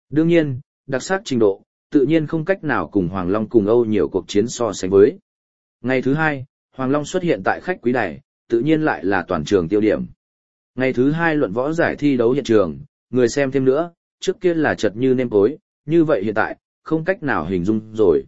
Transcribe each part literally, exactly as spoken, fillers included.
Đương nhiên, đặc sắc trình độ, tự nhiên không cách nào cùng Hoàng Long cùng Âu nhiều cuộc chiến so sánh với. Ngày thứ hai, Hoàng Long xuất hiện tại khách quý đài, tự nhiên lại là toàn trường tiêu điểm. Ngày thứ hai luận võ giải thi đấu hiện trường, người xem thêm nữa, trước kia là chật như nêm tối, như vậy hiện tại, không cách nào hình dung rồi.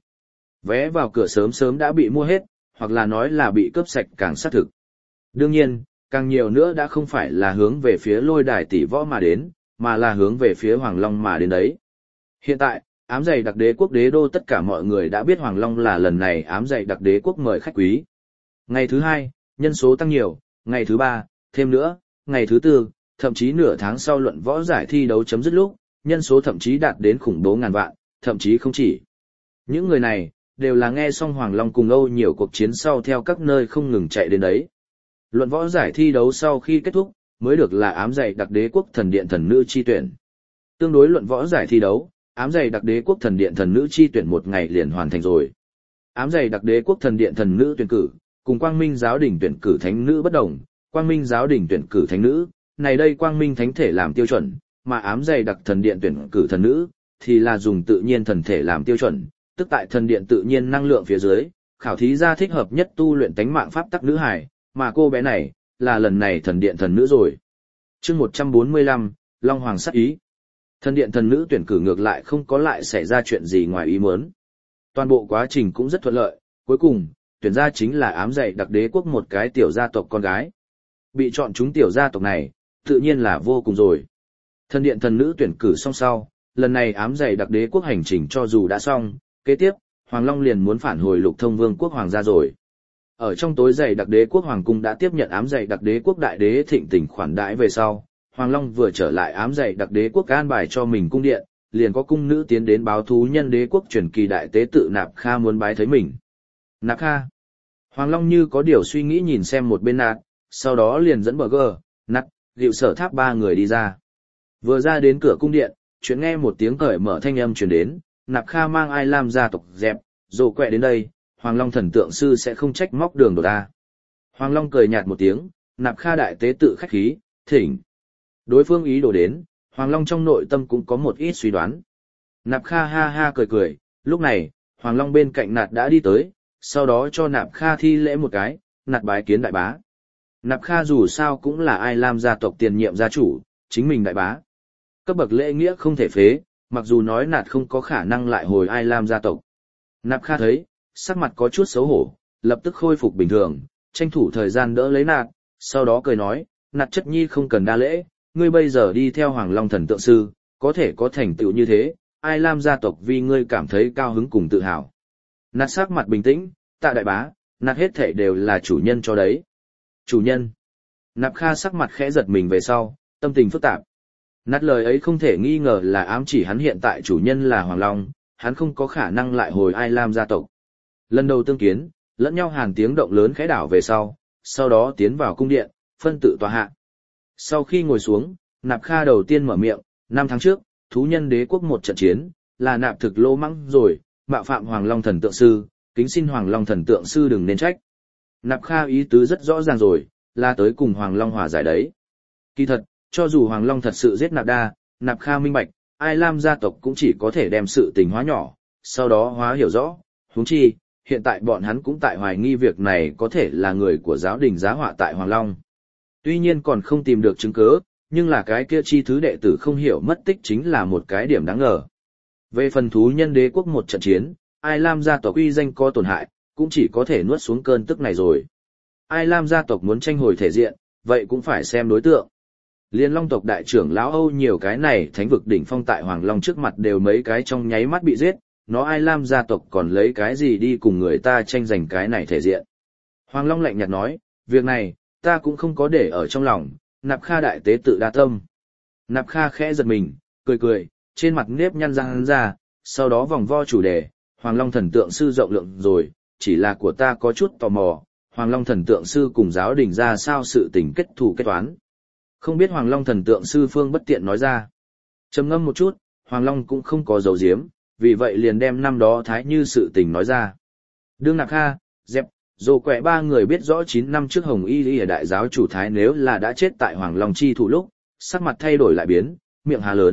Vé vào cửa sớm sớm đã bị mua hết, hoặc là nói là bị cướp sạch càng xác thực. Đương nhiên, càng nhiều nữa đã không phải là hướng về phía lôi đài tỷ võ mà đến, mà là hướng về phía Hoàng Long mà đến đấy. Hiện tại, ám dày đặc đế quốc đế đô tất cả mọi người đã biết Hoàng Long là lần này ám dày đặc đế quốc mời khách quý. Ngày thứ hai, nhân số tăng nhiều, ngày thứ ba, thêm nữa, ngày thứ tư, thậm chí nửa tháng sau luận võ giải thi đấu chấm dứt lúc, nhân số thậm chí đạt đến khủng bố ngàn vạn, thậm chí không chỉ. Những người này, đều là nghe xong Hoàng Long cùng Âu nhiều cuộc chiến sau theo các nơi không ngừng chạy đến đấy. Luận võ giải thi đấu sau khi kết thúc, mới được là ám dày đặc đế quốc thần điện thần nữ chi tuyển. Tương đối luận võ giải thi đấu, ám dày đặc đế quốc thần điện thần nữ chi tuyển một ngày liền hoàn thành rồi. Ám dày đặc đế quốc thần điện thần nữ tuyển cử, cùng Quang Minh giáo đình tuyển cử thánh nữ bất đồng, Quang Minh giáo đình tuyển cử thánh nữ, này đây Quang Minh thánh thể làm tiêu chuẩn, mà ám dày đặc thần điện tuyển cử thần nữ, thì là dùng tự nhiên thần thể làm tiêu chuẩn, tức tại thần điện tự nhiên năng lượng phía dưới, khảo thí ra thích hợp nhất tu luyện tánh mạng pháp tắc nữ hải, mà cô bé này, là lần này thần điện thần nữ rồi. Chương một trăm bốn mươi lăm, Long Hoàng sát ý. Thần điện thần nữ tuyển cử ngược lại không có lại xảy ra chuyện gì ngoài ý muốn. Toàn bộ quá trình cũng rất thuận lợi, cuối cùng, tuyển ra chính là ám dày đặc đế quốc một cái tiểu gia tộc con gái. Bị chọn chúng tiểu gia tộc này, tự nhiên là vô cùng rồi. Thần điện thần nữ tuyển cử xong sau, lần này ám dày đặc đế quốc hành trình cho dù đã xong, kế tiếp, Hoàng Long liền muốn phản hồi Lục Thông Vương quốc hoàng gia rồi. Ở trong tối dày đặc đế quốc hoàng cung đã tiếp nhận ám dày đặc đế quốc đại đế thịnh tình khoản đãi về sau, Hoàng Long vừa trở lại ám dày đặc đế quốc an bài cho mình cung điện, liền có cung nữ tiến đến báo thú nhân đế quốc truyền kỳ đại tế tự Nạp Kha muốn bái thấy mình. Nạp Kha. Hoàng Long như có điều suy nghĩ nhìn xem một bên Nạp, sau đó liền dẫn bờ gờ, Nạp, Diệu Sở Tháp ba người đi ra. Vừa ra đến cửa cung điện, chuyện nghe một tiếng cởi mở thanh âm truyền đến, Nạp Kha mang Ai Lam gia tộc dẹp, rồ quẹ đến đây, Hoàng Long thần tượng sư sẽ không trách móc đường đột ta. Hoàng Long cười nhạt một tiếng, Nạp Kha đại tế tự khách khí, thỉnh. Đối phương ý đồ đến, Hoàng Long trong nội tâm cũng có một ít suy đoán. Nạp Kha ha ha cười cười, lúc này, Hoàng Long bên cạnh Nạt đã đi tới, sau đó cho Nạp Kha thi lễ một cái, Nạt bái kiến đại bá. Nạp Kha dù sao cũng là Ai Lam gia tộc tiền nhiệm gia chủ, chính mình đại bá. Cấp bậc lễ nghĩa không thể phế, mặc dù nói Nạt không có khả năng lại hồi Ai Lam gia tộc. Nạp Kha thấy, sắc mặt có chút xấu hổ, lập tức khôi phục bình thường, tranh thủ thời gian đỡ lấy Nạt, sau đó cười nói, Nạt chất nhi không cần đa lễ, ngươi bây giờ đi theo Hoàng Long thần tượng sư, có thể có thành tựu như thế, Ai Lam gia tộc vì ngươi cảm thấy cao hứng cùng tự hào. Nạt sắc mặt bình tĩnh, tạ đại bá, Nạt hết thể đều là chủ nhân cho đấy. Chủ nhân. Nạp Kha sắc mặt khẽ giật mình về sau, tâm tình phức tạp. Nạt lời ấy không thể nghi ngờ là ám chỉ hắn hiện tại chủ nhân là Hoàng Long, hắn không có khả năng lại hồi Ai Lam gia tộc. Lần đầu tương kiến, lẫn nhau hàn tiếng động lớn khẽ đảo về sau, sau đó tiến vào cung điện, phân tự tòa hạ. Sau khi ngồi xuống, Nạp Kha đầu tiên mở miệng, năm tháng trước, thú nhân đế quốc một trận chiến, là Nạp thực lô mắng rồi, mạo phạm Hoàng Long thần tượng sư, kính xin Hoàng Long thần tượng sư đừng nên trách. Nạp Kha ý tứ rất rõ ràng rồi, là tới cùng Hoàng Long hòa giải đấy. Kỳ thật, cho dù Hoàng Long thật sự giết Nạp Đa, Nạp Kha minh bạch, Ai Lam gia tộc cũng chỉ có thể đem sự tình hóa nhỏ, sau đó hóa hiểu rõ, huống chi, hiện tại bọn hắn cũng tại hoài nghi việc này có thể là người của giáo đình giá họa tại Hoàng Long. Tuy nhiên còn không tìm được chứng cứ, nhưng là cái kia chi thứ đệ tử không hiểu mất tích chính là một cái điểm đáng ngờ. Về phần thú nhân đế quốc một trận chiến, Ai Lam gia tộc uy danh có tổn hại, cũng chỉ có thể nuốt xuống cơn tức này rồi. Ai Lam gia tộc muốn tranh hồi thể diện, vậy cũng phải xem đối tượng. Liên Long tộc đại trưởng lão Âu nhiều cái này thánh vực đỉnh phong tại Hoàng Long trước mặt đều mấy cái trong nháy mắt bị giết, nó Ai Lam gia tộc còn lấy cái gì đi cùng người ta tranh giành cái này thể diện. Hoàng Long lạnh nhạt nói, việc này, ta cũng không có để ở trong lòng, Nạp Kha đại tế tự đa tâm. Nạp Kha khẽ giật mình, cười cười, trên mặt nếp nhăn răng ra, sau đó vòng vo chủ đề, Hoàng Long thần tượng sư rộng lượng rồi, chỉ là của ta có chút tò mò, Hoàng Long thần tượng sư cùng giáo đình ra sao sự tình kết thù kết toán. Không biết Hoàng Long thần tượng sư phương bất tiện nói ra. Trầm ngâm một chút, Hoàng Long cũng không có dấu diếm, vì vậy liền đem năm đó thái như sự tình nói ra. Đương Nạp Kha, dẹp, Dồ quẹ ba người biết rõ chín năm trước Hồng Y Lìa đại giáo chủ thái nếu là đã chết tại Hoàng Long chi thủ lúc, sắc mặt thay đổi lại biến, miệng há lớn,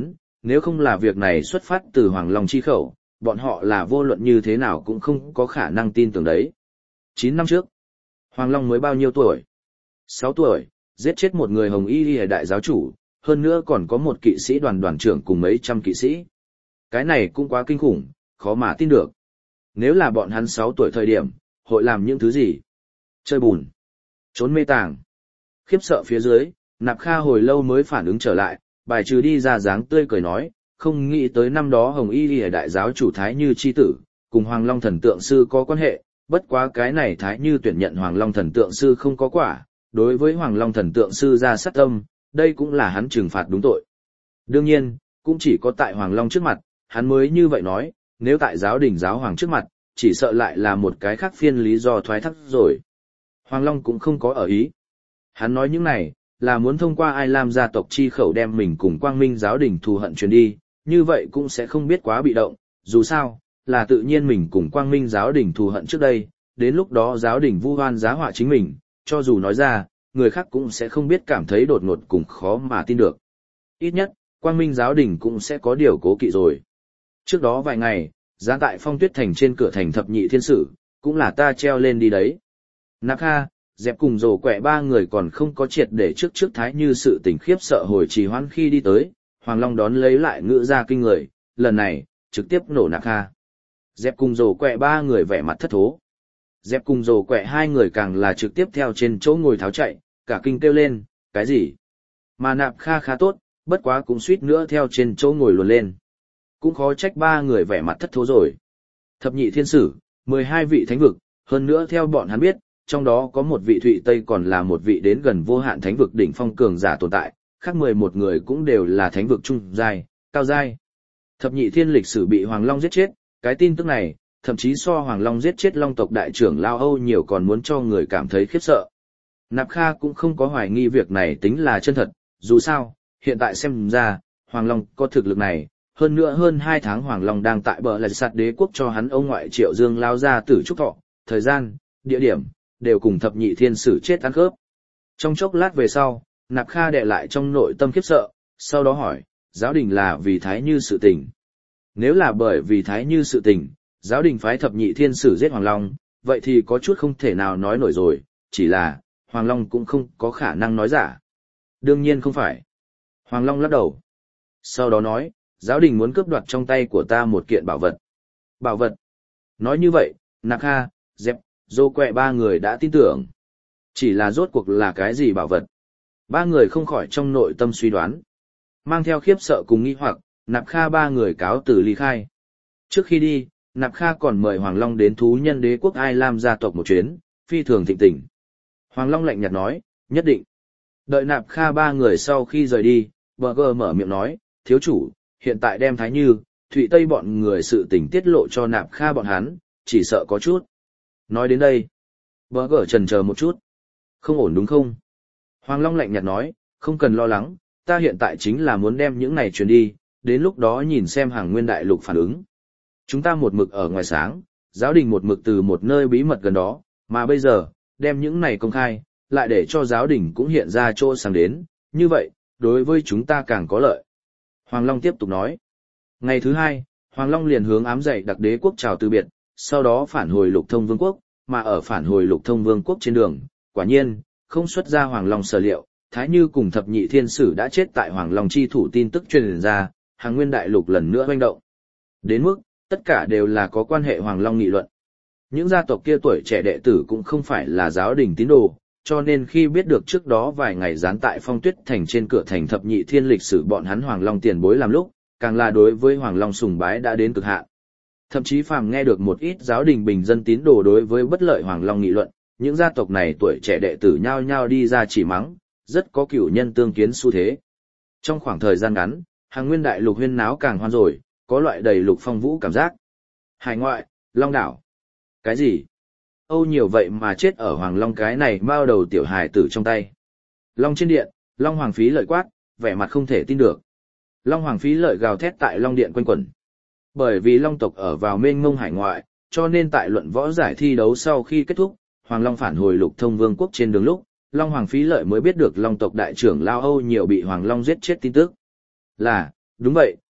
Nếu không là việc này xuất phát từ Hoàng Long chi khẩu, bọn họ là vô luận như thế nào cũng không có khả năng tin tưởng đấy. Chín năm trước, Hoàng Long mới bao nhiêu tuổi? Sáu tuổi, giết chết một người Hồng Y Lìa đại giáo chủ, hơn nữa còn có một kỵ sĩ đoàn đoàn trưởng cùng mấy trăm kỵ sĩ. Cái này cũng quá kinh khủng, khó mà tin được. Nếu là bọn hắn sáu tuổi thời điểm, hội làm những thứ gì? Chơi bùn, trốn mê tàng. Khiếp sợ phía dưới, Nạp Kha hồi lâu mới phản ứng trở lại, bài trừ đi ra dáng tươi cười nói, không nghĩ tới năm đó Hồng Y Lìa đại giáo chủ Thái Như chi tử, cùng Hoàng Long thần tượng sư có quan hệ, bất quá cái này Thái Như tuyển nhận Hoàng Long thần tượng sư không có quả, đối với Hoàng Long thần tượng sư ra sát tâm, đây cũng là hắn trừng phạt đúng tội. Đương nhiên, cũng chỉ có tại Hoàng Long trước mặt, hắn mới như vậy nói, nếu tại giáo đình giáo hoàng trước mặt, chỉ sợ lại là một cái khác phiên lý do thoái thác rồi. Hoàng Long cũng không có ở ý. Hắn nói những này, là muốn thông qua Ai Lam gia tộc chi khẩu đem mình cùng Quang Minh giáo đình thù hận truyền đi, như vậy cũng sẽ không biết quá bị động, dù sao, là tự nhiên mình cùng Quang Minh giáo đình thù hận trước đây, đến lúc đó giáo đình vu oan giá họa chính mình, cho dù nói ra, người khác cũng sẽ không biết cảm thấy đột ngột cùng khó mà tin được. Ít nhất, Quang Minh giáo đình cũng sẽ có điều cố kỵ rồi. Trước đó vài ngày, giá tại Phong Tuyết Thành trên cửa thành thập nhị thiên sử, cũng là ta treo lên đi đấy. Nạp Kha, Dẹp cùng Rồ Quẹ ba người còn không có triệt để trước trước Thái Như sự tình khiếp sợ hồi trì hoãn khi đi tới, Hoàng Long đón lấy lại ngữ ra kinh người, lần này, trực tiếp nổ Nạp Kha. Dẹp cùng Rồ Quẹ ba người vẻ mặt thất thố. Dẹp cùng Rồ Quẹ hai người càng là trực tiếp theo trên chỗ ngồi tháo chạy, cả kinh kêu lên, cái gì? Mà Nạp Kha khá tốt, bất quá cũng suýt nữa theo trên chỗ ngồi luồn lên. Cũng khó trách ba người vẻ mặt thất thố rồi. Thập nhị thiên sử, mười hai vị thánh vực, hơn nữa theo bọn hắn biết, trong đó có một vị Thụy Tây còn là một vị đến gần vô hạn thánh vực đỉnh phong cường giả tồn tại, khác mười một người cũng đều là thánh vực trung giai, cao giai. Thập nhị thiên lịch sử bị Hoàng Long giết chết, cái tin tức này, thậm chí so Hoàng Long giết chết Long tộc đại trưởng Lao Âu nhiều còn muốn cho người cảm thấy khiếp sợ. Nạp Kha cũng không có hoài nghi việc này tính là chân thật, dù sao, hiện tại xem ra, Hoàng Long có thực lực này, hơn nữa hơn hai tháng Hoàng Long đang tại bờ lạch sạt đế quốc cho hắn ông ngoại Triệu Dương lao ra tử trúc thọ, thời gian, địa điểm, đều cùng thập nhị thiên sử chết ăn khớp. Trong chốc lát về sau, Nạp Kha đệ lại trong nội tâm khiếp sợ, sau đó hỏi, giáo đình là vì Thái Như sự tình. Nếu là bởi vì Thái Như sự tình, giáo đình phái thập nhị thiên sử giết Hoàng Long, vậy thì có chút không thể nào nói nổi rồi, chỉ là, Hoàng Long cũng không có khả năng nói giả. Đương nhiên không phải. Hoàng Long lắc đầu. Sau đó nói, giáo đình muốn cướp đoạt trong tay của ta một kiện bảo vật. Bảo vật. Nói như vậy, Nạp Kha, Dẹp, Dô Quẹ ba người đã tin tưởng. Chỉ là rốt cuộc là cái gì bảo vật. Ba người không khỏi trong nội tâm suy đoán. Mang theo khiếp sợ cùng nghi hoặc, Nạp Kha ba người cáo từ ly khai. Trước khi đi, Nạp Kha còn mời Hoàng Long đến thú nhân đế quốc Ai Lam gia tộc một chuyến, phi thường thịnh tình. Hoàng Long lạnh nhạt nói, nhất định. Đợi Nạp Kha ba người sau khi rời đi, bờ gờ mở miệng nói, thiếu chủ, hiện tại đem Thái Như, Thụy Tây bọn người sự tình tiết lộ cho Nạp Kha bọn hắn, chỉ sợ có chút. Nói đến đây, bờ gờ chần chờ một chút. Không ổn đúng không? Hoàng Long lạnh nhạt nói, không cần lo lắng, ta hiện tại chính là muốn đem những này truyền đi, đến lúc đó nhìn xem hàng nguyên đại lục phản ứng. Chúng ta một mực ở ngoài sáng, giáo đình một mực từ một nơi bí mật gần đó, mà bây giờ, đem những này công khai, lại để cho giáo đình cũng hiện ra chỗ sáng đến, như vậy, đối với chúng ta càng có lợi. Hoàng Long tiếp tục nói. Ngày thứ hai, Hoàng Long liền hướng ám dạy đặc đế quốc chào từ biệt, sau đó phản hồi lục thông vương quốc, mà ở phản hồi lục thông vương quốc trên đường, quả nhiên, không xuất ra Hoàng Long sở liệu, Thái Như cùng thập nhị thiên sử đã chết tại Hoàng Long chi thủ tin tức truyền ra, hàng nguyên đại lục lần nữa hoành động. Đến mức, tất cả đều là có quan hệ Hoàng Long nghị luận. Những gia tộc kia tuổi trẻ đệ tử cũng không phải là giáo đình tín đồ, cho nên khi biết được trước đó vài ngày dán tại Phong Tuyết Thành trên cửa thành thập nhị thiên lịch sử bọn hắn Hoàng Long tiền bối làm lúc, càng là đối với Hoàng Long sùng bái đã đến cực hạn. Thậm chí phàm nghe được một ít giáo đình bình dân tín đồ đối với bất lợi Hoàng Long nghị luận, những gia tộc này tuổi trẻ đệ tử nhao nhao đi ra chỉ mắng, rất có cửu nhân tương kiến xu thế. Trong khoảng thời gian ngắn, hàng nguyên đại lục huyên náo càng hoan rồi, có loại đầy lục phong vũ cảm giác. Hải ngoại, Long đảo. Cái gì? Âu nhiều vậy mà chết ở Hoàng Long cái này bao đầu tiểu hài tử trong tay. Long trên điện, Long Hoàng Phí Lợi quát, vẻ mặt không thể tin được. Long Hoàng Phí Lợi gào thét tại Long điện quanh quẩn. Bởi vì Long tộc ở vào mênh mông hải ngoại, cho nên tại luận võ giải thi đấu sau khi kết thúc, Hoàng Long phản hồi lục thông vương quốc trên đường lúc, Long Hoàng Phí Lợi mới biết được Long tộc đại trưởng Lao Âu nhiều bị Hoàng Long giết chết tin tức. Là, đúng vậy,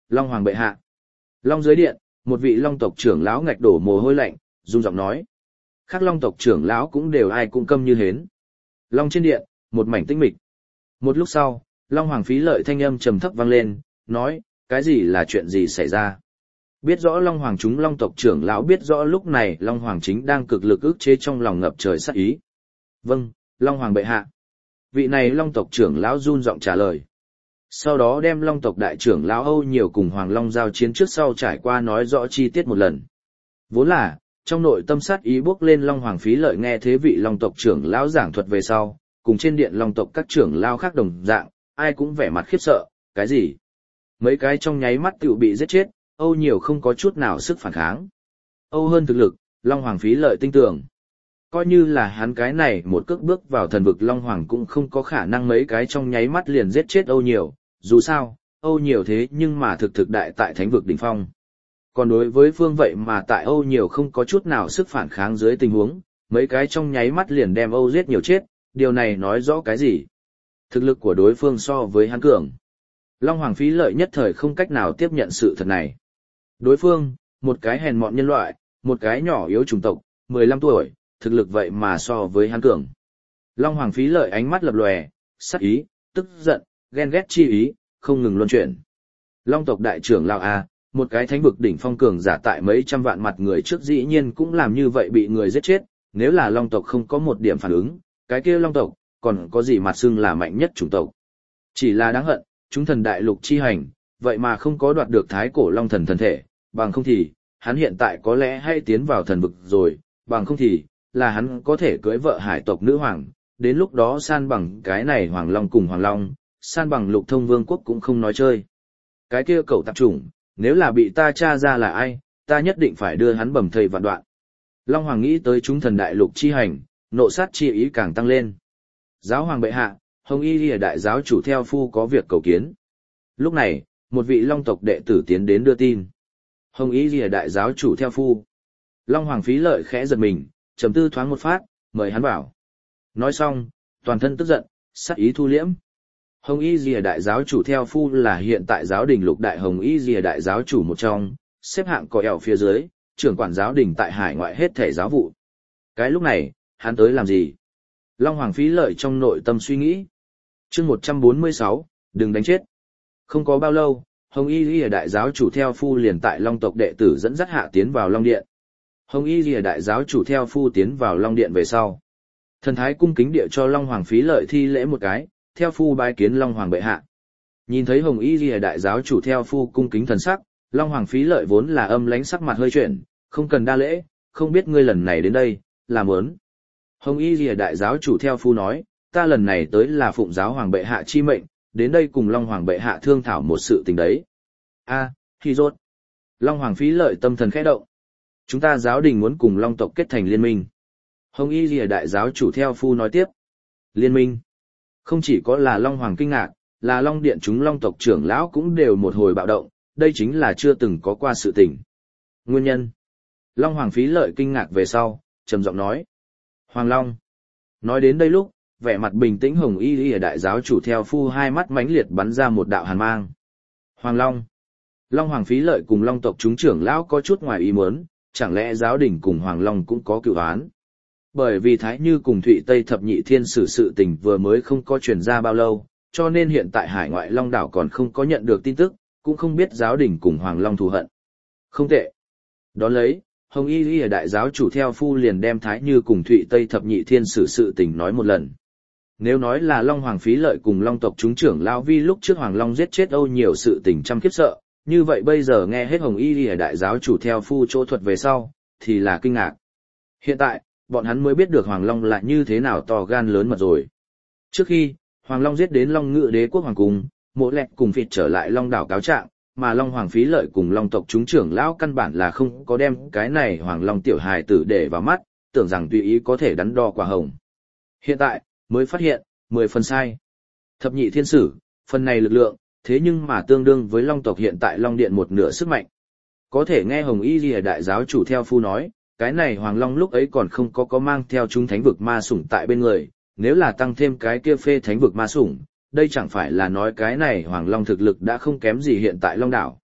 Long Hoàng bệ hạ. Long dưới điện, một vị Long tộc trưởng lão ngạch đổ mồ hôi lạnh, run giọng nói. Khác Long tộc trưởng lão cũng đều ai cũng câm như hến. Long trên điện, một mảnh tĩnh mịch. Một lúc sau, Long Hoàng Phí Lợi thanh âm trầm thấp vang lên, nói, cái gì là chuyện gì xảy ra? Biết rõ Long Hoàng chúng Long tộc trưởng lão biết rõ lúc này Long Hoàng chính đang cực lực ức chế trong lòng ngập trời sát ý. Vâng, Long Hoàng bệ hạ. Vị này Long tộc trưởng lão run giọng trả lời. Sau đó đem Long tộc đại trưởng lão Âu nhiều cùng Hoàng Long giao chiến trước sau trải qua nói rõ chi tiết một lần. Vốn là, trong nội tâm sát ý bước lên Long Hoàng Phí Lợi nghe thế vị Long tộc trưởng lão giảng thuật về sau, cùng trên điện Long tộc các trưởng lão khác đồng dạng, ai cũng vẻ mặt khiếp sợ, cái gì? Mấy cái trong nháy mắt tựu bị giết chết, Âu nhiều không có chút nào sức phản kháng. Âu hơn thực lực, Long Hoàng Phí Lợi tin tưởng. Coi như là hắn cái này một cước bước vào thần vực Long Hoàng cũng không có khả năng mấy cái trong nháy mắt liền giết chết Âu nhiều, dù sao, Âu nhiều thế nhưng mà thực thực đại tại thánh vực đỉnh phong. Còn đối với phương vậy mà tại Âu nhiều không có chút nào sức phản kháng dưới tình huống, mấy cái trong nháy mắt liền đem Âu giết nhiều chết, điều này nói rõ cái gì? Thực lực của đối phương so với hắn cường. Long Hoàng Phí Lợi nhất thời không cách nào tiếp nhận sự thật này. Đối phương, một cái hèn mọn nhân loại, một cái nhỏ yếu chủng tộc, mười lăm tuổi, thực lực vậy mà so với hắn cường. Long Hoàng Phí Lợi ánh mắt lập lòe, sắc ý, tức giận, ghen ghét chi ý, không ngừng luân chuyển. Long tộc đại trưởng lão A, một cái thánh vực đỉnh phong cường giả tại mấy trăm vạn mặt người trước dĩ nhiên cũng làm như vậy bị người giết chết, nếu là Long tộc không có một điểm phản ứng, cái kia Long tộc, còn có gì mặt xưng là mạnh nhất chủng tộc. Chỉ là đáng hận, chúng thần đại lục chi hành, vậy mà không có đoạt được thái cổ Long thần thần thể, bằng không thì, hắn hiện tại có lẽ hay tiến vào thần vực rồi, bằng không thì, là hắn có thể cưới vợ hải tộc nữ hoàng, đến lúc đó san bằng cái này Hoàng Long cùng Hoàng Long, san bằng Lục Thông Vương quốc cũng không nói chơi. Cái kia cẩu tạp chủng, nếu là bị ta tra ra là ai, ta nhất định phải đưa hắn bầm thây vạn đoạn. Long Hoàng nghĩ tới chúng thần đại lục chi hành, nộ sát chi ý càng tăng lên. Giáo hoàng bệ hạ, Hồng Y Lìa đại giáo chủ theo phu có việc cầu kiến. Lúc này, một vị Long tộc đệ tử tiến đến đưa tin. Hồng Y Lìa đại giáo chủ theo phu. Long Hoàng Phí Lợi khẽ giật mình, trầm tư thoáng một phát, mời hắn vào. Nói xong, toàn thân tức giận, sát ý thu liễm. Hồng Y Lìa đại giáo chủ theo phu là hiện tại giáo đình lục đại Hồng Y Lìa đại giáo chủ một trong, xếp hạng cò ẻo phía dưới, trưởng quản giáo đình tại hải ngoại hết thể giáo vụ. Cái lúc này, hắn tới làm gì? Long Hoàng Phí Lợi trong nội tâm suy nghĩ. Chương một trăm bốn mươi sáu, đừng đánh chết. Không có bao lâu, Hồng Y Lìa đại giáo chủ theo phu liền tại Long tộc đệ tử dẫn dắt hạ tiến vào Long điện. Hồng Y Lìa đại giáo chủ theo phu tiến vào Long điện về sau, thần thái cung kính địa cho Long Hoàng Phí Lợi thi lễ một cái, theo phu bái kiến Long Hoàng bệ hạ. Nhìn thấy Hồng Y Lìa đại giáo chủ theo phu cung kính thần sắc, Long Hoàng Phí Lợi vốn là âm lãnh sắc mặt hơi chuyển, không cần đa lễ, không biết ngươi lần này đến đây, làm ớn. Hồng Y Lìa đại giáo chủ theo phu nói, ta lần này tới là phụng giáo hoàng bệ hạ chi mệnh, đến đây cùng Long Hoàng bệ hạ thương thảo một sự tình đấy. A, thì rốt. Long Hoàng Phí Lợi tâm thần khẽ động. Chúng ta giáo đình muốn cùng Long tộc kết thành liên minh. Hồng Y Lìa đại giáo chủ theo phu nói tiếp. Liên minh. Không chỉ có là Long Hoàng kinh ngạc, là Long điện chúng Long tộc trưởng lão cũng đều một hồi bạo động, đây chính là chưa từng có qua sự tình. Nguyên nhân. Long Hoàng Phí Lợi kinh ngạc về sau, trầm giọng nói. Hoàng Long. Nói đến đây lúc, vẻ mặt bình tĩnh Hồng Y Lìa đại giáo chủ theo phu hai mắt mãnh liệt bắn ra một đạo hàn mang. Hoàng Long. Long Hoàng Phí Lợi cùng Long tộc chúng trưởng lão có chút ngoài ý muốn, chẳng lẽ giáo đình cùng Hoàng Long cũng có cựu án? Bởi vì Thái Như cùng Thụy Tây thập nhị thiên sử sự tình vừa mới không có truyền ra bao lâu, cho nên hiện tại hải ngoại Long đảo còn không có nhận được tin tức, cũng không biết giáo đình cùng Hoàng Long thù hận. Không tệ. Đón lấy, Hồng Y Lìa đại giáo chủ theo phu liền đem Thái Như cùng Thụy Tây thập nhị thiên sử sự tình nói một lần. Nếu nói là Long Hoàng Phí Lợi cùng Long tộc chúng trưởng lão vi lúc trước Hoàng Long giết chết Âu nhiều sự tình trăm kiếp sợ, như vậy bây giờ nghe hết Hồng Y Lìa đại giáo chủ theo phu chỗ thuật về sau, thì là kinh ngạc. Hiện tại, bọn hắn mới biết được Hoàng Long là như thế nào to gan lớn mật rồi. Trước khi, Hoàng Long giết đến Long Ngự Đế quốc hoàng cung, Mộ Lẹt cùng Phịt trở lại Long đảo cáo trạng, mà Long Hoàng Phí Lợi cùng Long tộc chúng trưởng lão căn bản là không có đem cái này Hoàng Long tiểu hài tử để vào mắt, tưởng rằng tùy ý có thể đắn đo quả hồng. Hiện tại, mới phát hiện, mười phần sai. Thập nhị thiên sử, phần này lực lượng, thế nhưng mà tương đương với Long tộc hiện tại Long Điện một nửa sức mạnh. Có thể nghe Hồng Y Lìa đại giáo chủ theo phu nói, cái này Hoàng Long lúc ấy còn không có có mang theo chúng thánh vực ma sủng tại bên người, nếu là tăng thêm cái kia phê thánh vực ma sủng, đây chẳng phải là nói cái này Hoàng Long thực lực đã không kém gì hiện tại Long đảo.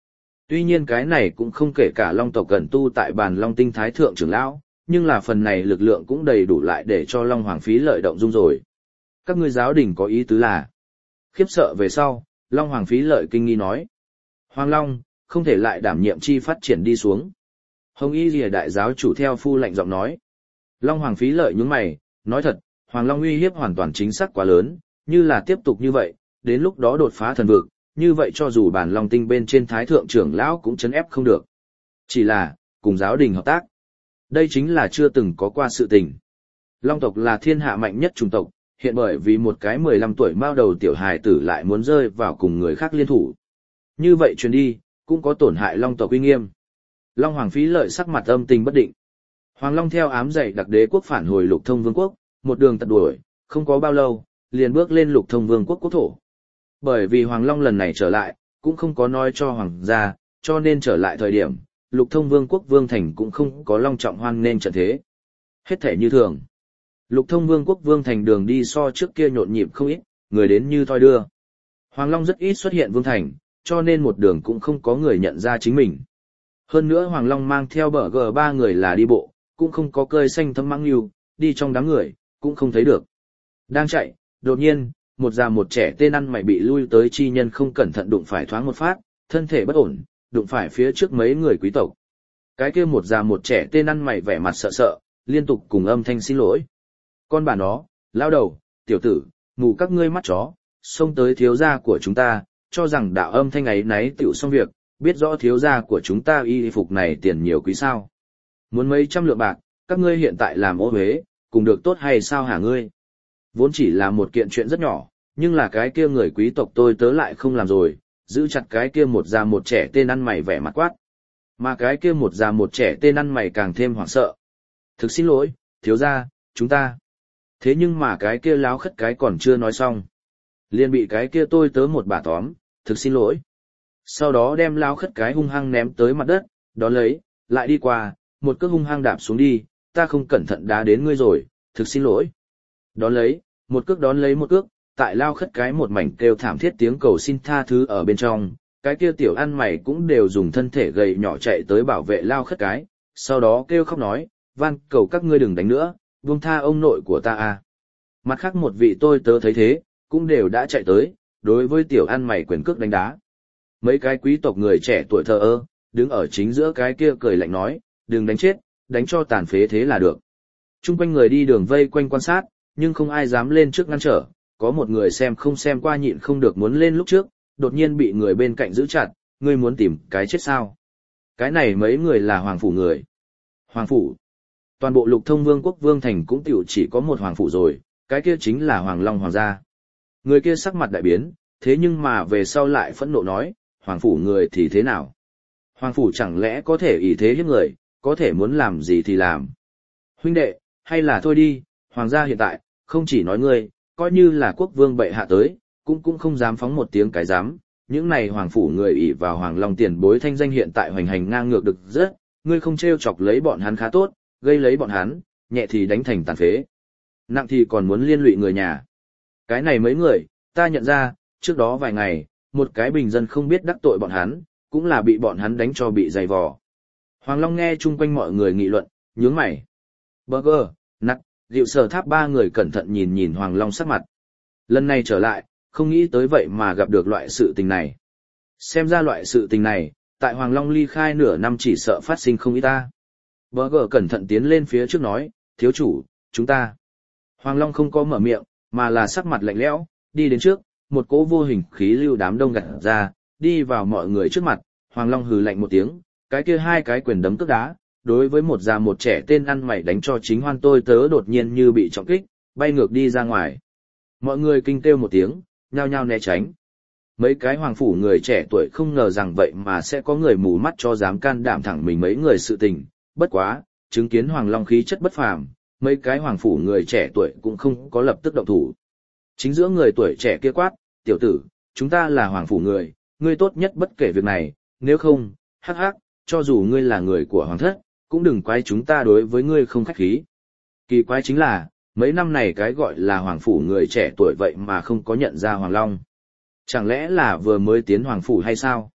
Tuy nhiên cái này cũng không kể cả Long tộc cần tu tại bàn Long Tinh Thái Thượng trưởng lão, nhưng là phần này lực lượng cũng đầy đủ lại để cho Long Hoàng phí lợi động dung rồi. Các ngươi giáo đình có ý tứ là? Khiếp sợ về sau, Long Hoàng phí lợi kinh nghi nói. Hoàng Long, không thể lại đảm nhiệm chi phát triển đi xuống. Hồng Y Lìa đại giáo chủ theo phu lạnh giọng nói. Long Hoàng phí lợi nhướng mày, nói thật, Hoàng Long uy hiếp hoàn toàn chính xác quá lớn, như là tiếp tục như vậy, đến lúc đó đột phá thần vực, như vậy cho dù bản Long Tinh bên trên Thái Thượng trưởng lão cũng chấn ép không được. Chỉ là, cùng giáo đình hợp tác. Đây chính là chưa từng có qua sự tình. Long tộc là thiên hạ mạnh nhất chủng tộc, hiện bởi vì một cái mười lăm tuổi mao đầu tiểu hài tử lại muốn rơi vào cùng người khác liên thủ. Như vậy truyền đi, cũng có tổn hại Long tộc uy nghiêm. Long Hoàng phí lợi sắc mặt âm tình bất định. Hoàng Long theo ám dạy đặc đế quốc phản hồi Lục Thông Vương quốc, một đường tật đuổi, không có bao lâu, liền bước lên Lục Thông Vương quốc quốc thổ. Bởi vì Hoàng Long lần này trở lại, cũng không có nói cho Hoàng gia, cho nên trở lại thời điểm, Lục Thông Vương quốc Vương Thành cũng không có long trọng hoan nên trận thế. Hết thể như thường. Lục Thông Vương quốc Vương Thành đường đi so trước kia nhộn nhịp không ít, người đến như thoi đưa. Hoàng Long rất ít xuất hiện Vương Thành, cho nên một đường cũng không có người nhận ra chính mình. Hơn nữa Hoàng Long mang theo bờ gờ ba người là đi bộ, cũng không có cơi xanh thâm măng yêu, đi trong đám người, cũng không thấy được. Đang chạy, đột nhiên, một già một trẻ tên ăn mày bị lui tới chi nhân không cẩn thận đụng phải thoáng một phát, thân thể bất ổn, đụng phải phía trước mấy người quý tộc. Cái kia một già một trẻ tên ăn mày vẻ mặt sợ sợ, liên tục cùng âm thanh xin lỗi. Con bà nó, lao đầu, tiểu tử, mù các ngươi mắt chó, xông tới thiếu gia của chúng ta, cho rằng đạo âm thanh ấy nấy tiểu xong việc, biết rõ thiếu gia của chúng ta y phục này tiền nhiều quý sao. Muốn mấy trăm lượng bạc, các ngươi hiện tại làm ô huế, cùng được tốt hay sao hả ngươi? Vốn chỉ là một kiện chuyện rất nhỏ, nhưng là cái kia người quý tộc tôi tớ lại không làm rồi, giữ chặt cái kia một già một trẻ tên ăn mày vẻ mặt quát. Mà cái kia một già một trẻ tên ăn mày càng thêm hoảng sợ. Thực xin lỗi, thiếu gia, chúng ta. Thế nhưng mà cái kia láo khất cái còn chưa nói xong. Liền bị cái kia tôi tớ một bà tóm, thực xin lỗi. Sau đó đem láo khất cái hung hăng ném tới mặt đất, đón lấy, lại đi qua, một cước hung hăng đạp xuống đi, ta không cẩn thận đá đến ngươi rồi, thực xin lỗi. Đón lấy, một cước đón lấy một cước, tại lao khất cái một mảnh kêu thảm thiết tiếng cầu xin tha thứ ở bên trong, cái kia tiểu ăn mày cũng đều dùng thân thể gầy nhỏ chạy tới bảo vệ lao khất cái, sau đó kêu khóc nói, van cầu các ngươi đừng đánh nữa, buông tha ông nội của ta à. Mặt khác một vị tôi tớ thấy thế, cũng đều đã chạy tới, đối với tiểu ăn mày quyền cước đánh đá. Mấy cái quý tộc người trẻ tuổi thờ ơ, đứng ở chính giữa cái kia cười lạnh nói, đừng đánh chết, đánh cho tàn phế thế là được. Trung quanh người đi đường vây quanh quan sát, nhưng không ai dám lên trước ngăn trở, có một người xem không xem qua nhịn không được muốn lên lúc trước, đột nhiên bị người bên cạnh giữ chặt, ngươi muốn tìm cái chết sao? Cái này mấy người là hoàng phủ người. Hoàng phủ. Toàn bộ Lục Thông Vương quốc Vương Thành cũng tiểu chỉ có một hoàng phủ rồi, cái kia chính là Hoàng Long hoàng gia. Người kia sắc mặt đại biến, thế nhưng mà về sau lại phẫn nộ nói, hoàng phủ người thì thế nào? Hoàng phủ chẳng lẽ có thể ý thế hiếp người, có thể muốn làm gì thì làm. Huynh đệ, hay là thôi đi, hoàng gia hiện tại, không chỉ nói ngươi, coi như là quốc vương bệ hạ tới, cũng cũng không dám phóng một tiếng cái dám. Những này hoàng phủ người ỷ vào Hoàng Long tiền bối thanh danh hiện tại hoành hành ngang ngược được rất, ngươi không trêu chọc lấy bọn hắn khá tốt, gây lấy bọn hắn, nhẹ thì đánh thành tàn phế. Nặng thì còn muốn liên lụy người nhà. Cái này mấy người, ta nhận ra, trước đó vài ngày, một cái bình dân không biết đắc tội bọn hắn, cũng là bị bọn hắn đánh cho bị dày vò. Hoàng Long nghe chung quanh mọi người nghị luận, nhướng mày. Burger, nặc, Diệu Sở Tháp ba người cẩn thận nhìn nhìn Hoàng Long sắc mặt. Lần này trở lại, không nghĩ tới vậy mà gặp được loại sự tình này. Xem ra loại sự tình này, tại Hoàng Long ly khai nửa năm chỉ sợ phát sinh không ít ta. Burger cẩn thận tiến lên phía trước nói, thiếu chủ, chúng ta. Hoàng Long không có mở miệng, mà là sắc mặt lạnh lẽo, đi đến trước, một cỗ vô hình khí lưu đám đông gặt ra, đi vào mọi người trước mặt, Hoàng Long hừ lạnh một tiếng, cái kia hai cái quyền đấm cước đá, đối với một già một trẻ tên ăn mày đánh cho chính hoan tôi tớ đột nhiên như bị trọng kích, bay ngược đi ra ngoài. Mọi người kinh kêu một tiếng, nhao nhao né tránh. Mấy cái hoàng phủ người trẻ tuổi không ngờ rằng vậy mà sẽ có người mù mắt cho dám can đảm thẳng mình mấy người sự tình, bất quá, chứng kiến Hoàng Long khí chất bất phàm, mấy cái hoàng phủ người trẻ tuổi cũng không có lập tức động thủ. Chính giữa người tuổi trẻ kia quát, tiểu tử, chúng ta là hoàng phủ người, ngươi tốt nhất bất kể việc này, nếu không, hắc hắc, cho dù ngươi là người của hoàng thất, cũng đừng quay chúng ta đối với ngươi không khách khí. Kỳ quái chính là, mấy năm này cái gọi là hoàng phủ người trẻ tuổi vậy mà không có nhận ra Hoàng Long. Chẳng lẽ là vừa mới tiến hoàng phủ hay sao?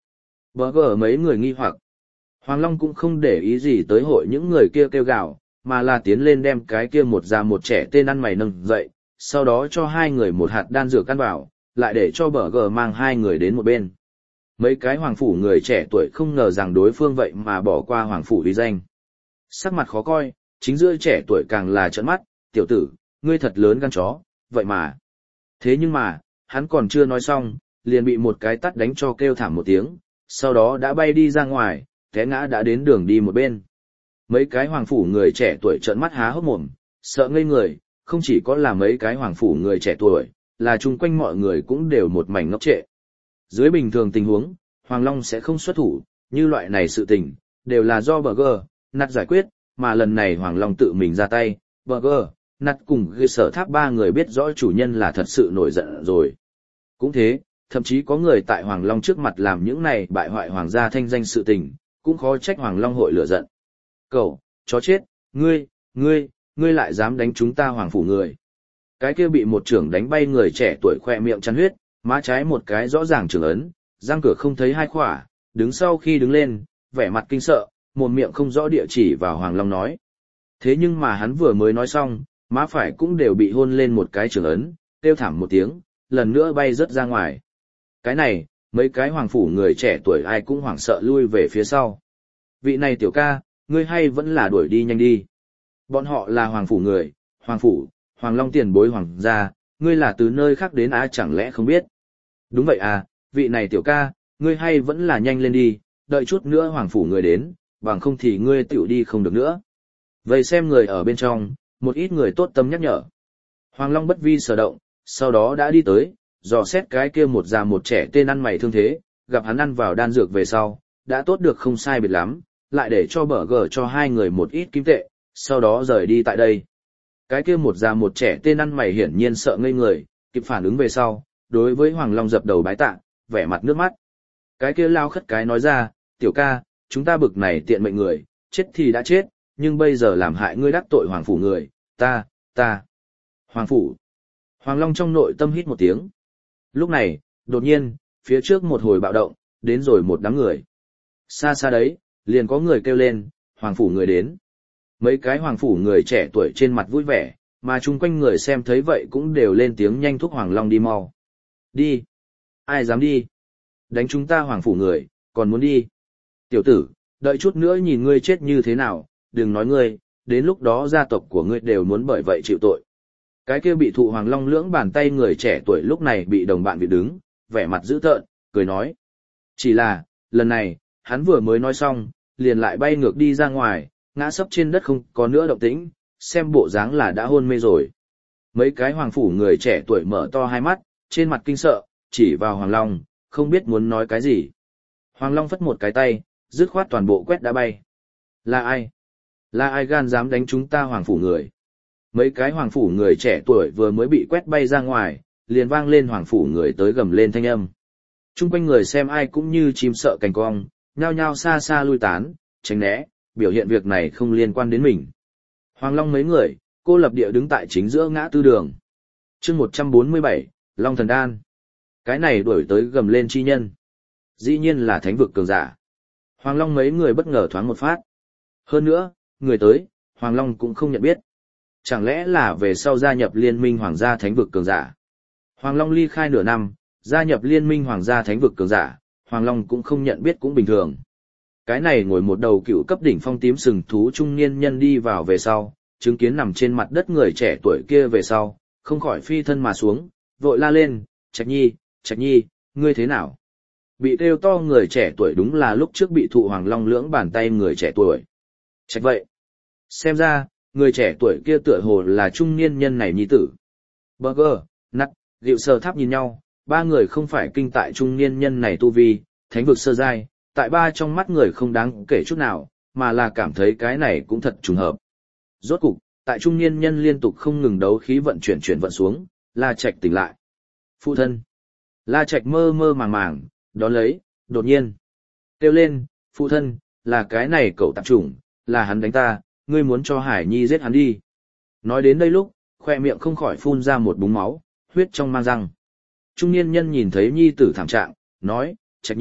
Bờ gờ mấy người nghi hoặc. Hoàng Long cũng không để ý gì tới hội những người kia kêu gào, mà là tiến lên đem cái kia một già một trẻ tên ăn mày nâng dậy, sau đó cho hai người một hạt đan dược ăn vào, lại để cho bờ gờ mang hai người đến một bên. Mấy cái hoàng phủ người trẻ tuổi không ngờ rằng đối phương vậy mà bỏ qua hoàng phủ uy danh. Sắc mặt khó coi, chính giữa trẻ tuổi càng là trợn mắt, tiểu tử, ngươi thật lớn gan chó, vậy mà. Thế nhưng mà, hắn còn chưa nói xong, liền bị một cái tát đánh cho kêu thảm một tiếng, sau đó đã bay đi ra ngoài, té ngã đã đến đường đi một bên. Mấy cái hoàng phủ người trẻ tuổi trợn mắt há hốc mồm, sợ ngây người, không chỉ có là mấy cái hoàng phủ người trẻ tuổi, là chung quanh mọi người cũng đều một mảnh ngốc trệ. Dưới bình thường tình huống, Hoàng Long sẽ không xuất thủ, như loại này sự tình, đều là do Burger, Nat giải quyết, mà lần này Hoàng Long tự mình ra tay, Burger, Nat cùng ghê sở tháp ba người biết rõ chủ nhân là thật sự nổi giận rồi. Cũng thế, thậm chí có người tại Hoàng Long trước mặt làm những này bại hoại hoàng gia thanh danh sự tình, cũng khó trách Hoàng Long hội lửa giận. Cậu, chó chết, ngươi, ngươi, ngươi lại dám đánh chúng ta hoàng phủ người. Cái kia bị một trưởng đánh bay người trẻ tuổi khoe miệng chăn huyết, má trái một cái rõ ràng trưởng ấn, răng cửa không thấy hai khỏa, đứng sau khi đứng lên, vẻ mặt kinh sợ, một miệng không rõ địa chỉ vào Hoàng Long nói. Thế nhưng mà hắn vừa mới nói xong, má phải cũng đều bị hôn lên một cái trưởng ấn, kêu thảm một tiếng, lần nữa bay rớt ra ngoài. Cái này, mấy cái hoàng phủ người trẻ tuổi ai cũng hoảng sợ lui về phía sau. Vị này tiểu ca, ngươi hay vẫn là đuổi đi nhanh đi. Bọn họ là hoàng phủ người, hoàng phủ, Hoàng Long tiền bối hoàng gia, ngươi là từ nơi khác đến á chẳng lẽ không biết. Đúng vậy à, vị này tiểu ca, ngươi hay vẫn là nhanh lên đi, đợi chút nữa hoàng phủ người đến, bằng không thì ngươi tiểu đi không được nữa. Vậy xem người ở bên trong, một ít người tốt tâm nhắc nhở. Hoàng Long bất vi sở động, sau đó đã đi tới, dò xét cái kia một già một trẻ tên ăn mày thương thế, gặp hắn ăn vào đan dược về sau, đã tốt được không sai biệt lắm, lại để cho bở gờ cho hai người một ít kim tệ, sau đó rời đi tại đây. Cái kia một già một trẻ tên ăn mày hiển nhiên sợ ngây người, kịp phản ứng về sau, đối với Hoàng Long dập đầu bái tạ, vẻ mặt nước mắt. Cái kia lao khất cái nói ra, tiểu ca, chúng ta bực này tiện mệnh người, chết thì đã chết, nhưng bây giờ làm hại ngươi đắc tội hoàng phủ người, ta, ta. Hoàng phủ. Hoàng Long trong nội tâm hít một tiếng. Lúc này, đột nhiên, phía trước một hồi bạo động, đến rồi một đám người. Xa xa đấy, liền có người kêu lên, hoàng phủ người đến. Mấy cái hoàng phủ người trẻ tuổi trên mặt vui vẻ, mà chung quanh người xem thấy vậy cũng đều lên tiếng nhanh thúc Hoàng Long đi mau. Đi. Ai dám đi? Đánh chúng ta hoàng phủ người, còn muốn đi. Tiểu tử, đợi chút nữa nhìn ngươi chết như thế nào, đừng nói ngươi, đến lúc đó gia tộc của ngươi đều muốn bởi vậy chịu tội. Cái kia bị thụ Hoàng Long lưỡng bàn tay người trẻ tuổi lúc này bị đồng bạn bị đứng, vẻ mặt dữ tợn, cười nói. Chỉ là, lần này, hắn vừa mới nói xong, liền lại bay ngược đi ra ngoài, ngã sấp trên đất không có nữa động tĩnh, xem bộ dáng là đã hôn mê rồi. Mấy cái hoàng phủ người trẻ tuổi mở to hai mắt, trên mặt kinh sợ, chỉ vào Hoàng Long, không biết muốn nói cái gì. Hoàng Long phất một cái tay, dứt khoát toàn bộ quét đã bay. Là ai? Là ai gan dám đánh chúng ta hoàng phủ người? Mấy cái hoàng phủ người trẻ tuổi vừa mới bị quét bay ra ngoài, liền vang lên hoàng phủ người tới gầm lên thanh âm. Trung quanh người xem ai cũng như chim sợ cành cong, nhao nhao xa xa lui tán, tránh né, biểu hiện việc này không liên quan đến mình. Hoàng Long mấy người, cô lập địa đứng tại chính giữa ngã tư đường. chương một trăm bốn mươi bảy, Long Thần Đan. Cái này đuổi tới gầm lên chi nhân. Dĩ nhiên là thánh vực cường giả. Hoàng Long mấy người bất ngờ thoáng một phát. Hơn nữa, người tới, Hoàng Long cũng không nhận biết. Chẳng lẽ là về sau gia nhập liên minh hoàng gia thánh vực cường giả. Hoàng Long ly khai nửa năm, gia nhập liên minh hoàng gia thánh vực cường giả, Hoàng Long cũng không nhận biết cũng bình thường. Cái này ngồi một đầu cựu cấp đỉnh phong tím sừng thú trung niên nhân đi vào về sau, chứng kiến nằm trên mặt đất người trẻ tuổi kia về sau, không khỏi phi thân mà xuống, vội la lên, Trạch Nhi, Trạch Nhi, ngươi thế nào? Bị kêu to người trẻ tuổi đúng là lúc trước bị thụ Hoàng Long lưỡng bàn tay người trẻ tuổi. Trạch vậy. Xem ra, người trẻ tuổi kia tựa hồ là trung niên nhân này nhi tử. Burger, Nat, Diệu Sơ Tháp nhìn nhau, ba người không phải kinh tại trung niên nhân này tu vi, thánh vực sơ giai, tại ba trong mắt người không đáng kể chút nào, mà là cảm thấy cái này cũng thật trùng hợp. Rốt cục, tại trung niên nhân liên tục không ngừng đấu khí vận chuyển chuyển vận xuống, La Trạch tỉnh lại. Phụ thân. La Trạch mơ mơ màng màng, đón lấy, đột nhiên. Kêu lên, phụ thân, là cái này cậu tạp chủng, là hắn đánh ta, ngươi muốn cho Hải Nhi giết hắn đi. Nói đến đây lúc, khoe miệng không khỏi phun ra một búng máu, huyết trong mang răng. Trung niên nhân nhìn thấy Nhi tử thảm trạng, nói, Trạch Nhi,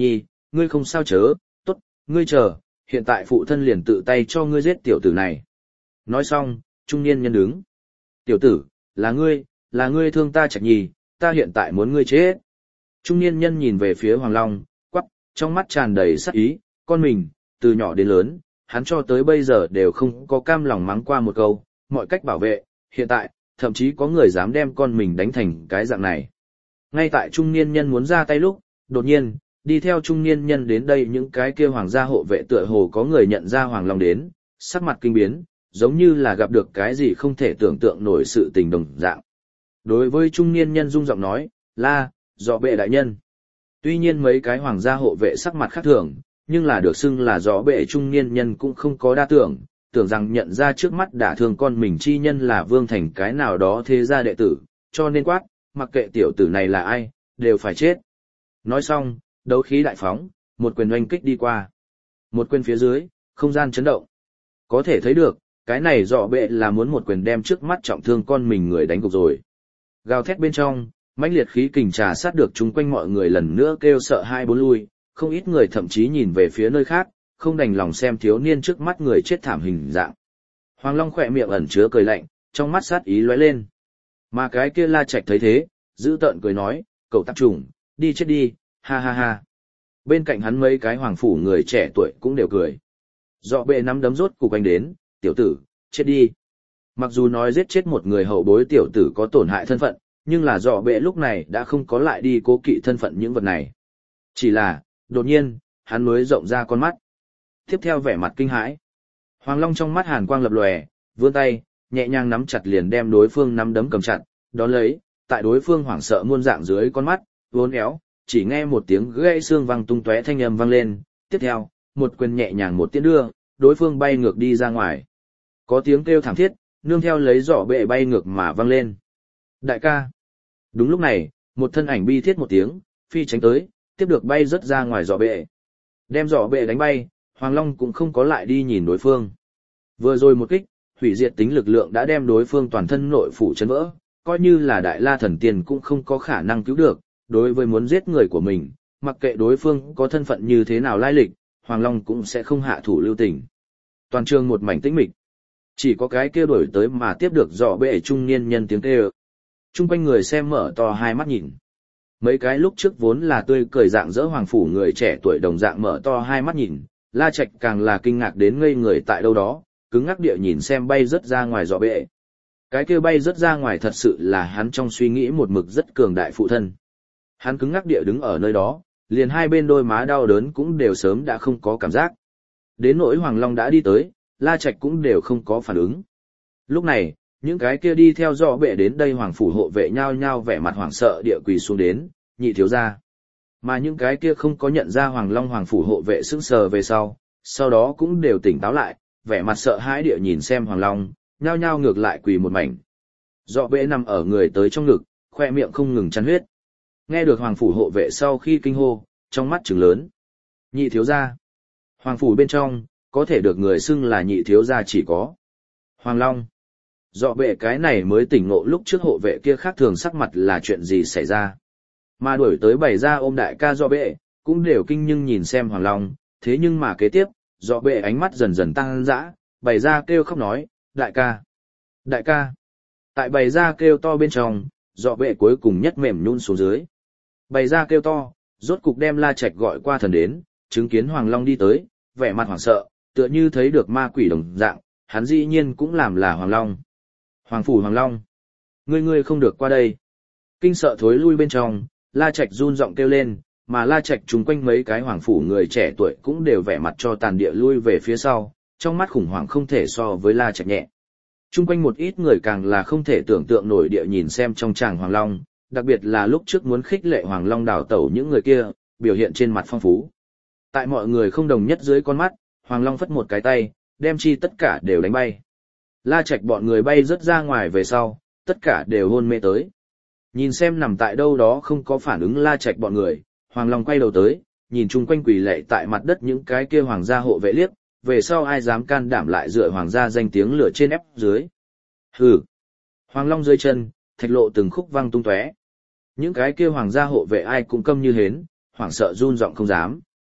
ngươi không sao chớ, tốt, ngươi chờ, hiện tại phụ thân liền tự tay cho ngươi giết tiểu tử này. Nói xong, trung niên nhân đứng. Tiểu tử, là ngươi, là ngươi thương ta Trạch Nhi, ta hiện tại muốn ngươi chết. Trung niên nhân nhìn về phía Hoàng Long, quắc, trong mắt tràn đầy sát ý, con mình, từ nhỏ đến lớn, hắn cho tới bây giờ đều không có cam lòng mắng qua một câu, mọi cách bảo vệ, hiện tại, thậm chí có người dám đem con mình đánh thành cái dạng này. Ngay tại trung niên nhân muốn ra tay lúc, đột nhiên, đi theo trung niên nhân đến đây những cái kia hoàng gia hộ vệ tựa hồ có người nhận ra Hoàng Long đến, sắc mặt kinh biến, giống như là gặp được cái gì không thể tưởng tượng nổi sự tình đồng dạng. Đối với trung niên nhân rung giọng nói, la, dọ bệ đại nhân. Tuy nhiên mấy cái hoàng gia hộ vệ sắc mặt khác thường, nhưng là được xưng là dọ bệ trung niên nhân cũng không có đa tưởng, tưởng rằng nhận ra trước mắt đả thương con mình chi nhân là Vương Thành cái nào đó thế gia đệ tử, cho nên quát, mặc kệ tiểu tử này là ai, đều phải chết. Nói xong, đấu khí đại phóng, một quyền oanh kích đi qua. Một quyền phía dưới, không gian chấn động. Có thể thấy được, cái này dọ bệ là muốn một quyền đem trước mắt trọng thương con mình người đánh gục rồi. Gào thét bên trong, mãnh liệt khí kình trà sát được chúng quanh mọi người lần nữa kêu sợ hai bốn lui, không ít người thậm chí nhìn về phía nơi khác, không đành lòng xem thiếu niên trước mắt người chết thảm hình dạng. Hoàng Long khỏe miệng ẩn chứa cười lạnh, trong mắt sát ý lóe lên. Mà cái kia La Trạch thấy thế, giữ tợn cười nói, cậu tạp trùng, đi chết đi, ha ha ha. Bên cạnh hắn mấy cái hoàng phủ người trẻ tuổi cũng đều cười. Dọ bệ nắm đấm rốt cục anh đến, tiểu tử, chết đi. Mặc dù nói giết chết một người hậu bối tiểu tử có tổn hại thân phận, nhưng là dọ bệ lúc này đã không có lại đi cố kỵ thân phận những vật này. Chỉ là, đột nhiên, hắn mới rộng ra con mắt. Tiếp theo vẻ mặt kinh hãi. Hoàng Long trong mắt hàn quang lập lòe, vươn tay, nhẹ nhàng nắm chặt liền đem đối phương nắm đấm cầm chặt, đón lấy, tại đối phương hoảng sợ muôn dạng dưới con mắt, vốn éo, chỉ nghe một tiếng gãy xương vang tung tóe thanh âm vang lên, tiếp theo, một quyền nhẹ nhàng một tiến đưa, đối phương bay ngược đi ra ngoài. Có tiếng kêu thảm thiết, nương theo lấy giỏ bệ bay ngược mà vang lên. Đại ca. Đúng lúc này, một thân ảnh bi thiết một tiếng, phi tránh tới, tiếp được bay rất ra ngoài giỏ bệ. Đem giỏ bệ đánh bay, Hoàng Long cũng không có lại đi nhìn đối phương. Vừa rồi một kích, hủy diệt tính lực lượng đã đem đối phương toàn thân nội phủ chấn vỡ, coi như là đại la thần tiên cũng không có khả năng cứu được. Đối với muốn giết người của mình, mặc kệ đối phương có thân phận như thế nào lai lịch, Hoàng Long cũng sẽ không hạ thủ lưu tình. Toàn trường một mảnh tĩnh mịch. Chỉ có cái kia đuổi tới mà tiếp được dọ bệ trung niên nhân tiếng kêu. Trung quanh người xem mở to hai mắt nhìn. Mấy cái lúc trước vốn là tươi cười dạng dỡ hoàng phủ người trẻ tuổi đồng dạng mở to hai mắt nhìn, La Trạch càng là kinh ngạc đến ngây người tại đâu đó, cứng ngắc địa nhìn xem bay rất ra ngoài dọ bệ. Cái kia bay rất ra ngoài thật sự là hắn trong suy nghĩ một mực rất cường đại phụ thân. Hắn cứng ngắc địa đứng ở nơi đó, liền hai bên đôi má đau đớn cũng đều sớm đã không có cảm giác. Đến nỗi Hoàng Long đã đi tới, La Trạch cũng đều không có phản ứng. Lúc này, những cái kia đi theo dọ bệ đến đây hoàng phủ hộ vệ nhao nhao vẻ mặt hoảng sợ địa quỳ xuống đến, nhị thiếu gia. Mà những cái kia không có nhận ra Hoàng Long hoàng phủ hộ vệ sững sờ về sau, sau đó cũng đều tỉnh táo lại, vẻ mặt sợ hãi địa nhìn xem Hoàng Long, nhao nhao ngược lại quỳ một mảnh. Dọ bệ nằm ở người tới trong ngực, khoe miệng không ngừng chăn huyết. Nghe được hoàng phủ hộ vệ sau khi kinh hô, trong mắt trừng lớn. Nhị thiếu gia. Hoàng phủ bên trong, có thể được người xưng là nhị thiếu gia chỉ có Hoàng Long. Dọ bệ cái này mới tỉnh ngộ lúc trước hộ vệ kia khác thường sắc mặt là chuyện gì xảy ra. Mà đuổi tới bày ra ôm đại ca dọ bệ, cũng đều kinh nhưng nhìn xem Hoàng Long, thế nhưng mà kế tiếp, dọ bệ ánh mắt dần dần tăng dã, bày ra kêu khóc nói, đại ca, đại ca. Tại bày ra kêu to bên trong, dọ bệ cuối cùng nhất mềm nhún xuống dưới. Bày ra kêu to, rốt cục đem La Trạch gọi qua thần đến, chứng kiến Hoàng Long đi tới, vẻ mặt hoảng sợ, tựa như thấy được ma quỷ đồng dạng, hắn dĩ nhiên cũng làm là Hoàng Long. Hoàng phủ Hoàng Long, ngươi ngươi không được qua đây. Kinh sợ thối lui bên trong, La Trạch run giọng kêu lên, mà La Trạch chung quanh mấy cái hoàng phủ người trẻ tuổi cũng đều vẻ mặt cho tàn địa lui về phía sau, trong mắt khủng hoảng không thể so với La Trạch nhẹ. Chung quanh một ít người càng là không thể tưởng tượng nổi địa nhìn xem trong tràng Hoàng Long, đặc biệt là lúc trước muốn khích lệ Hoàng Long đào tẩu những người kia, biểu hiện trên mặt phong phú. Tại mọi người không đồng nhất dưới con mắt, Hoàng Long phất một cái tay, đem chi tất cả đều đánh bay. La Trạch bọn người bay rất ra ngoài về sau, tất cả đều hôn mê tới. Nhìn xem nằm tại đâu đó không có phản ứng La Trạch bọn người, Hoàng Long quay đầu tới, nhìn chung quanh quỳ lệ tại mặt đất những cái kia hoàng gia hộ vệ liếc, về sau ai dám can đảm lại dựa hoàng gia danh tiếng lửa trên ép dưới. Hừ. Hoàng Long dưới chân, thạch lộ từng khúc văng tung tóe. Những cái kia hoàng gia hộ vệ ai cũng câm như hến, hoảng sợ run giọng không dám.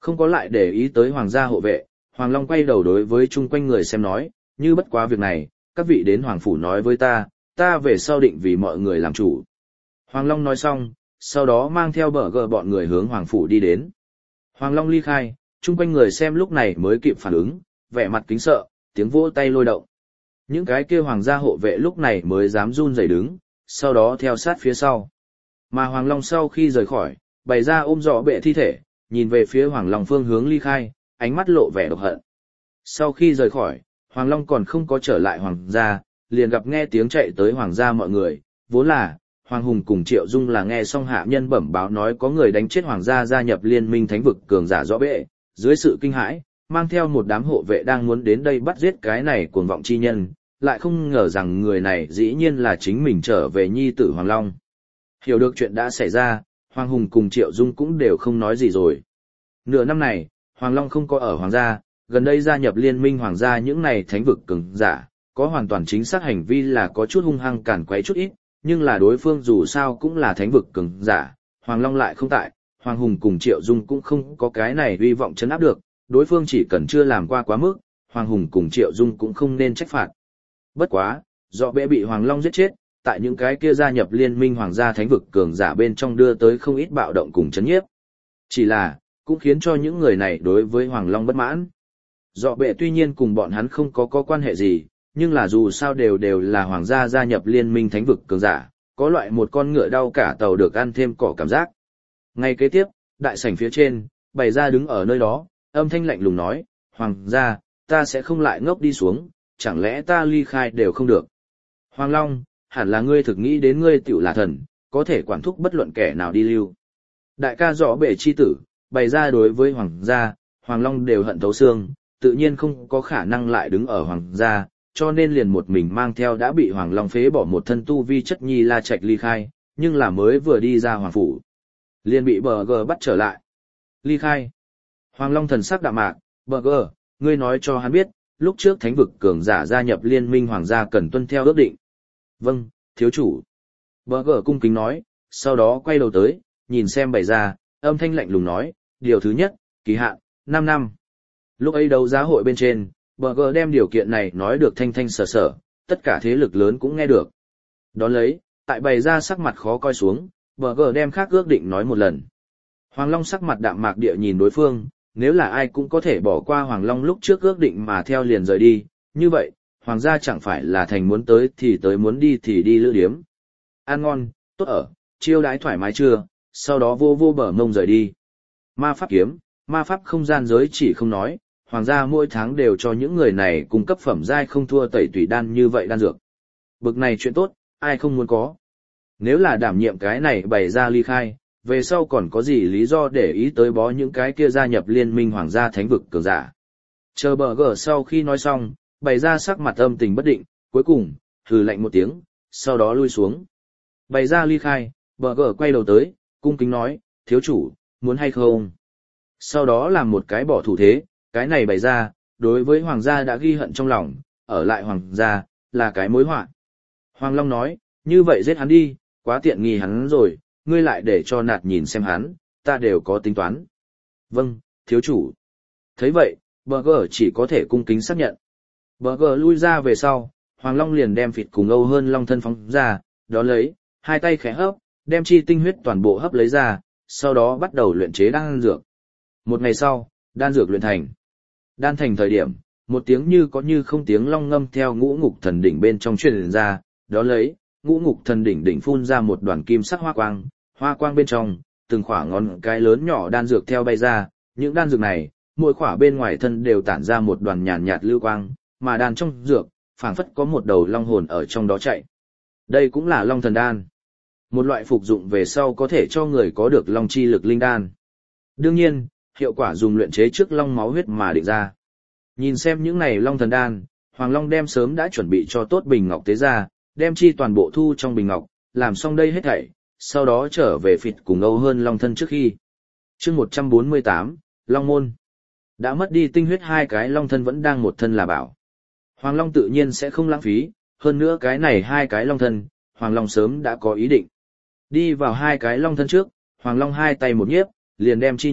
Không có lại để ý tới hoàng gia hộ vệ, Hoàng Long quay đầu đối với chung quanh người xem nói, như bất quá việc này, các vị đến Hoàng Phủ nói với ta, ta về sau định vì mọi người làm chủ. Hoàng Long nói xong, sau đó mang theo bờ gờ bọn người hướng Hoàng Phủ đi đến. Hoàng Long ly khai, chung quanh người xem lúc này mới kịp phản ứng, vẻ mặt kính sợ, tiếng vỗ tay lôi động. Những cái kia hoàng gia hộ vệ lúc này mới dám run rẩy đứng, sau đó theo sát phía sau. Mà Hoàng Long sau khi rời khỏi, bày ra ôm rõ bệ thi thể, nhìn về phía Hoàng Long phương hướng ly khai, ánh mắt lộ vẻ độc hận. Sau khi rời khỏi, Hoàng Long còn không có trở lại Hoàng gia, liền gặp nghe tiếng chạy tới Hoàng gia mọi người, vốn là, Hoàng Hùng cùng Triệu Dung là nghe xong hạ nhân bẩm báo nói có người đánh chết Hoàng gia gia nhập liên minh thánh vực cường giả rõ bệ, dưới sự kinh hãi, mang theo một đám hộ vệ đang muốn đến đây bắt giết cái này cuồng vọng chi nhân, lại không ngờ rằng người này dĩ nhiên là chính mình trở về nhi tử Hoàng Long. Hiểu được chuyện đã xảy ra, Hoàng Hùng cùng Triệu Dung cũng đều không nói gì rồi. Nửa năm này, Hoàng Long không có ở Hoàng gia, gần đây gia nhập liên minh Hoàng gia những này thánh vực cường giả, có hoàn toàn chính xác hành vi là có chút hung hăng cản quấy chút ít, nhưng là đối phương dù sao cũng là thánh vực cường giả, Hoàng Long lại không tại, Hoàng Hùng cùng Triệu Dung cũng không có cái này uy vọng chấn áp được, đối phương chỉ cần chưa làm qua quá mức, Hoàng Hùng cùng Triệu Dung cũng không nên trách phạt. Bất quá, do bệ bị Hoàng Long giết chết, tại những cái kia gia nhập liên minh Hoàng gia thánh vực cường giả bên trong đưa tới không ít bạo động cùng chấn nhiếp. Chỉ là, cũng khiến cho những người này đối với Hoàng Long bất mãn. Dọ bệ tuy nhiên cùng bọn hắn không có có quan hệ gì, nhưng là dù sao đều đều là Hoàng gia gia nhập liên minh thánh vực cường giả, có loại một con ngựa đau cả tàu được ăn thêm cỏ cảm giác. Ngay kế tiếp, đại sảnh phía trên, bày ra đứng ở nơi đó, âm thanh lạnh lùng nói, Hoàng gia, ta sẽ không lại ngốc đi xuống, chẳng lẽ ta ly khai đều không được. Hoàng Long, hẳn là ngươi thực nghĩ đến ngươi tiểu là thần, có thể quản thúc bất luận kẻ nào đi lưu. Đại ca rõ bệ chi tử, bày ra đối với Hoàng gia, Hoàng Long đều hận thấu xương, tự nhiên không có khả năng lại đứng ở Hoàng gia, cho nên liền một mình mang theo đã bị Hoàng Long phế bỏ một thân tu vi chất nhi La Trạch ly khai, nhưng là mới vừa đi ra Hoàng Phủ. Liền bị bờ gờ bắt trở lại. Ly khai. Hoàng Long thần sắc đạm mạc, bờ gờ, ngươi nói cho hắn biết, lúc trước thánh vực cường giả gia nhập liên minh Hoàng gia cần tuân theo ước định. Vâng, thiếu chủ. Bờ gờ cung kính nói, sau đó quay đầu tới, nhìn xem bày ra, âm thanh lạnh lùng nói, điều thứ nhất, kỳ hạn, năm năm. Lúc ấy đấu giá hội bên trên, bờ gờ đem điều kiện này nói được thanh thanh sở sở, tất cả thế lực lớn cũng nghe được. Đón lấy, tại bày ra sắc mặt khó coi xuống, bờ gờ đem khác ước định nói một lần. Hoàng Long sắc mặt đạm mạc địa nhìn đối phương, nếu là ai cũng có thể bỏ qua Hoàng Long lúc trước ước định mà theo liền rời đi, như vậy, Hoàng gia chẳng phải là thành muốn tới thì tới muốn đi thì đi lữ điếm. Ăn ngon, tốt ở, chiêu đãi thoải mái chưa, sau đó vô vô bờ mông rời đi. Ma pháp kiếm, ma pháp không gian giới chỉ không nói, Hoàng gia mỗi tháng đều cho những người này cung cấp phẩm giai không thua tẩy tùy đan như vậy đan dược. Bực này chuyện tốt, ai không muốn có. Nếu là đảm nhiệm cái này bày ra ly khai, về sau còn có gì lý do để ý tới bó những cái kia gia nhập liên minh Hoàng gia thánh vực cường giả. Chờ bờ gờ sau khi nói xong, bày ra sắc mặt âm tình bất định, cuối cùng, hừ lạnh một tiếng, sau đó lui xuống. Bày ra ly khai, bờ gờ quay đầu tới, cung kính nói, thiếu chủ, muốn hay không? Sau đó làm một cái bỏ thủ thế, cái này bày ra, đối với Hoàng gia đã ghi hận trong lòng, ở lại Hoàng gia, là cái mối họa. Hoàng Long nói, như vậy giết hắn đi, quá tiện nghi hắn rồi, ngươi lại để cho nạt nhìn xem hắn, ta đều có tính toán. Vâng, thiếu chủ. Thấy vậy, bờ gờ chỉ có thể cung kính xác nhận. Bờ gờ lui ra về sau, Hoàng Long liền đem phịt cùng Âu hơn Long thân phóng ra, đó lấy, hai tay khẽ hấp, đem chi tinh huyết toàn bộ hấp lấy ra, sau đó bắt đầu luyện chế đan dược. Một ngày sau, đan dược luyện thành. Đan thành thời điểm, một tiếng như có như không tiếng long ngâm theo ngũ ngục thần đỉnh bên trong truyền ra, đó lấy, ngũ ngục thần đỉnh đỉnh phun ra một đoàn kim sắc hoa quang, hoa quang bên trong, từng khỏa ngón cái lớn nhỏ đan dược theo bay ra, những đan dược này, mỗi khỏa bên ngoài thân đều tản ra một đoàn nhàn nhạt lưu quang, mà đan trong dược, phảng phất có một đầu long hồn ở trong đó chạy. Đây cũng là long thần đan. Một loại phục dụng về sau có thể cho người có được long chi lực linh đan. Đương nhiên, hiệu quả dùng luyện chế trước long máu huyết mà định ra. Nhìn xem những này long thần đan, Hoàng Long đem sớm đã chuẩn bị cho tốt bình ngọc tế ra, đem chi toàn bộ thu trong bình ngọc, làm xong đây hết thảy, sau đó trở về phịt cùng Âu hơn Long thân trước khi. Chương một trăm bốn mươi tám, Long môn. Đã mất đi tinh huyết hai cái Long thân vẫn đang một thân là bảo. Hoàng Long tự nhiên sẽ không lãng phí, hơn nữa cái này hai cái Long thân, Hoàng Long sớm đã có ý định. Đi vào hai cái Long thân trước, Hoàng Long hai tay một nhiếp, liền đem chi nhiếp,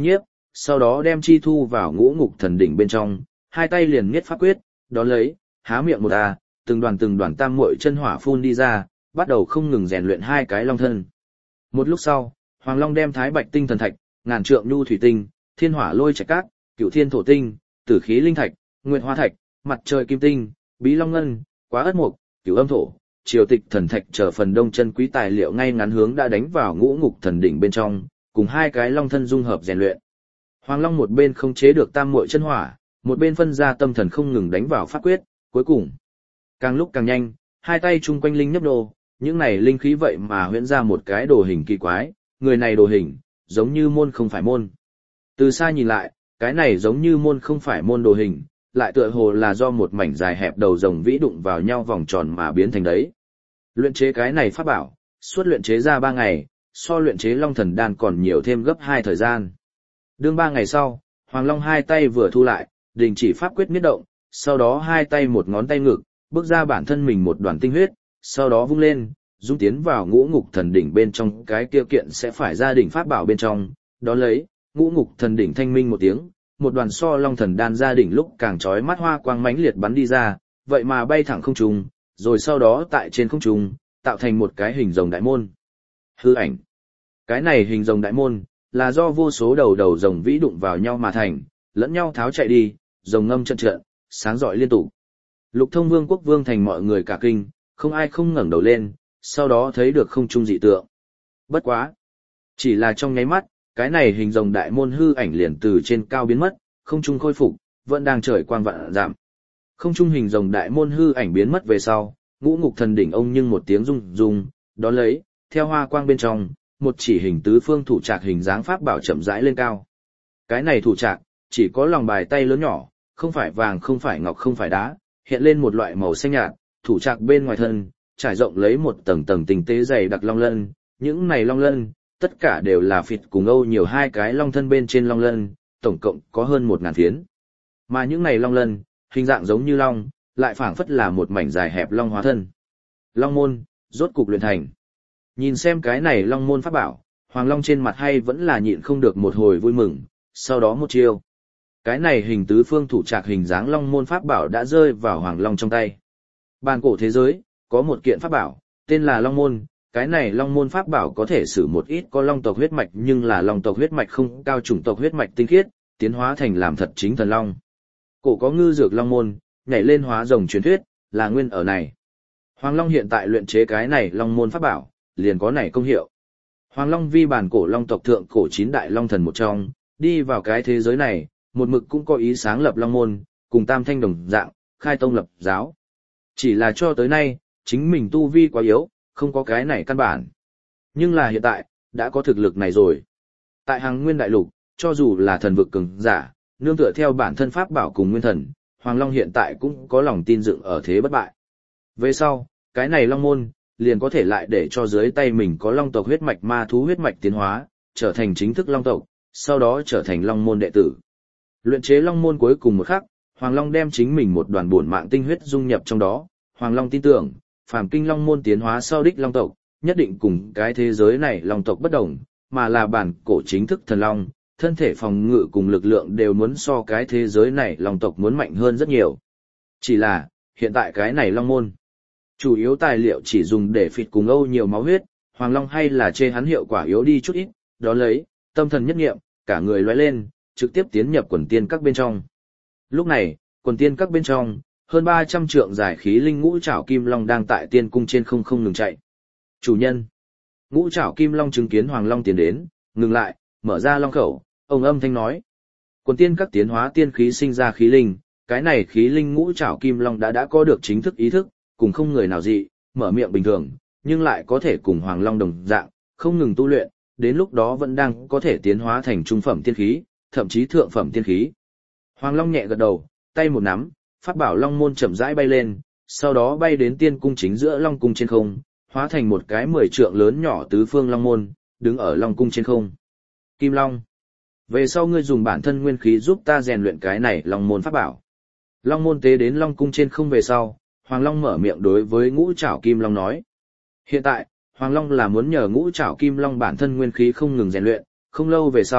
sau đó đem chi thu vào ngũ ngục thần đỉnh bên trong, hai tay liền niết pháp quyết, đón lấy, há miệng một a, từng đoàn từng đoàn tam muội chân hỏa phun đi ra, bắt đầu không ngừng rèn luyện hai cái long thân. Một lúc sau, Hoàng Long đem Thái Bạch tinh thần thạch, ngàn trượng nhu thủy tinh, thiên hỏa lôi trạch cát, cửu thiên thổ tinh, tử khí linh thạch, nguyệt hoa thạch, mặt trời kim tinh, bí long ngân, quá ất mục, cửu âm thổ, triều tịch thần thạch chờ phần đông chân quý tài liệu ngay ngắn hướng đã đánh vào ngũ ngục thần đỉnh bên trong, cùng hai cái long thân dung hợp rèn luyện. Hoàng Long một bên không chế được tam muội chân hỏa, một bên phân ra tâm thần không ngừng đánh vào pháp quyết, cuối cùng càng lúc càng nhanh, hai tay chung quanh linh nhấp nô, những này linh khí vậy mà huyễn ra một cái đồ hình kỳ quái, người này đồ hình giống như môn không phải môn. Từ xa nhìn lại, cái này giống như môn không phải môn đồ hình, lại tựa hồ là do một mảnh dài hẹp đầu rồng vĩ đụng vào nhau vòng tròn mà biến thành đấy. Luyện chế cái này pháp bảo, suốt luyện chế ra ba ngày, so luyện chế Long Thần Đan còn nhiều thêm gấp hai thời gian. Đương ba ngày sau, Hoàng Long hai tay vừa thu lại, đình chỉ pháp quyết miết động, sau đó hai tay một ngón tay ngực, bước ra bản thân mình một đoàn tinh huyết, sau đó vung lên, dung tiến vào ngũ ngục thần đỉnh bên trong cái kia kiện sẽ phải ra đỉnh pháp bảo bên trong, đó lấy, ngũ ngục thần đỉnh thanh minh một tiếng, một đoàn so Long Thần Đan ra đỉnh lúc càng chói mắt hoa quang mãnh liệt bắn đi ra, vậy mà bay thẳng không trung, rồi sau đó tại trên không trung, tạo thành một cái hình rồng đại môn. Hư ảnh. Cái này hình rồng đại môn, là do vô số đầu đầu rồng vĩ đụng vào nhau mà thành, lẫn nhau tháo chạy đi, rồng ngâm trận trận, sáng rọi liên tục. Lục Thông Vương quốc vương thành mọi người cả kinh, không ai không ngẩng đầu lên, sau đó thấy được không trung dị tượng. Bất quá. Chỉ là trong nháy mắt, cái này hình rồng đại môn hư ảnh liền từ trên cao biến mất, không trung khôi phục, vẫn đang trời quang vạn giảm. Không trung hình rồng đại môn hư ảnh biến mất về sau, ngũ ngục thần đỉnh ông nhưng một tiếng rung rung, đó lấy, theo hoa quang bên trong, một chỉ hình tứ phương thủ trạc hình dáng pháp bảo chậm rãi lên cao. Cái này thủ trạc, chỉ có lòng bài tay lớn nhỏ, không phải vàng không phải ngọc không phải đá, hiện lên một loại màu xanh nhạt, thủ trạc bên ngoài thân, trải rộng lấy một tầng tầng tinh tế dày đặc long lân, những này long lân, tất cả đều là phịt cùng âu nhiều hai cái long thân bên trên long lân, tổng cộng có hơn một ngàn phiến. Mà những này long lân, hình dạng giống như long, lại phảng phất là một mảnh dài hẹp long hóa thân. Long môn, rốt cục luyện thành. Nhìn xem cái này long môn pháp bảo, Hoàng Long trên mặt hay vẫn là nhịn không được một hồi vui mừng, sau đó một chiêu. Cái này hình tứ phương thủ trạc hình dáng long môn pháp bảo đã rơi vào Hoàng Long trong tay. Bàn cổ thế giới, có một kiện pháp bảo, tên là long môn. Cái này long môn pháp bảo có thể sử một ít có long tộc huyết mạch nhưng là long tộc huyết mạch không cao chủng tộc huyết mạch tinh khiết, tiến hóa thành làm thật chính thần long. Cổ có ngư dược long môn, nhảy lên hóa rồng truyền thuyết, là nguyên ở này. Hoàng Long hiện tại luyện chế cái này long môn pháp bảo, liền có này công hiệu. Hoàng Long vi bản cổ long tộc thượng cổ chín đại long thần một trong, đi vào cái thế giới này, một mực cũng có ý sáng lập long môn, cùng tam thanh đồng dạng, khai tông lập giáo. Chỉ là cho tới nay, chính mình tu vi quá yếu, không có cái này căn bản. Nhưng là hiện tại, đã có thực lực này rồi. Tại Hằng Nguyên Đại Lục, cho dù là thần vực cường giả, nương tựa theo bản thân pháp bảo cùng nguyên thần, Hoàng Long hiện tại cũng có lòng tin dựng ở thế bất bại. Về sau, cái này long môn, liền có thể lại để cho dưới tay mình có long tộc huyết mạch ma thú huyết mạch tiến hóa, trở thành chính thức long tộc, sau đó trở thành long môn đệ tử. Luyện chế long môn cuối cùng một khắc, Hoàng Long đem chính mình một đoàn bổn mạng tinh huyết dung nhập trong đó, Hoàng Long tin tưởng, phàm kinh long môn tiến hóa sau đích long tộc, nhất định cùng cái thế giới này long tộc bất đồng, mà là bản cổ chính thức thần long, thân thể phòng ngự cùng lực lượng đều muốn so cái thế giới này long tộc muốn mạnh hơn rất nhiều. Chỉ là, hiện tại cái này long môn, chủ yếu tài liệu chỉ dùng để phịt cùng âu nhiều máu huyết, Hoàng Long hay là chê hắn hiệu quả yếu đi chút ít, đó lấy, tâm thần nhất nghiệm, cả người lóe lên, trực tiếp tiến nhập quần tiên các bên trong. Lúc này, quần tiên các bên trong, hơn ba trăm trượng giải khí linh ngũ trảo kim long đang tại tiên cung trên không không ngừng chạy. Chủ nhân. Ngũ trảo kim long chứng kiến Hoàng Long tiến đến, ngừng lại, mở ra long khẩu, ông âm thanh nói. Quần tiên các tiến hóa tiên khí sinh ra khí linh, cái này khí linh ngũ trảo kim long đã đã có được chính thức ý thức, cùng không người nào dị, mở miệng bình thường, nhưng lại có thể cùng Hoàng Long đồng dạng, không ngừng tu luyện, đến lúc đó vẫn đang có thể tiến hóa thành trung phẩm tiên khí, thậm chí thượng phẩm tiên khí. Hoàng Long nhẹ gật đầu, tay một nắm, pháp bảo long môn chậm rãi bay lên, sau đó bay đến tiên cung chính giữa long cung trên không, hóa thành một cái mười trượng lớn nhỏ tứ phương long môn, đứng ở long cung trên không. Kim Long, về sau ngươi dùng bản thân nguyên khí giúp ta rèn luyện cái này long môn pháp bảo. Long môn tế đến long cung trên không về sau, Hoàng Long mở miệng đối với ngũ trảo kim long nói. Hiện tại, Hoàng Long là muốn nhờ ngũ trảo kim long bản thân nguyên khí không ngừng rèn luyện, không lâu về sau,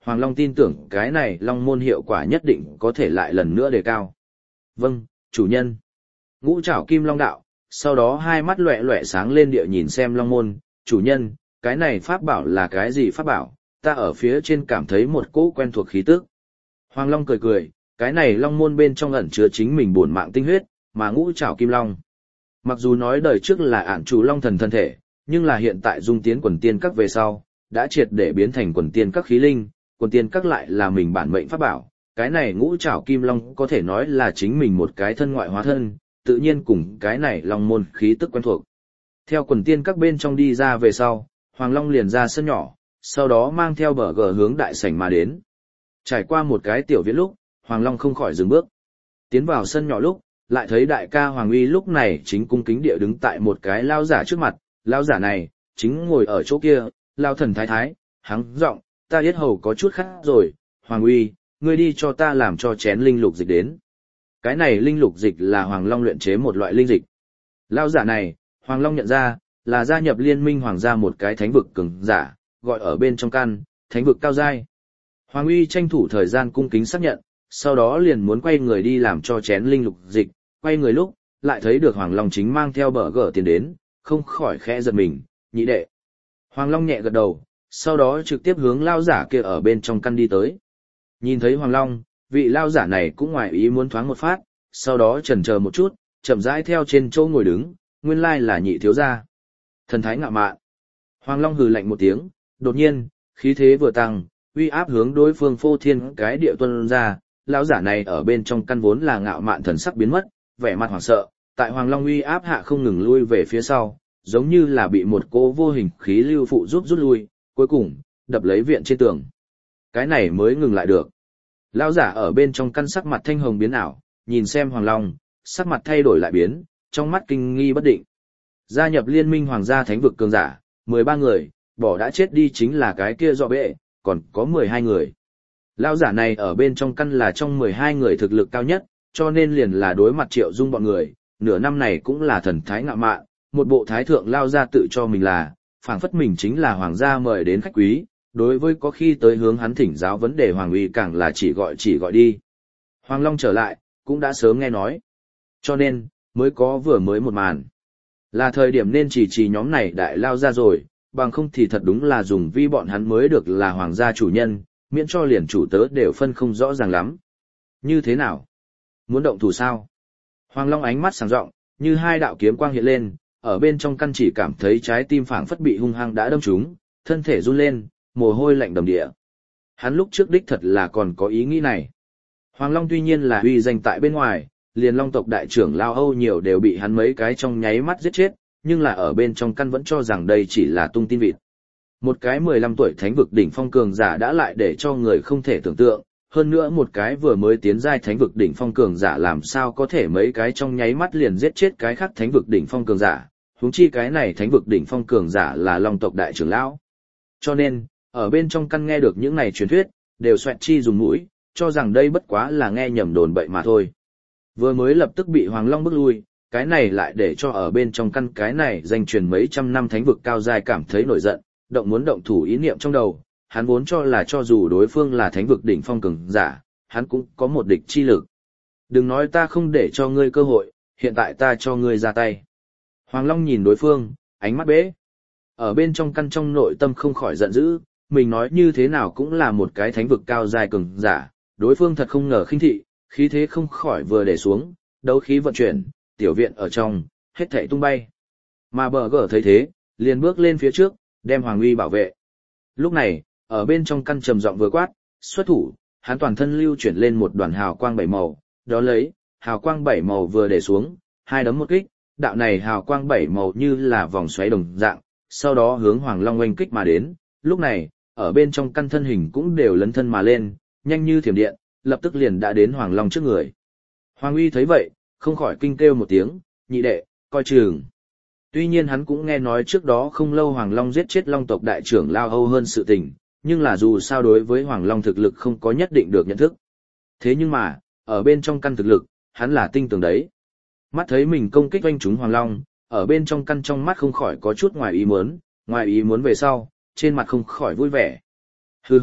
Hoàng Long tin tưởng cái này Long môn hiệu quả nhất định có thể lại lần nữa đề cao. Vâng, chủ nhân. Ngũ Trảo Kim Long đạo, sau đó hai mắt loẹ loẹ sáng lên địa nhìn xem Long môn, chủ nhân, cái này pháp bảo là cái gì pháp bảo, ta ở phía trên cảm thấy một cỗ quen thuộc khí tức. Hoàng Long cười cười, cái này Long môn bên trong ẩn chứa chính mình bổn mạng tinh huyết, mà Ngũ Trảo Kim Long. Mặc dù nói đời trước là ản chủ Long thần thân thể, nhưng là hiện tại dung tiến quần tiên các về sau, đã triệt để biến thành quần tiên các khí linh, quần tiên các lại là mình bản mệnh pháp bảo. Cái này Ngũ Trảo Kim Long có thể nói là chính mình một cái thân ngoại hóa thân, tự nhiên cùng cái này Long môn khí tức quen thuộc. Theo quần tiên các bên trong đi ra về sau, Hoàng Long liền ra sân nhỏ, sau đó mang theo bờ gờ hướng đại sảnh mà đến. Trải qua một cái tiểu viện lúc, Hoàng Long không khỏi dừng bước. Tiến vào sân nhỏ lúc, lại thấy đại ca Hoàng Uy lúc này chính cung kính địa đứng tại một cái lao giả trước mặt, lao giả này, chính ngồi ở chỗ kia, lao thần thái thái, hắng giọng, ta yết hầu có chút khát rồi, Hoàng Uy, ngươi đi cho ta làm cho chén linh lục dịch đến. Cái này linh lục dịch là Hoàng Long luyện chế một loại linh dịch. Lao giả này, Hoàng Long nhận ra, là gia nhập liên minh hoàng gia một cái thánh vực cường giả, gọi ở bên trong căn, thánh vực cao giai. Hoàng Uy tranh thủ thời gian cung kính xác nhận, sau đó liền muốn quay người đi làm cho chén linh lục dịch, quay người lúc, lại thấy được Hoàng Long chính mang theo bờ gở tiền đến, không khỏi khẽ giật mình, nhị đệ. Hoàng Long nhẹ gật đầu, sau đó trực tiếp hướng lao giả kia ở bên trong căn đi tới. Nhìn thấy Hoàng Long, vị lao giả này cũng ngoài ý muốn thoáng một phát, sau đó chần chờ một chút, chậm rãi theo trên chỗ ngồi đứng, nguyên lai là nhị thiếu gia. Thần thái ngạo mạn. Hoàng Long hừ lạnh một tiếng, đột nhiên, khí thế vừa tăng, uy áp hướng đối phương phô thiên cái địa tuân ra, lão giả này ở bên trong căn vốn là ngạo mạn thần sắc biến mất, vẻ mặt hoảng sợ, tại Hoàng Long uy áp hạ không ngừng lui về phía sau, giống như là bị một cỗ vô hình khí lưu phụ giúp rút lui, cuối cùng, đập lấy viện trên tường. Cái này mới ngừng lại được. Lão giả ở bên trong căn sắc mặt thanh hồng biến ảo, nhìn xem Hoàng Long, sắc mặt thay đổi lại biến, trong mắt kinh nghi bất định. Gia nhập liên minh hoàng gia thánh vực cường giả, mười ba người, bỏ đã chết đi chính là cái kia dọ bệ, còn có mười hai người. Lão giả này ở bên trong căn là trong mười hai người thực lực cao nhất, cho nên liền là đối mặt Triệu Dung bọn người, nửa năm này cũng là thần thái ngạo mạn, một bộ thái thượng lao ra tự cho mình là, phảng phất mình chính là hoàng gia mời đến khách quý, đối với có khi tới hướng hắn thỉnh giáo vấn đề hoàng uy càng là chỉ gọi chỉ gọi đi. Hoàng Long trở lại, cũng đã sớm nghe nói. Cho nên, mới có vừa mới một màn. Là thời điểm nên chỉ chỉ nhóm này đại lao ra rồi, bằng không thì thật đúng là dùng vi bọn hắn mới được là hoàng gia chủ nhân, miễn cho liền chủ tớ đều phân không rõ ràng lắm. Như thế nào? Muốn động thủ sao? Hoàng Long ánh mắt sáng rộng, như hai đạo kiếm quang hiện lên, ở bên trong căn chỉ cảm thấy trái tim phảng phất bị hung hăng đã đâm trúng, thân thể run lên, mồ hôi lạnh đầm địa. Hắn lúc trước đích thật là còn có ý nghĩ này. Hoàng Long tuy nhiên là uy danh tại bên ngoài, liền Long tộc đại trưởng lao Âu nhiều đều bị hắn mấy cái trong nháy mắt giết chết, nhưng là ở bên trong căn vẫn cho rằng đây chỉ là tung tin vịt. Một cái mười lăm tuổi thánh vực đỉnh phong cường giả đã lại để cho người không thể tưởng tượng, hơn nữa một cái vừa mới tiến giai thánh vực đỉnh phong cường giả làm sao có thể mấy cái trong nháy mắt liền giết chết cái khác thánh vực đỉnh phong cường giả, huống chi cái này thánh vực đỉnh phong cường giả là Long tộc đại trưởng lão. Cho nên, ở bên trong căn nghe được những này truyền thuyết, đều xoẹt chi dùng mũi, cho rằng đây bất quá là nghe nhầm đồn bậy mà thôi. Vừa mới lập tức bị Hoàng Long bức lui, cái này lại để cho ở bên trong căn cái này danh truyền mấy trăm năm thánh vực cao giai cảm thấy nổi giận, động muốn động thủ ý niệm trong đầu, hắn vốn cho là cho dù đối phương là thánh vực đỉnh phong cường giả, hắn cũng có một địch chi lực. Đừng nói ta không để cho ngươi cơ hội, hiện tại ta cho ngươi ra tay. Hoàng Long nhìn đối phương, ánh mắt bế. Ở bên trong căn trong nội tâm không khỏi giận dữ, mình nói như thế nào cũng là một cái thánh vực cao giai cường giả, đối phương thật không ngờ khinh thị, khí thế không khỏi vừa để xuống, đấu khí vận chuyển, tiểu viện ở trong, hết thảy tung bay. Mà bờ gở thấy thế, liền bước lên phía trước, đem Hoàng Uy bảo vệ. Lúc này, ở bên trong căn trầm giọng vừa quát, xuất thủ, hắn toàn thân lưu chuyển lên một đoàn hào quang bảy màu, đó lấy, hào quang bảy màu vừa để xuống, hai đấm một kích, đạo này hào quang bảy màu như là vòng xoáy đồng dạng, sau đó hướng Hoàng Long oanh kích mà đến. Lúc này, ở bên trong căn thân hình cũng đều lấn thân mà lên, nhanh như thiểm điện, lập tức liền đã đến Hoàng Long trước người. Hoàng Uy thấy vậy, không khỏi kinh kêu một tiếng, nhị đệ, coi chừng. Tuy nhiên hắn cũng nghe nói trước đó không lâu Hoàng Long giết chết Long tộc đại trưởng lao Âu hơn sự tình, nhưng là dù sao đối với Hoàng Long thực lực không có nhất định được nhận thức. Thế nhưng mà, ở bên trong căn thực lực, hắn là tinh tường đấy. Mắt thấy mình công kích oanh trúng Hoàng Long, ở bên trong căn trong mắt không khỏi có chút ngoài ý muốn, ngoài ý muốn về sau, trên mặt không khỏi vui vẻ. Hừ hừ,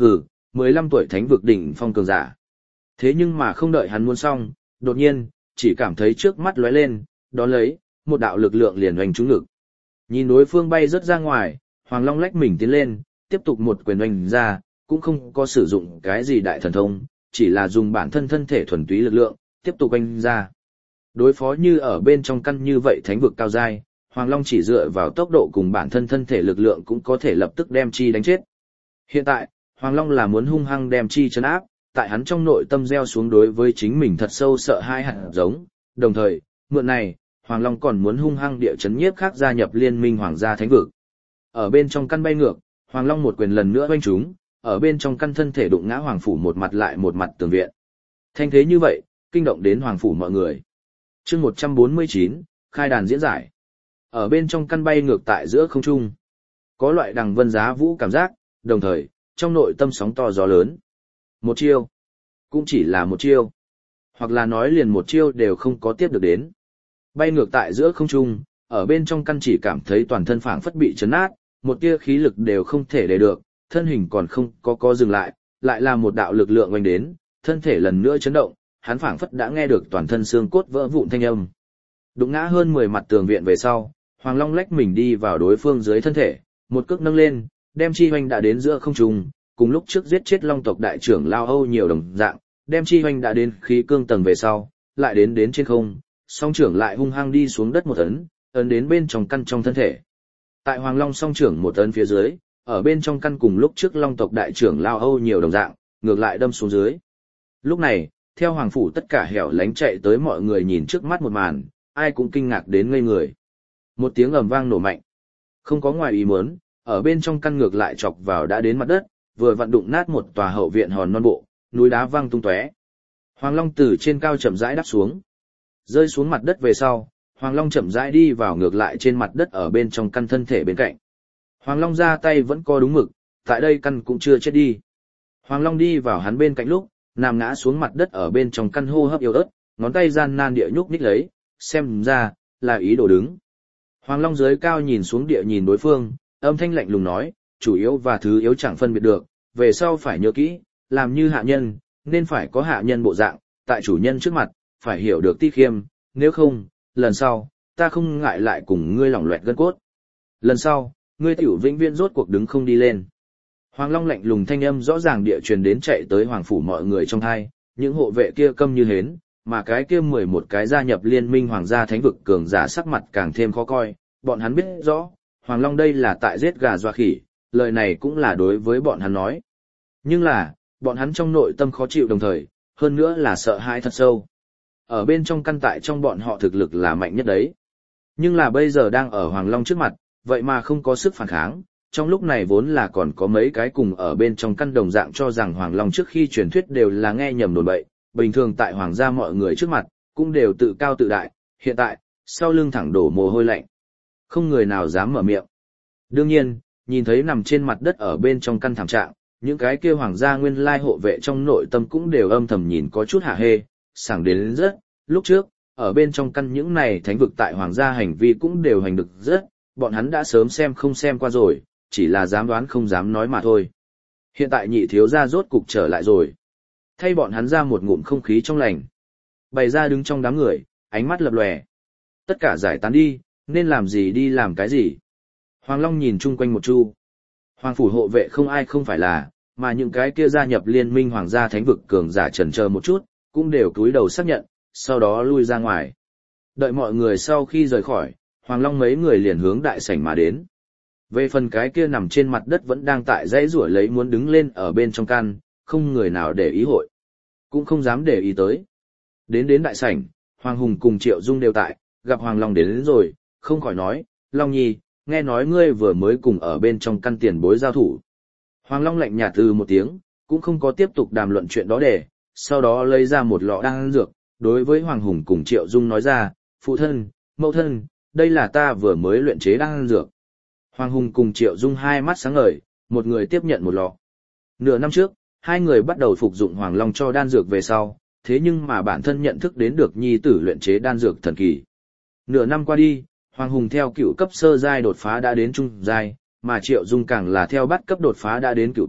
mười lăm tuổi thánh vực đỉnh phong cường giả. Thế nhưng mà không đợi hắn muốn xong, đột nhiên, chỉ cảm thấy trước mắt lóe lên, đón lấy, một đạo lực lượng liền oanh trúng ngực. Nhìn đối phương bay rất ra ngoài, Hoàng Long lách mình tiến lên, tiếp tục một quyền oanh ra, cũng không có sử dụng cái gì đại thần thông, chỉ là dùng bản thân thân thể thuần túy lực lượng, tiếp tục oanh ra. Đối phó như ở bên trong căn như vậy thánh vực cao giai, Hoàng Long chỉ dựa vào tốc độ cùng bản thân thân thể lực lượng cũng có thể lập tức đem chi đánh chết. Hiện tại, Hoàng Long là muốn hung hăng đem chi trấn áp, tại hắn trong nội tâm gieo xuống đối với chính mình thật sâu sợ hai hạt giống, đồng thời, mượn này, Hoàng Long còn muốn hung hăng địa chấn nhiếp khác gia nhập liên minh hoàng gia thánh vực. Ở bên trong căn bay ngược, Hoàng Long một quyền lần nữa oanh chúng, ở bên trong căn thân thể đụng ngã hoàng phủ một mặt lại một mặt tường viện. Thanh thế như vậy, kinh động đến hoàng phủ mọi người. Chương một trăm bốn mươi chín, khai đàn diễn giải. Ở bên trong căn bay ngược tại giữa không trung, có loại đằng vân giá vũ cảm giác, đồng thời, trong nội tâm sóng to gió lớn. Một chiêu, cũng chỉ là một chiêu, hoặc là nói liền một chiêu đều không có tiếp được đến. Bay ngược tại giữa không trung, ở bên trong căn chỉ cảm thấy toàn thân phảng phất bị chấn nát, một tia khí lực đều không thể để được, thân hình còn không có có dừng lại, lại là một đạo lực lượng oanh đến, thân thể lần nữa chấn động, hắn phảng phất đã nghe được toàn thân xương cốt vỡ vụn thanh âm. Đụng ngã hơn mười mặt tường viện về sau, Hoàng Long lách mình đi vào đối phương dưới thân thể, một cước nâng lên, đem chi hoành đã đến giữa không trung, cùng lúc trước giết chết Long tộc đại trưởng Lao Âu nhiều đồng dạng, đem chi hoành đã đến khí cương tầng về sau, lại đến đến trên không, song trưởng lại hung hăng đi xuống đất một ấn, ấn đến bên trong căn trong thân thể. Tại Hoàng Long song trưởng một ấn phía dưới, ở bên trong căn cùng lúc trước Long tộc đại trưởng Lao Âu nhiều đồng dạng, ngược lại đâm xuống dưới. Lúc này, theo hoàng phủ tất cả hẻo lánh chạy tới mọi người nhìn trước mắt một màn, ai cũng kinh ngạc đến ngây người. Một tiếng ầm vang nổ mạnh. Không có ngoài ý muốn, ở bên trong căn ngược lại chọc vào đã đến mặt đất, vừa vặn đụng nát một tòa hậu viện hòn non bộ, núi đá văng tung tóe. Hoàng Long từ trên cao chậm rãi đáp xuống. Rơi xuống mặt đất về sau, Hoàng Long chậm rãi đi vào ngược lại trên mặt đất ở bên trong căn thân thể bên cạnh. Hoàng Long ra tay vẫn co đúng mực, tại đây căn cũng chưa chết đi. Hoàng Long đi vào hắn bên cạnh lúc, nằm ngã xuống mặt đất ở bên trong căn hô hấp yếu ớt, ngón tay gian nan địa nhúc nhích lấy, xem ra là ý đồ đứng. Hoàng Long dưới cao nhìn xuống địa nhìn đối phương, âm thanh lạnh lùng nói, chủ yếu và thứ yếu chẳng phân biệt được, về sau phải nhớ kỹ, làm như hạ nhân, nên phải có hạ nhân bộ dạng, tại chủ nhân trước mặt, phải hiểu được ti khiêm, nếu không, lần sau, ta không ngại lại cùng ngươi lỏng loẹt gân cốt. Lần sau, ngươi tiểu vĩnh viễn rốt cuộc đứng không đi lên. Hoàng Long lạnh lùng thanh âm rõ ràng địa truyền đến chạy tới hoàng phủ mọi người trong thai, những hộ vệ kia câm như hến, mà cái kia mười một cái gia nhập liên minh hoàng gia thánh vực cường giả sắc mặt càng thêm khó coi, bọn hắn biết rõ, Hoàng Long đây là tại giết gà dọa khỉ, lời này cũng là đối với bọn hắn nói. Nhưng là, bọn hắn trong nội tâm khó chịu đồng thời, hơn nữa là sợ hãi thật sâu. Ở bên trong căn tại trong bọn họ thực lực là mạnh nhất đấy. Nhưng là bây giờ đang ở Hoàng Long trước mặt, vậy mà không có sức phản kháng. Trong lúc này vốn là còn có mấy cái cùng ở bên trong căn đồng dạng cho rằng Hoàng Long trước khi truyền thuyết đều là nghe nhầm đồn bậy, bình thường tại Hoàng gia mọi người trước mặt, cũng đều tự cao tự đại, hiện tại, sau lưng thẳng đổ mồ hôi lạnh. Không người nào dám mở miệng. Đương nhiên, nhìn thấy nằm trên mặt đất ở bên trong căn thảm trạng, những cái kia Hoàng gia nguyên lai hộ vệ trong nội tâm cũng đều âm thầm nhìn có chút hả hê, sảng đến rất, lúc trước, ở bên trong căn những này thánh vực tại Hoàng gia hành vi cũng đều hành được rất, bọn hắn đã sớm xem không xem qua rồi, chỉ là dám đoán không dám nói mà thôi. Hiện tại nhị thiếu gia rốt cục trở lại rồi. Thay bọn hắn ra một ngụm không khí trong lành. Bày ra đứng trong đám người, ánh mắt lập lòe. Tất cả giải tán đi, nên làm gì đi làm cái gì. Hoàng Long nhìn chung quanh một chu. Hoàng phủ hộ vệ không ai không phải là, mà những cái kia gia nhập liên minh hoàng gia thánh vực cường giả chần chờ một chút, cũng đều cúi đầu xác nhận, sau đó lui ra ngoài. Đợi mọi người sau khi rời khỏi, Hoàng Long mấy người liền hướng đại sảnh mà đến. Về phần cái kia nằm trên mặt đất vẫn đang tại dãy rủa lấy muốn đứng lên ở bên trong căn, không người nào để ý hội. Cũng không dám để ý tới. Đến đến đại sảnh, Hoàng Hùng cùng Triệu Dung đều tại, gặp Hoàng Long đến, đến rồi, không khỏi nói, Long Nhi, nghe nói ngươi vừa mới cùng ở bên trong căn tiền bối giao thủ. Hoàng Long lạnh nhạt từ một tiếng, cũng không có tiếp tục đàm luận chuyện đó để, sau đó lấy ra một lọ đan dược, đối với Hoàng Hùng cùng Triệu Dung nói ra, phụ thân, mẫu thân, đây là ta vừa mới luyện chế đan dược. Hoàng Hùng cùng Triệu Dung hai mắt sáng ngời, một người tiếp nhận một lọ. Nửa năm trước, hai người bắt đầu phục dụng Hoàng Long cho đan dược về sau, thế nhưng mà bản thân nhận thức đến được nhi tử luyện chế đan dược thần kỳ. Nửa năm qua đi, Hoàng Hùng theo cựu cấp sơ giai đột phá đã đến trung giai, mà Triệu Dung càng là theo bát cấp đột phá đã đến cựu cấp,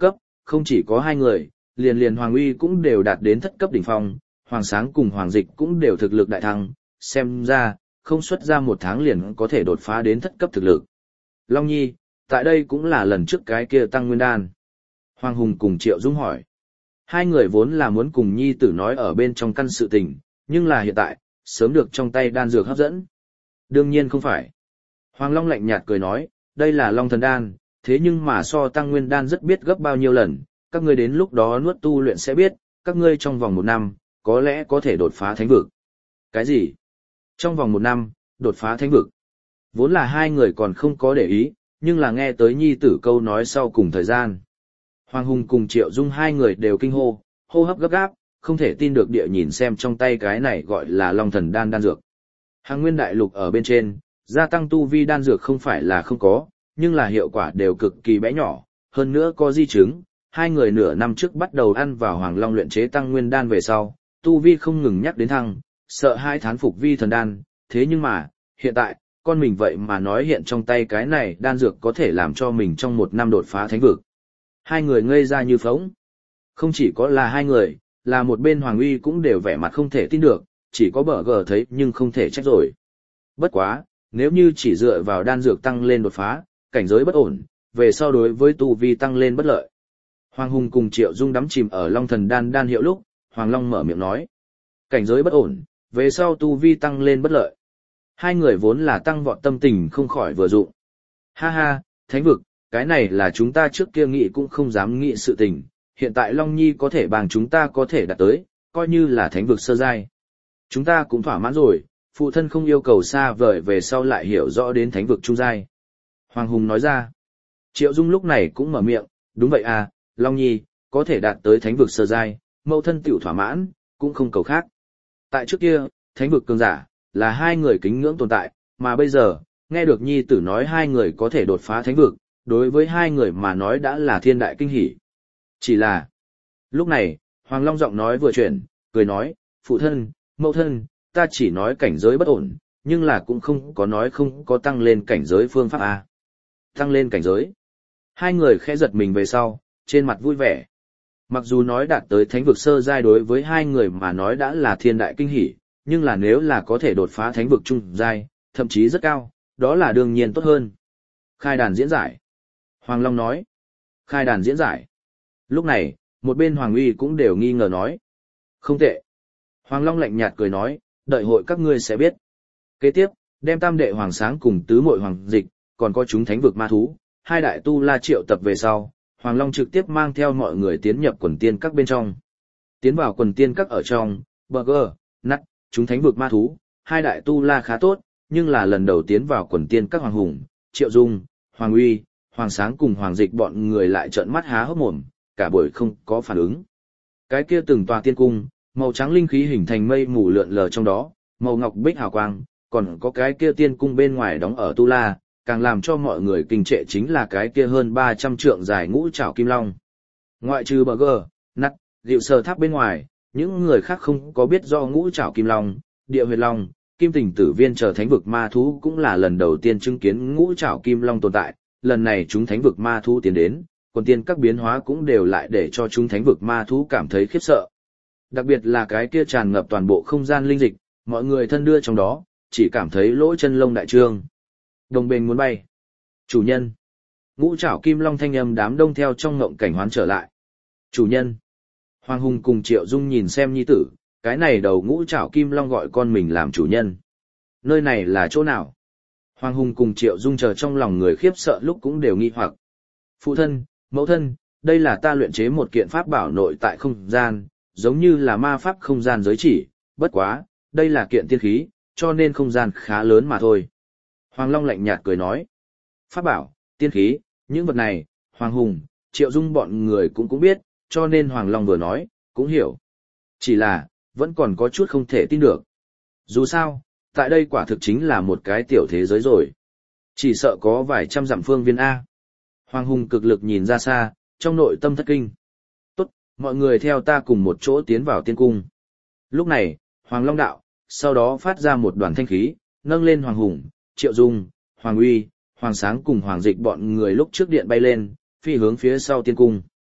không chỉ có hai người, liền liền Hoàng Uy cũng đều đạt đến thất cấp đỉnh phong, Hoàng Sáng cùng Hoàng Dịch cũng đều thực lực đại thăng, xem ra, không xuất ra một tháng liền có thể đột phá đến thất cấp thực lực. Long Nhi, tại đây cũng là lần trước cái kia tăng nguyên đan. Hoàng Hùng cùng Triệu Dung hỏi. Hai người vốn là muốn cùng Nhi tử nói ở bên trong căn sự tình, nhưng là hiện tại, sớm được trong tay đan dược hấp dẫn. Đương nhiên không phải. Hoàng Long lạnh nhạt cười nói, đây là Long Thần Đan, thế nhưng mà so tăng nguyên đan rất biết gấp bao nhiêu lần, các ngươi đến lúc đó nuốt tu luyện sẽ biết, các ngươi trong vòng một năm, có lẽ có thể đột phá thánh vực. Cái gì? Trong vòng một năm, đột phá thánh vực. Vốn là hai người còn không có để ý, nhưng là nghe tới Nhi tử câu nói sau cùng thời gian. Hoàng Hùng cùng Triệu Dung hai người đều kinh hô, hô hấp gấp gáp, không thể tin được địa nhìn xem trong tay cái này gọi là Long Thần Đan đan dược. Hàng nguyên đại lục ở bên trên, gia tăng tu vi đan dược không phải là không có, nhưng là hiệu quả đều cực kỳ bé nhỏ, hơn nữa có di chứng. Hai người nửa năm trước bắt đầu ăn vào Hoàng Long luyện chế tăng nguyên đan về sau, tu vi không ngừng nhắc đến thăng, sợ hai thán phục vi thần đan, thế nhưng mà, hiện tại, con mình vậy mà nói hiện trong tay cái này đan dược có thể làm cho mình trong một năm đột phá thánh vực. Hai người ngây ra như phóng. Không chỉ có là hai người, là một bên Hoàng Uy cũng đều vẻ mặt không thể tin được, chỉ có bở gờ thấy nhưng không thể trách rồi. Bất quá, nếu như chỉ dựa vào đan dược tăng lên đột phá, cảnh giới bất ổn, về sau đối với tu vi tăng lên bất lợi. Hoàng Hùng cùng Triệu Dung đắm chìm ở Long Thần Đan đan hiệu lúc, Hoàng Long mở miệng nói. Cảnh giới bất ổn, về sau tu vi tăng lên bất lợi. Hai người vốn là tăng vọt tâm tình không khỏi vừa dụng. Ha ha, thánh vực, cái này là chúng ta trước kia nghĩ cũng không dám nghĩ sự tình, hiện tại Long Nhi có thể bằng chúng ta có thể đạt tới, coi như là thánh vực sơ giai. Chúng ta cũng thỏa mãn rồi, phụ thân không yêu cầu xa vời về sau lại hiểu rõ đến thánh vực trung giai. Hoàng Hùng nói ra. Triệu Dung lúc này cũng mở miệng, đúng vậy à, Long Nhi, có thể đạt tới thánh vực sơ giai, mẫu thân tiểu thỏa mãn, cũng không cầu khác. Tại trước kia, thánh vực cường giả, là hai người kính ngưỡng tồn tại, mà bây giờ, nghe được Nhi tử nói hai người có thể đột phá thánh vực, đối với hai người mà nói đã là thiên đại kinh hỷ. Chỉ là, lúc này, Hoàng Long giọng nói vừa chuyển, cười nói, phụ thân, mẫu thân, ta chỉ nói cảnh giới bất ổn, nhưng là cũng không có nói không có tăng lên cảnh giới phương pháp A. Tăng lên cảnh giới. Hai người khẽ giật mình về sau, trên mặt vui vẻ. Mặc dù nói đạt tới thánh vực sơ giai đối với hai người mà nói đã là thiên đại kinh hỷ, nhưng là nếu là có thể đột phá thánh vực trung giai, thậm chí rất cao, đó là đương nhiên tốt hơn. Khai đàn diễn giải. Hoàng Long nói. Khai đàn diễn giải. Lúc này, một bên Hoàng Uy cũng đều nghi ngờ nói. Không tệ. Hoàng Long lạnh nhạt cười nói, đợi hội các ngươi sẽ biết. Kế tiếp, đem tam đệ Hoàng Sáng cùng tứ muội Hoàng Dịch, còn có chúng thánh vực ma thú, hai đại tu la triệu tập về sau, Hoàng Long trực tiếp mang theo mọi người tiến nhập quần tiên các bên trong. Tiến vào quần tiên các ở trong, Burger, Nắt, chúng thánh vực ma thú, hai đại tu la khá tốt, nhưng là lần đầu tiến vào quần tiên các Hoàng Hùng, Triệu Dung, Hoàng Uy, Hoàng Sáng cùng Hoàng Dịch bọn người lại trợn mắt há hốc mồm, cả buổi không có phản ứng. Cái kia từng tòa tiên cung, màu trắng linh khí hình thành mây mù lượn lờ trong đó, màu ngọc bích hào quang, còn có cái kia tiên cung bên ngoài đóng ở tu la, càng làm cho mọi người kinh trệ chính là cái kia hơn ba trăm trượng dài ngũ trảo kim long. Ngoại trừ Burger, Nắt, Diệu Sơ Tháp bên ngoài, những người khác không có biết do ngũ trảo kim long, địa huyệt long, kim tình tử viên chờ thánh vực ma thú cũng là lần đầu tiên chứng kiến ngũ trảo kim long tồn tại, lần này chúng thánh vực ma thú tiến đến, còn tiên các biến hóa cũng đều lại để cho chúng thánh vực ma thú cảm thấy khiếp sợ. Đặc biệt là cái kia tràn ngập toàn bộ không gian linh dịch, mọi người thân đưa trong đó, chỉ cảm thấy lỗ chân lông đại trương. Đồng bền muốn bay. Chủ nhân. Ngũ trảo kim long thanh âm đám đông theo trong ngộng cảnh hoán trở lại. Chủ nhân. Hoàng Hùng cùng Triệu Dung nhìn xem nhi tử, cái này đầu ngũ trảo kim long gọi con mình làm chủ nhân. Nơi này là chỗ nào? Hoàng Hùng cùng Triệu Dung chờ trong lòng người khiếp sợ lúc cũng đều nghi hoặc. Phụ thân, mẫu thân, đây là ta luyện chế một kiện pháp bảo nội tại không gian, giống như là ma pháp không gian giới chỉ, bất quá, đây là kiện tiên khí, cho nên không gian khá lớn mà thôi. Hoàng Long lạnh nhạt cười nói. Pháp bảo, tiên khí, những vật này, Hoàng Hùng, Triệu Dung bọn người cũng cũng biết, cho nên Hoàng Long vừa nói, cũng hiểu. Chỉ là, vẫn còn có chút không thể tin được. Dù sao, tại đây quả thực chính là một cái tiểu thế giới rồi. Chỉ sợ có vài trăm dặm phương viên A. Hoàng Hùng cực lực nhìn ra xa, trong nội tâm thất kinh. Tốt, mọi người theo ta cùng một chỗ tiến vào tiên cung. Lúc này, Hoàng Long đạo, sau đó phát ra một đoàn thanh khí, nâng lên Hoàng Hùng, Triệu Dung, Hoàng Uy, Hoàng Sáng cùng Hoàng Dịch bọn người lúc trước điện bay lên, phi hướng phía sau tiên cung.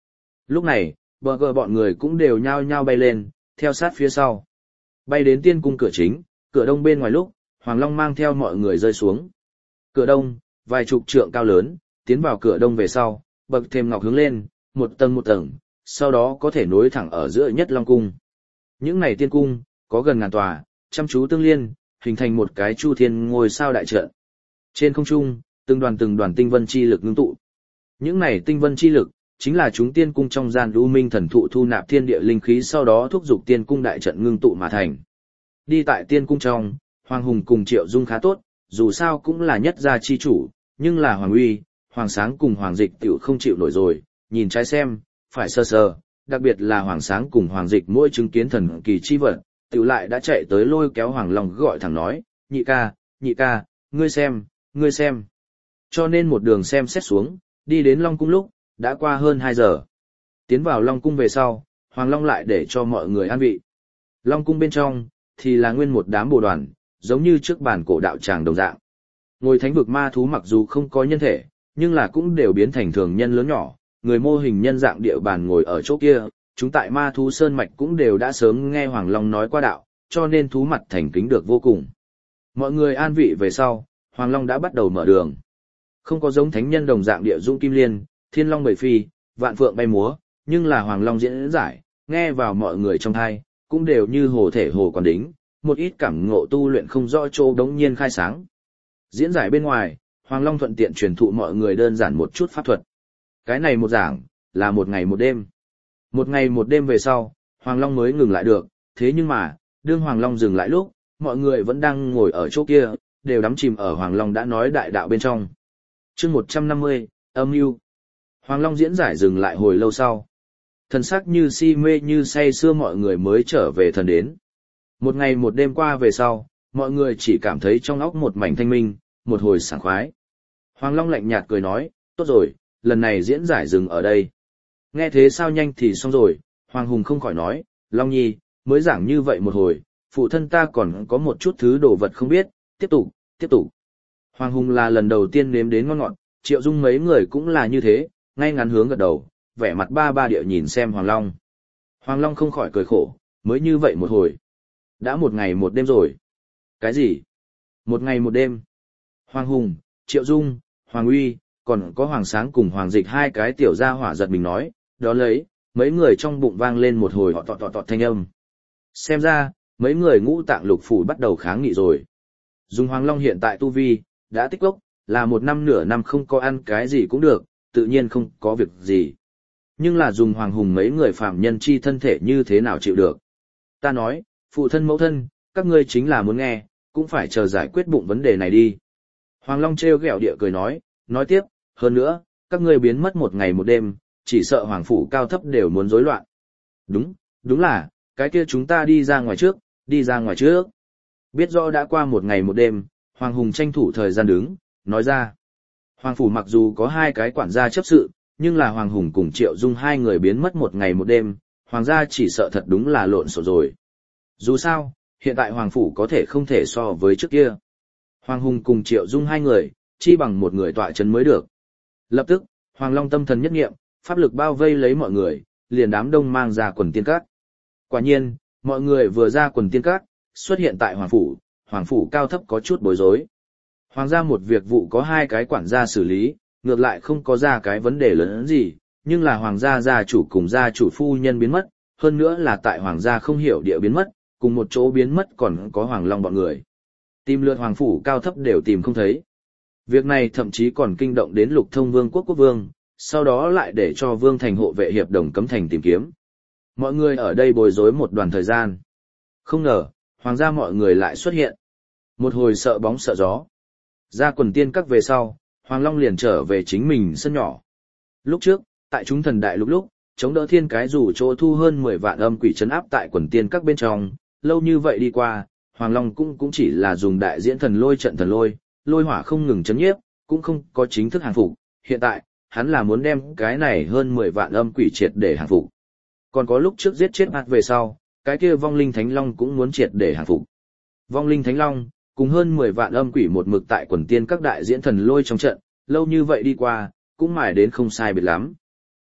Lúc này, bờ gờ bọn người cũng đều nhao nhao bay lên, theo sát phía sau. Bay đến tiên cung cửa chính, cửa đông bên ngoài lúc, Hoàng Long mang theo mọi người rơi xuống. Cửa đông, vài chục trượng cao lớn, tiến vào cửa đông về sau, bậc thềm ngọc hướng lên, một tầng một tầng, sau đó có thể nối thẳng ở giữa nhất Long cung. Những này tiên cung, có gần ngàn tòa, chăm chú tương liên, hình thành một cái chu thiên ngôi sao đại trận. Trên không trung, từng đoàn từng đoàn tinh vân chi lực ngưng tụ. Những này tinh vân chi lực, chính là chúng tiên cung trong gian lưu minh thần thụ thu nạp thiên địa linh khí sau đó thúc giục tiên cung đại trận ngưng tụ mà thành. Đi tại tiên cung trong, Hoàng Hùng cùng Triệu Dung khá tốt, dù sao cũng là nhất gia chi chủ, nhưng là Hoàng Uy, Hoàng Sáng cùng Hoàng Dịch tiểu không chịu nổi rồi, nhìn trái xem, phải sơ sơ, đặc biệt là Hoàng Sáng cùng Hoàng Dịch mỗi chứng kiến thần kỳ chi vật, tiểu lại đã chạy tới lôi kéo Hoàng Long gọi thẳng nói, nhị ca, nhị ca, ngươi xem, ngươi xem. Cho nên một đường xem xét xuống, đi đến Long cung lúc, đã qua hơn hai giờ. Tiến vào Long cung về sau, Hoàng Long lại để cho mọi người an vị. Long cung bên trong, thì là nguyên một đám bồ đoàn, giống như trước bản cổ đạo tràng đồng dạng. Ngồi thánh vực ma thú mặc dù không có nhân thể, nhưng là cũng đều biến thành thường nhân lớn nhỏ, người mô hình nhân dạng địa bàn ngồi ở chỗ kia, chúng tại ma thú sơn mạch cũng đều đã sớm nghe Hoàng Long nói qua đạo, cho nên thú mặt thành kính được vô cùng. Mọi người an vị về sau, Hoàng Long đã bắt đầu mở đường. Không có giống thánh nhân đồng dạng địa dũng kim liên, thiên long bảy phi, vạn phượng bay múa, nhưng là Hoàng Long diễn giải, nghe vào mọi người trong thai, cũng đều như hồ thể hồ còn đính, một ít cảm ngộ tu luyện không rõ chỗ đống nhiên khai sáng. Diễn giải bên ngoài, Hoàng Long thuận tiện truyền thụ mọi người đơn giản một chút pháp thuật. Cái này một giảng, là một ngày một đêm. Một ngày một đêm về sau, Hoàng Long mới ngừng lại được, thế nhưng mà, đương Hoàng Long dừng lại lúc, mọi người vẫn đang ngồi ở chỗ kia, đều đắm chìm ở Hoàng Long đã nói đại đạo bên trong. Chương một trăm năm mươi, âm mưu. Hoàng Long diễn giải dừng lại hồi lâu sau. Thần sắc như si mê như say sưa mọi người mới trở về thần đến. Một ngày một đêm qua về sau, mọi người chỉ cảm thấy trong óc một mảnh thanh minh, một hồi sảng khoái. Hoàng Long lạnh nhạt cười nói, tốt rồi, lần này diễn giải dừng ở đây. Nghe thế sao nhanh thì xong rồi, Hoàng Hùng không khỏi nói, Long Nhi, mới giảng như vậy một hồi, phụ thân ta còn có một chút thứ đồ vật không biết, tiếp tục, tiếp tục. Hoàng Hùng là lần đầu tiên nếm đến ngon ngọt, Triệu Dung mấy người cũng là như thế, ngay ngắn hướng gật đầu, vẻ mặt ba ba địa nhìn xem Hoàng Long. Hoàng Long không khỏi cười khổ, mới như vậy một hồi. Đã một ngày một đêm rồi. Cái gì? Một ngày một đêm. Hoàng Hùng, Triệu Dung, Hoàng Uy, còn có Hoàng Sáng cùng Hoàng Dịch hai cái tiểu gia hỏa giật mình nói, đó lấy, mấy người trong bụng vang lên một hồi họ tọt tọt tọt thanh âm. Xem ra, mấy người ngũ tạng lục phủ bắt đầu kháng nghị rồi. Dung Hoàng Long hiện tại tu vi, đã tích lốc, là một năm nửa năm không có ăn cái gì cũng được, tự nhiên không có việc gì. Nhưng là dùng Hoàng Hùng mấy người phạm nhân chi thân thể như thế nào chịu được. Ta nói, phụ thân mẫu thân, các ngươi chính là muốn nghe, cũng phải chờ giải quyết bụng vấn đề này đi. Hoàng Long trêu ghẹo địa cười nói, nói tiếp, hơn nữa, các ngươi biến mất một ngày một đêm, chỉ sợ hoàng phủ cao thấp đều muốn rối loạn. Đúng, đúng là, cái kia chúng ta đi ra ngoài trước, đi ra ngoài trước. Biết rõ đã qua một ngày một đêm, Hoàng Hùng tranh thủ thời gian đứng, nói ra. Hoàng phủ mặc dù có hai cái quản gia chấp sự, nhưng là Hoàng Hùng cùng Triệu Dung hai người biến mất một ngày một đêm, Hoàng gia chỉ sợ thật đúng là lộn xộn rồi. Dù sao, hiện tại Hoàng phủ có thể không thể so với trước kia. Hoàng Hùng cùng Triệu Dung hai người, chi bằng một người tọa chấn mới được. Lập tức, Hoàng Long tâm thần nhất nghiệm, pháp lực bao vây lấy mọi người, liền đám đông mang ra quần tiên các. Quả nhiên, mọi người vừa ra quần tiên các, xuất hiện tại Hoàng phủ, Hoàng phủ cao thấp có chút bối rối. Hoàng gia một việc vụ có hai cái quản gia xử lý, ngược lại không có ra cái vấn đề lớn gì, nhưng là Hoàng gia gia chủ cùng gia chủ phu nhân biến mất, hơn nữa là tại Hoàng gia không hiểu địa biến mất, cùng một chỗ biến mất còn có Hoàng Long bọn người. Tìm lượt Hoàng phủ cao thấp đều tìm không thấy. Việc này thậm chí còn kinh động đến Lục Thông Vương quốc quốc vương, sau đó lại để cho Vương Thành hộ vệ hiệp đồng cấm thành tìm kiếm. Mọi người ở đây bối rối một đoạn thời gian. Không ngờ, Hoàng gia mọi người lại xuất hiện. Một hồi sợ bóng sợ gió. Ra quần tiên các về sau, Hoàng Long liền trở về chính mình sân nhỏ. Lúc trước, tại chúng thần đại lục lúc, chống đỡ thiên cái rủ chỗ thu hơn mười vạn âm quỷ trấn áp tại quần tiên các bên trong, lâu như vậy đi qua, Hoàng Long cũng cũng chỉ là dùng đại diễn thần lôi trận thần lôi, lôi hỏa không ngừng chấn nhiếp, cũng không có chính thức hàng phục. Hiện tại, hắn là muốn đem cái này hơn mười vạn âm quỷ triệt để hàng phục. Còn có lúc trước giết chết ác về sau, cái kia vong linh thánh long cũng muốn triệt để hàng phục. Vong linh thánh long, cùng hơn mười vạn âm quỷ một mực tại quần tiên các đại diễn thần lôi trong trận, lâu như vậy đi qua, cũng mải đến không sai biệt lắm.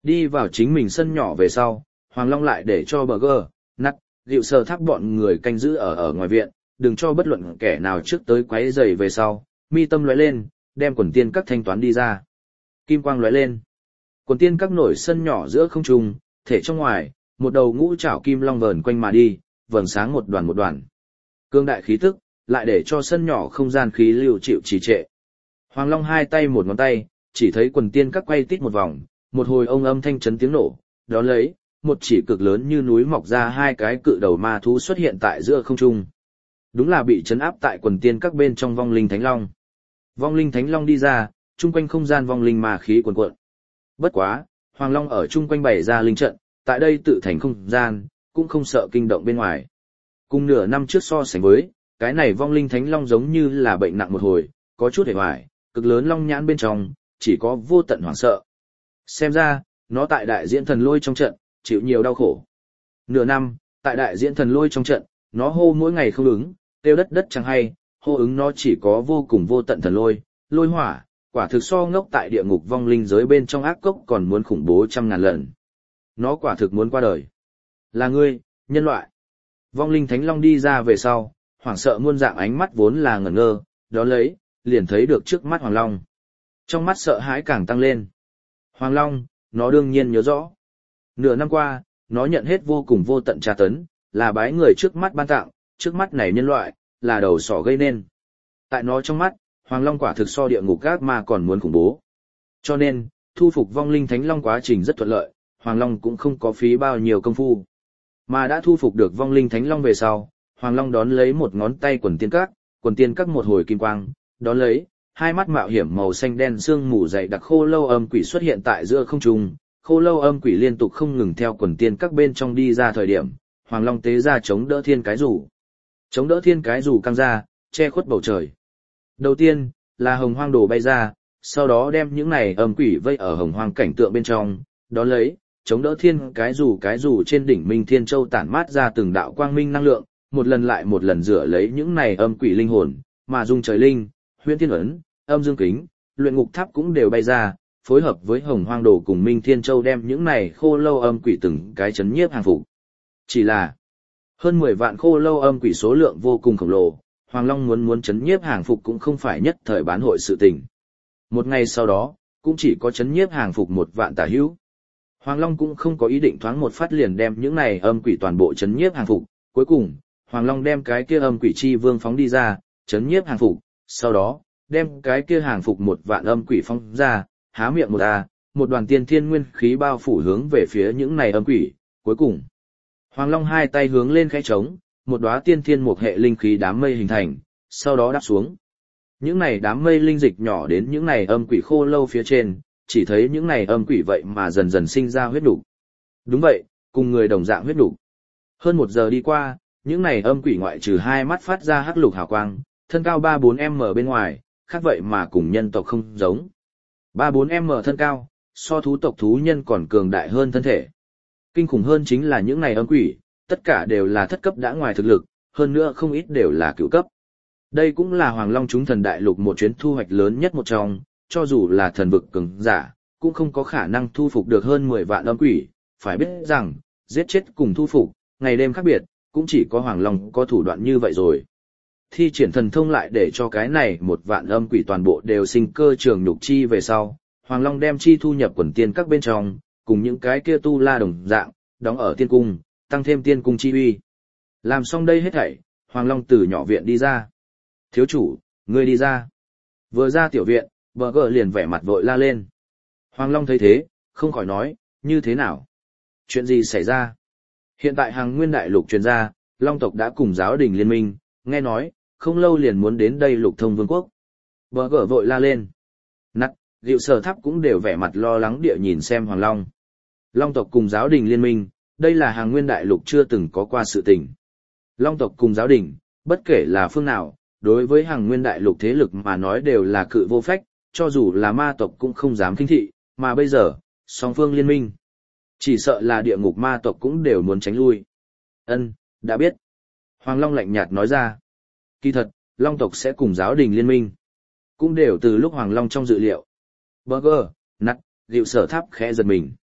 Đi vào chính mình sân nhỏ về sau, Hoàng Long lại để cho Burger, Nut, Dịu Sờ Tháp bọn người canh giữ ở ở ngoài viện, đừng cho bất luận kẻ nào trước tới quấy rầy về sau, mi tâm lóe lên, đem quần tiên các thanh toán đi ra. Kim quang lóe lên. Quần tiên các nổi sân nhỏ giữa không trung, thể trong ngoài, một đầu ngũ trảo kim long vờn quanh mà đi, vầng sáng một đoàn một đoàn. Cương đại khí tức, lại để cho sân nhỏ không gian khí lưu chịu trì trệ. Hoàng Long hai tay một ngón tay, chỉ thấy quần tiên các quay tít một vòng, một hồi ông âm thanh chấn tiếng nổ, đó lấy, một chỉ cực lớn như núi mọc ra hai cái cự đầu ma thú xuất hiện tại giữa không trung. Đúng là bị chấn áp tại quần tiên các bên trong vong linh thánh long. Vong linh thánh long đi ra, chung quanh không gian vong linh ma khí cuồn cuộn. Bất quá, Hoàng Long ở chung quanh bày ra linh trận, tại đây tự thành không gian, cũng không sợ kinh động bên ngoài. Cùng nửa năm trước so sánh với, cái này vong linh thánh long giống như là bệnh nặng một hồi, có chút hề hoài, cực lớn long nhãn bên trong, chỉ có vô tận hoảng sợ. Xem ra, nó tại đại diễn thần lôi trong trận, chịu nhiều đau khổ. Nửa năm, tại đại diễn thần lôi trong trận, nó hô mỗi ngày không ứng, tiêu đất đất chẳng hay, hô ứng nó chỉ có vô cùng vô tận thần lôi, lôi hỏa, quả thực so ngốc tại địa ngục vong linh giới bên trong ác cốc còn muốn khủng bố trăm ngàn lần. Nó quả thực muốn qua đời. Là ngươi, nhân loại. Vong linh thánh long đi ra về sau, hoảng sợ muôn dạng ánh mắt vốn là ngẩn ngơ, đó lấy, liền thấy được trước mắt Hoàng Long. Trong mắt sợ hãi càng tăng lên. Hoàng Long, nó đương nhiên nhớ rõ. Nửa năm qua, nó nhận hết vô cùng vô tận tra tấn, là bái người trước mắt ban tặng, trước mắt này nhân loại, là đầu sỏ gây nên. Tại nó trong mắt, Hoàng Long quả thực so địa ngục gác ma còn muốn khủng bố. Cho nên, thu phục vong linh thánh long quá trình rất thuận lợi, Hoàng Long cũng không có phí bao nhiêu công phu. Mà đã thu phục được vong linh thánh long về sau, Hoàng Long đón lấy một ngón tay quần tiên các, quần tiên các một hồi kim quang, đón lấy, hai mắt mạo hiểm màu xanh đen sương mù dày đặc khô lâu âm quỷ xuất hiện tại giữa không trung, khô lâu âm quỷ liên tục không ngừng theo quần tiên các bên trong đi ra thời điểm, Hoàng Long tế ra chống đỡ thiên cái rủ. Chống đỡ thiên cái rủ căng ra, che khuất bầu trời. Đầu tiên, là hồng hoang đồ bay ra, sau đó đem những này âm quỷ vây ở hồng hoang cảnh tượng bên trong, đón lấy, chống đỡ thiên cái rủ cái rủ trên đỉnh Minh Thiên Châu tản mát ra từng đạo quang minh năng lượng, một lần lại một lần rửa lấy những này âm quỷ linh hồn, mà dung trời linh, huyễn thiên ấn, âm dương kính, luyện ngục tháp cũng đều bay ra, phối hợp với hồng hoang đồ cùng Minh Thiên Châu đem những này khô lâu âm quỷ từng cái chấn nhiếp hàng phục. Chỉ là hơn mười vạn khô lâu âm quỷ số lượng vô cùng khổng lồ, Hoàng Long muốn muốn chấn nhiếp hàng phục cũng không phải nhất thời bán hội sự tình. Một ngày sau đó, cũng chỉ có chấn nhiếp hàng phục một vạn tả hữu. Hoàng Long cũng không có ý định thoáng một phát liền đem những này âm quỷ toàn bộ chấn nhiếp hàng phục, cuối cùng, Hoàng Long đem cái kia âm quỷ chi vương phóng đi ra, chấn nhiếp hàng phục, sau đó, đem cái kia hàng phục một vạn âm quỷ phóng ra, há miệng một a, một đoàn tiên thiên nguyên khí bao phủ hướng về phía những này âm quỷ, cuối cùng, Hoàng Long hai tay hướng lên khẽ trống, một đóa tiên thiên một hệ linh khí đám mây hình thành, sau đó đáp xuống. Những này đám mây linh dịch nhỏ đến những này âm quỷ khô lâu phía trên, chỉ thấy những này âm quỷ vậy mà dần dần sinh ra huyết đủ. Đúng vậy, cùng người đồng dạng huyết đủ. Hơn một giờ đi qua, những này âm quỷ ngoại trừ hai mắt phát ra hắc lục hào quang, thân cao ba bốn m bên ngoài, khác vậy mà cùng nhân tộc không giống. ba bốn m thân cao, so thú tộc thú nhân còn cường đại hơn thân thể. Kinh khủng hơn chính là những này âm quỷ, tất cả đều là thất cấp đã ngoài thực lực, hơn nữa không ít đều là cửu cấp. Đây cũng là Hoàng Long chúng thần đại lục một chuyến thu hoạch lớn nhất một trong, cho dù là thần vực cường giả, cũng không có khả năng thu phục được hơn mười vạn âm quỷ, phải biết rằng, giết chết cùng thu phục, ngày đêm khác biệt, cũng chỉ có Hoàng Long có thủ đoạn như vậy rồi. Thi triển thần thông lại để cho cái này một vạn âm quỷ toàn bộ đều sinh cơ trường nhục chi về sau, Hoàng Long đem chi thu nhập quần tiên các bên trong, cùng những cái kia tu la đồng dạng, đóng ở tiên cung, tăng thêm tiên cung chi uy. Làm xong đây hết thảy, Hoàng Long từ nhỏ viện đi ra. Thiếu chủ, ngươi đi ra. Vừa ra tiểu viện, bờ gờ liền vẻ mặt vội la lên. Hoàng Long thấy thế, không khỏi nói, như thế nào? Chuyện gì xảy ra? Hiện tại hàng nguyên đại lục truyền ra, Long tộc đã cùng giáo đình liên minh, nghe nói, không lâu liền muốn đến đây lục thông vương quốc. Bờ gờ vội la lên. Nắt, Diệu Sở Tháp cũng đều vẻ mặt lo lắng địa nhìn xem Hoàng Long. Long tộc cùng giáo đình liên minh, đây là hàng nguyên đại lục chưa từng có qua sự tình. Long tộc cùng giáo đình, bất kể là phương nào, đối với hàng nguyên đại lục thế lực mà nói đều là cự vô phách, cho dù là ma tộc cũng không dám khinh thị, mà bây giờ, song phương liên minh. Chỉ sợ là địa ngục ma tộc cũng đều muốn tránh lui. Ân, đã biết. Hoàng Long lạnh nhạt nói ra. Kỳ thật, Long tộc sẽ cùng giáo đình liên minh. Cũng đều từ lúc Hoàng Long trong dự liệu. Burger, nắt, Diệu Sở Tháp khẽ giật mình.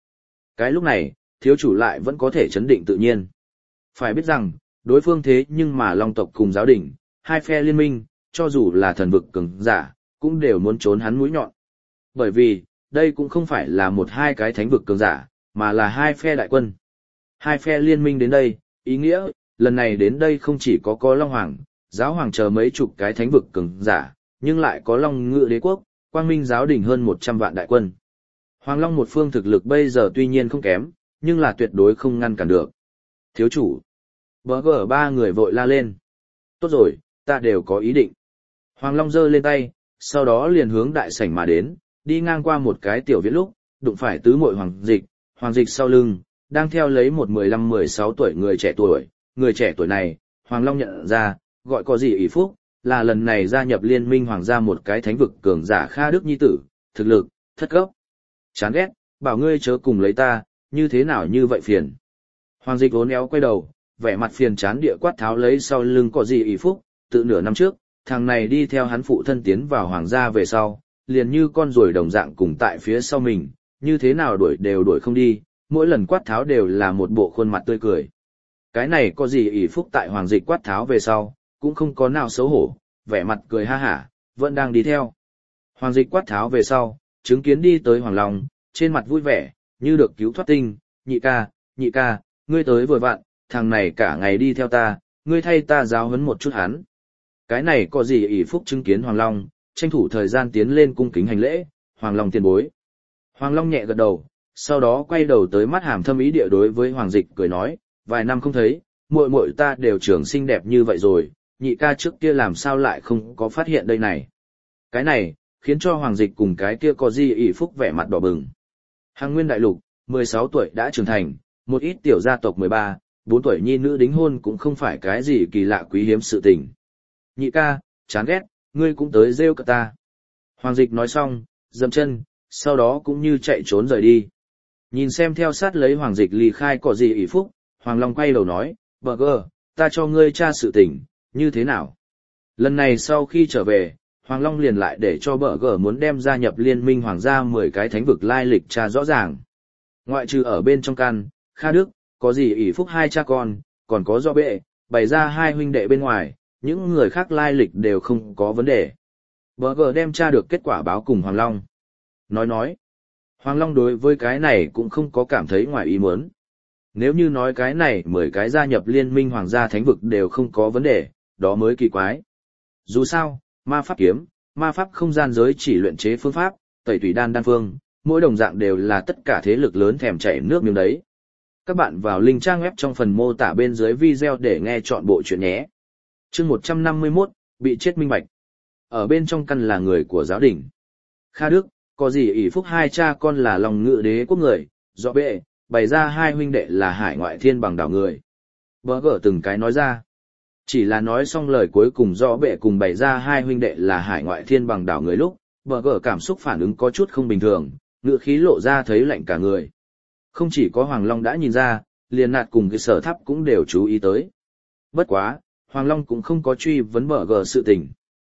Cái lúc này, thiếu chủ lại vẫn có thể chấn định tự nhiên. Phải biết rằng, đối phương thế nhưng mà Long tộc cùng giáo đình, hai phe liên minh, cho dù là thần vực cường giả, cũng đều muốn trốn hắn mũi nhọn. Bởi vì, đây cũng không phải là một hai cái thánh vực cường giả, mà là hai phe đại quân. Hai phe liên minh đến đây, ý nghĩa, lần này đến đây không chỉ có có Long Hoàng, giáo hoàng chờ mấy chục cái thánh vực cường giả, nhưng lại có Long Ngự Đế quốc, Quang Minh giáo đình hơn một trăm vạn đại quân. Hoàng Long một phương thực lực bây giờ tuy nhiên không kém, nhưng là tuyệt đối không ngăn cản được. Thiếu chủ. Bờ gờ ba người vội la lên. Tốt rồi, ta đều có ý định. Hoàng Long giơ lên tay, sau đó liền hướng đại sảnh mà đến, đi ngang qua một cái tiểu viện lúc, đụng phải tứ muội Hoàng Dịch, Hoàng Dịch sau lưng, đang theo lấy một mười lăm mười sáu tuổi người trẻ tuổi, người trẻ tuổi này, Hoàng Long nhận ra, gọi có gì ý phúc, là lần này gia nhập liên minh hoàng gia một cái thánh vực cường giả Kha Đức nhi tử, thực lực, thất cấp. Chán ghét, bảo ngươi chớ cùng lấy ta, như thế nào như vậy phiền. Hoàng Dịch uốn éo quay đầu, vẻ mặt phiền chán địa quát tháo lấy sau lưng có gì ý phúc, tự nửa năm trước, thằng này đi theo hắn phụ thân tiến vào hoàng gia về sau, liền như con ruồi đồng dạng cùng tại phía sau mình, như thế nào đuổi đều đuổi không đi, mỗi lần quát tháo đều là một bộ khuôn mặt tươi cười. Cái này có gì ỷ phúc tại Hoàng Dịch quát tháo về sau, cũng không có nào xấu hổ, vẻ mặt cười ha hả, vẫn đang đi theo. Hoàng Dịch quát tháo về sau, chứng kiến đi tới Hoàng Long, trên mặt vui vẻ, như được cứu thoát tinh, nhị ca, nhị ca, ngươi tới vừa vặn, thằng này cả ngày đi theo ta, ngươi thay ta giáo huấn một chút hắn. Cái này có gì ỷ phúc chứng kiến Hoàng Long, tranh thủ thời gian tiến lên cung kính hành lễ, Hoàng Long tiền bối. Hoàng Long nhẹ gật đầu, sau đó quay đầu tới mắt hàm thâm ý địa đối với Hoàng Dịch cười nói, vài năm không thấy, muội muội ta đều trưởng xinh đẹp như vậy rồi, nhị ca trước kia làm sao lại không có phát hiện đây này. Cái này, khiến cho Hoàng Dịch cùng cái kia có gì ỷ phúc vẻ mặt đỏ bừng. Hàng Nguyên đại lục, mười sáu tuổi đã trưởng thành, một ít tiểu gia tộc mười ba, bốn tuổi nhi nữ đính hôn cũng không phải cái gì kỳ lạ quý hiếm sự tình. Nhị ca, chán ghét, ngươi cũng tới rêu cả ta. Hoàng Dịch nói xong, dậm chân, sau đó cũng như chạy trốn rời đi. Nhìn xem theo sát lấy Hoàng Dịch ly khai có gì ỷ phúc, Hoàng Long quay đầu nói, bờ gờ, ta cho ngươi tra sự tình, như thế nào? Lần này sau khi trở về, Hoàng Long liền lại để cho bờ gờ muốn đem gia nhập liên minh hoàng gia mười cái thánh vực lai lịch tra rõ ràng. Ngoại trừ ở bên trong căn, Kha Đức, có gì ỷ phúc hai cha con, còn có do bệ, bày ra hai huynh đệ bên ngoài, những người khác lai lịch đều không có vấn đề. Bờ gờ đem tra được kết quả báo cùng Hoàng Long. Nói nói, Hoàng Long đối với cái này cũng không có cảm thấy ngoài ý muốn. Nếu như nói cái này mười cái gia nhập liên minh hoàng gia thánh vực đều không có vấn đề, đó mới kỳ quái. Dù sao, ma pháp kiếm, ma pháp không gian giới chỉ luyện chế phương pháp, tẩy tùy đan đan phương, mỗi đồng dạng đều là tất cả thế lực lớn thèm chảy nước miếng đấy. Các bạn vào link trang web trong phần mô tả bên dưới video để nghe chọn bộ chuyện nhé. Chương một trăm năm mươi mốt, bị chết minh bạch. Ở bên trong căn là người của giáo đình. Kha Đức, có gì ỷ phúc hai cha con là Long Ngự Đế quốc người, do bệ, bày ra hai huynh đệ là hải ngoại thiên bằng đảo người. Bờ gỡ từng cái nói ra. Chỉ là nói xong lời cuối cùng do bệ cùng bày ra hai huynh đệ là hải ngoại thiên bằng đảo người lúc, bờ gỡ cảm xúc phản ứng có chút không bình thường, ngựa khí lộ ra thấy lạnh cả người. Không chỉ có Hoàng Long đã nhìn ra, liền nạt cùng cái sở tháp cũng đều chú ý tới. Bất quá, Hoàng Long cũng không có truy vấn bờ gỡ sự tình.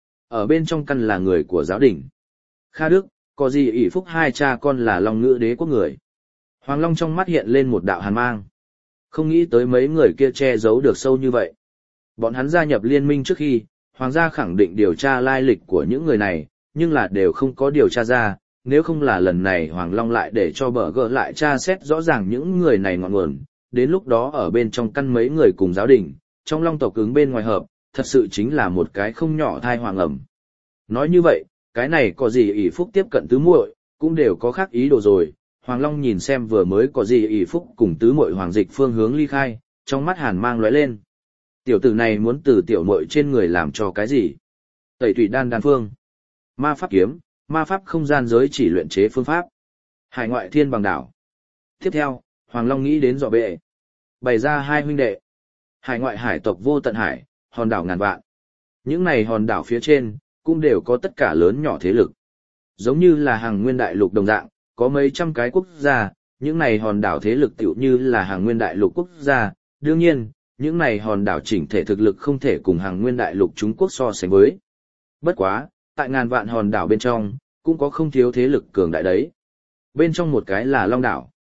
Ở bên trong căn là người của giáo đình. Kha Đức, có gì ỷ phúc hai cha con là Long Ngự Đế quốc người. Hoàng Long trong mắt hiện lên một đạo hàn mang. Không nghĩ tới mấy người kia che giấu được sâu như vậy. Bọn hắn gia nhập liên minh trước khi, Hoàng gia khẳng định điều tra lai lịch của những người này, nhưng là đều không có điều tra ra, nếu không là lần này Hoàng Long lại để cho bờ gỡ lại tra xét rõ ràng những người này ngọn nguồn, đến lúc đó ở bên trong căn mấy người cùng giáo đình, trong Long tộc ứng bên ngoài hợp, thật sự chính là một cái không nhỏ thai hoàng ẩm. Nói như vậy, cái này có gì ỷ phúc tiếp cận tứ muội, cũng đều có khác ý đồ rồi. Hoàng Long nhìn xem vừa mới có gì ỷ phúc cùng tứ muội Hoàng Dịch phương hướng ly khai, trong mắt hàn mang lóe lên. Tiểu tử này muốn từ tiểu muội trên người làm cho cái gì? Tẩy tùy đan đan phương, ma pháp kiếm, ma pháp không gian giới chỉ luyện chế phương pháp, hải ngoại thiên bằng đảo. Tiếp theo, Hoàng Long nghĩ đến dọ bệ, bày ra hai huynh đệ, hải ngoại hải tộc vô tận hải, hòn đảo ngàn vạn. Những này hòn đảo phía trên cũng đều có tất cả lớn nhỏ thế lực, giống như là Hàng Nguyên đại lục đồng dạng, có mấy trăm cái quốc gia, những này hòn đảo thế lực tựu như là Hàng Nguyên đại lục quốc gia. Đương nhiên, những này hòn đảo chỉnh thể thực lực không thể cùng Hàng Nguyên đại lục Trung Quốc so sánh với. Bất quá, tại ngàn vạn hòn đảo bên trong, cũng có không thiếu thế lực cường đại đấy. Bên trong một cái là Long đảo.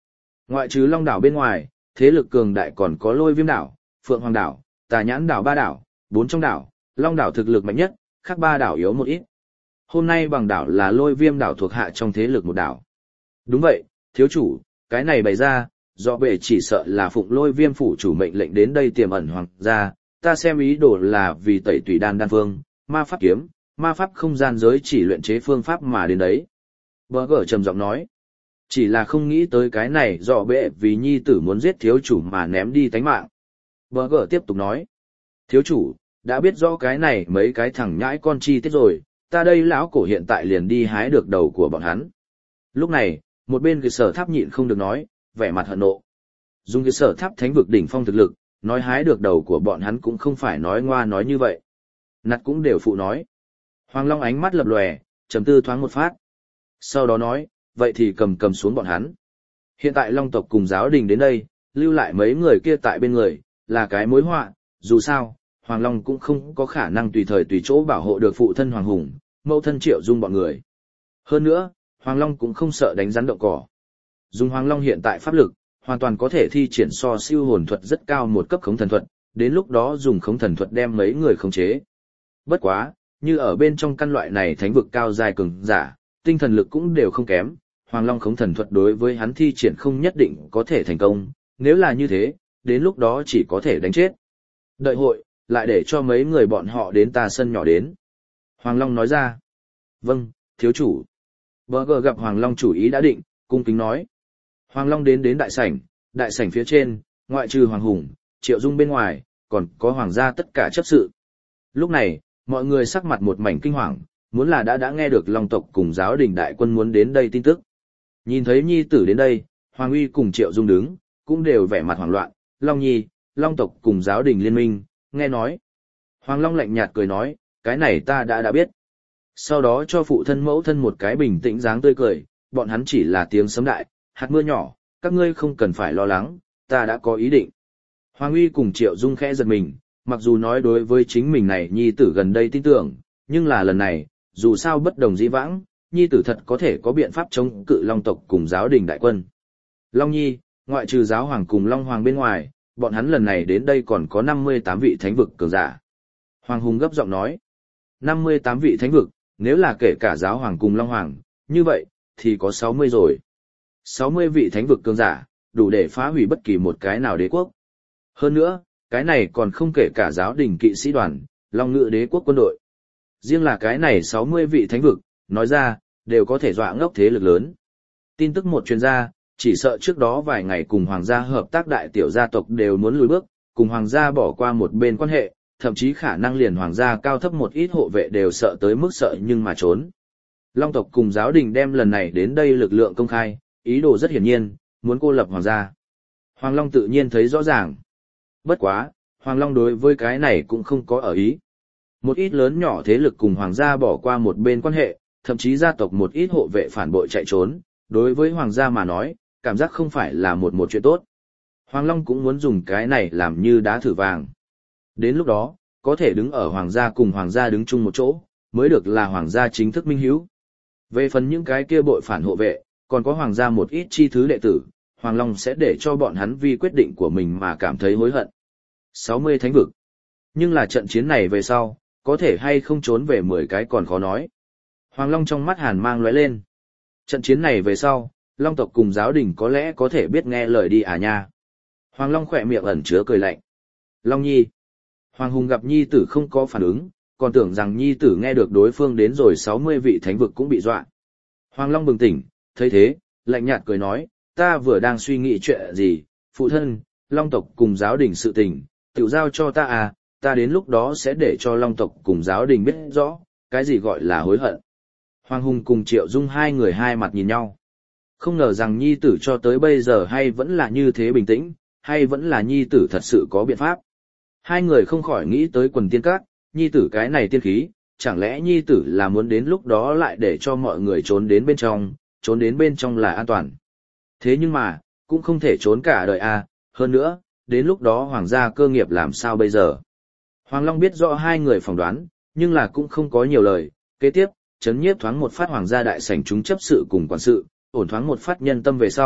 Ngoại trừ Long đảo bên ngoài, thế lực cường đại còn có Lôi Viêm đảo, Phượng Hoàng đảo, Tà Nhãn đảo ba đảo, bốn trong đảo, Long đảo thực lực mạnh nhất, khác ba đảo yếu một ít. Hôm nay bằng đảo là Lôi Viêm đảo thuộc hạ trong thế lực một đảo. Đúng vậy, thiếu chủ, cái này bày ra, do bệ chỉ sợ là phụng Lôi Viêm phủ chủ mệnh lệnh đến đây tiềm ẩn hoàng gia, ta xem ý đồ là vì tẩy tùy đan đan phương, ma pháp kiếm, ma pháp không gian giới chỉ luyện chế phương pháp mà đến đấy. Bờ gở trầm giọng nói, chỉ là không nghĩ tới cái này do bệ vì nhi tử muốn giết thiếu chủ mà ném đi tánh mạng. Bờ gở tiếp tục nói, thiếu chủ, đã biết rõ cái này mấy cái thằng nhãi con chi tiết rồi, ta đây lão cổ hiện tại liền đi hái được đầu của bọn hắn. Lúc này, một bên cái sở tháp nhịn không được nói, vẻ mặt hận nộ. Dùng cái sở tháp thánh vực đỉnh phong thực lực, nói hái được đầu của bọn hắn cũng không phải nói ngoa nói như vậy. Nặt cũng đều phụ nói. Hoàng Long ánh mắt lập lòe, trầm tư thoáng một phát. Sau đó nói, vậy thì cầm cầm xuống bọn hắn. Hiện tại Long tộc cùng giáo đình đến đây, lưu lại mấy người kia tại bên người, là cái mối họa, dù sao, Hoàng Long cũng không có khả năng tùy thời tùy chỗ bảo hộ được phụ thân Hoàng Hùng, mẫu thân Triệu Dung bọn người. Hơn nữa, Hoàng Long cũng không sợ đánh rắn động cỏ. Dùng Hoàng Long hiện tại pháp lực, hoàn toàn có thể thi triển so siêu hồn thuật rất cao một cấp khống thần thuật, đến lúc đó dùng khống thần thuật đem mấy người khống chế. Bất quá, như ở bên trong căn loại này thánh vực cao dài cường giả, tinh thần lực cũng đều không kém, Hoàng Long khống thần thuật đối với hắn thi triển không nhất định có thể thành công, nếu là như thế, đến lúc đó chỉ có thể đánh chết. Đợi hội, lại để cho mấy người bọn họ đến ta sân nhỏ đến. Hoàng Long nói ra. Vâng, thiếu chủ. Bờ gờ gặp Hoàng Long chủ ý đã định, cung kính nói. Hoàng Long đến đến đại sảnh, đại sảnh phía trên, ngoại trừ Hoàng Hùng, Triệu Dung bên ngoài, còn có Hoàng gia tất cả chấp sự. Lúc này, mọi người sắc mặt một mảnh kinh hoàng, muốn là đã đã nghe được Long tộc cùng giáo đình đại quân muốn đến đây tin tức. Nhìn thấy nhi tử đến đây, Hoàng Uy cùng Triệu Dung đứng, cũng đều vẻ mặt hoảng loạn, Long Nhi, Long tộc cùng giáo đình liên minh, nghe nói. Hoàng Long lạnh nhạt cười nói, cái này ta đã đã biết. Sau đó cho phụ thân mẫu thân một cái bình tĩnh dáng tươi cười, bọn hắn chỉ là tiếng sấm đại, hạt mưa nhỏ, các ngươi không cần phải lo lắng, ta đã có ý định. Hoàng Uy cùng Triệu Dung khẽ giật mình, mặc dù nói đối với chính mình này nhi tử gần đây tin tưởng, nhưng là lần này, dù sao bất đồng dĩ vãng, nhi tử thật có thể có biện pháp chống cự Long tộc cùng giáo đình đại quân. Long Nhi, ngoại trừ giáo hoàng cùng Long Hoàng bên ngoài, bọn hắn lần này đến đây còn có năm mươi tám vị thánh vực cường giả. Hoàng Hùng gấp giọng nói, năm mươi tám vị thánh vực, nếu là kể cả giáo hoàng cùng Long Hoàng, như vậy, thì có sáu mươi rồi. sáu mươi vị thánh vực cường giả, đủ để phá hủy bất kỳ một cái nào đế quốc. Hơn nữa, cái này còn không kể cả giáo đình kỵ sĩ đoàn, Long Ngự đế quốc quân đội. Riêng là cái này sáu mươi vị thánh vực, nói ra, đều có thể dọa ngốc thế lực lớn. Tin tức một chuyên gia, chỉ sợ trước đó vài ngày cùng hoàng gia hợp tác đại tiểu gia tộc đều muốn lùi bước, cùng hoàng gia bỏ qua một bên quan hệ, thậm chí khả năng liền hoàng gia cao thấp một ít hộ vệ đều sợ tới mức sợ nhưng mà trốn. Long tộc cùng giáo đình đem lần này đến đây lực lượng công khai, ý đồ rất hiển nhiên, muốn cô lập hoàng gia. Hoàng Long tự nhiên thấy rõ ràng. Bất quá, Hoàng Long đối với cái này cũng không có ở ý. Một ít lớn nhỏ thế lực cùng hoàng gia bỏ qua một bên quan hệ, thậm chí gia tộc một ít hộ vệ phản bội chạy trốn, đối với hoàng gia mà nói, cảm giác không phải là một một chuyện tốt. Hoàng Long cũng muốn dùng cái này làm như đá thử vàng. Đến lúc đó, có thể đứng ở hoàng gia cùng hoàng gia đứng chung một chỗ, mới được là hoàng gia chính thức minh hiếu. Về phần những cái kia bội phản hộ vệ, còn có hoàng gia một ít chi thứ đệ tử, Hoàng Long sẽ để cho bọn hắn vì quyết định của mình mà cảm thấy hối hận. sáu mươi thánh vực. Nhưng là trận chiến này về sau, có thể hay không trốn về mười cái còn khó nói. Hoàng Long trong mắt hàn mang lóe lên. Trận chiến này về sau, Long tộc cùng giáo đình có lẽ có thể biết nghe lời đi à nha. Hoàng Long khỏe miệng ẩn chứa cười lạnh. Long Nhi. Hoàng Hùng gặp Nhi tử không có phản ứng, còn tưởng rằng Nhi tử nghe được đối phương đến rồi sáu mươi vị thánh vực cũng bị dọa. Hoàng Long bừng tỉnh, thấy thế, lạnh nhạt cười nói, ta vừa đang suy nghĩ chuyện gì, phụ thân, Long tộc cùng giáo đình sự tình, tự giao cho ta à, ta đến lúc đó sẽ để cho Long tộc cùng giáo đình biết rõ, cái gì gọi là hối hận. Hoàng Hùng cùng Triệu Dung hai người hai mặt nhìn nhau. Không ngờ rằng Nhi tử cho tới bây giờ hay vẫn là như thế bình tĩnh, hay vẫn là Nhi tử thật sự có biện pháp. Hai người không khỏi nghĩ tới quần tiên các, Nhi tử cái này tiên khí, chẳng lẽ Nhi tử là muốn đến lúc đó lại để cho mọi người trốn đến bên trong, trốn đến bên trong là an toàn. Thế nhưng mà, cũng không thể trốn cả đời à, hơn nữa, đến lúc đó hoàng gia cơ nghiệp làm sao bây giờ. Hoàng Long biết rõ hai người phỏng đoán, nhưng là cũng không có nhiều lời, kế tiếp, chấn nhiếp thoáng một phát hoàng gia đại sảnh chúng chấp sự cùng quản sự, ổn thoáng một phát nhân tâm về sau,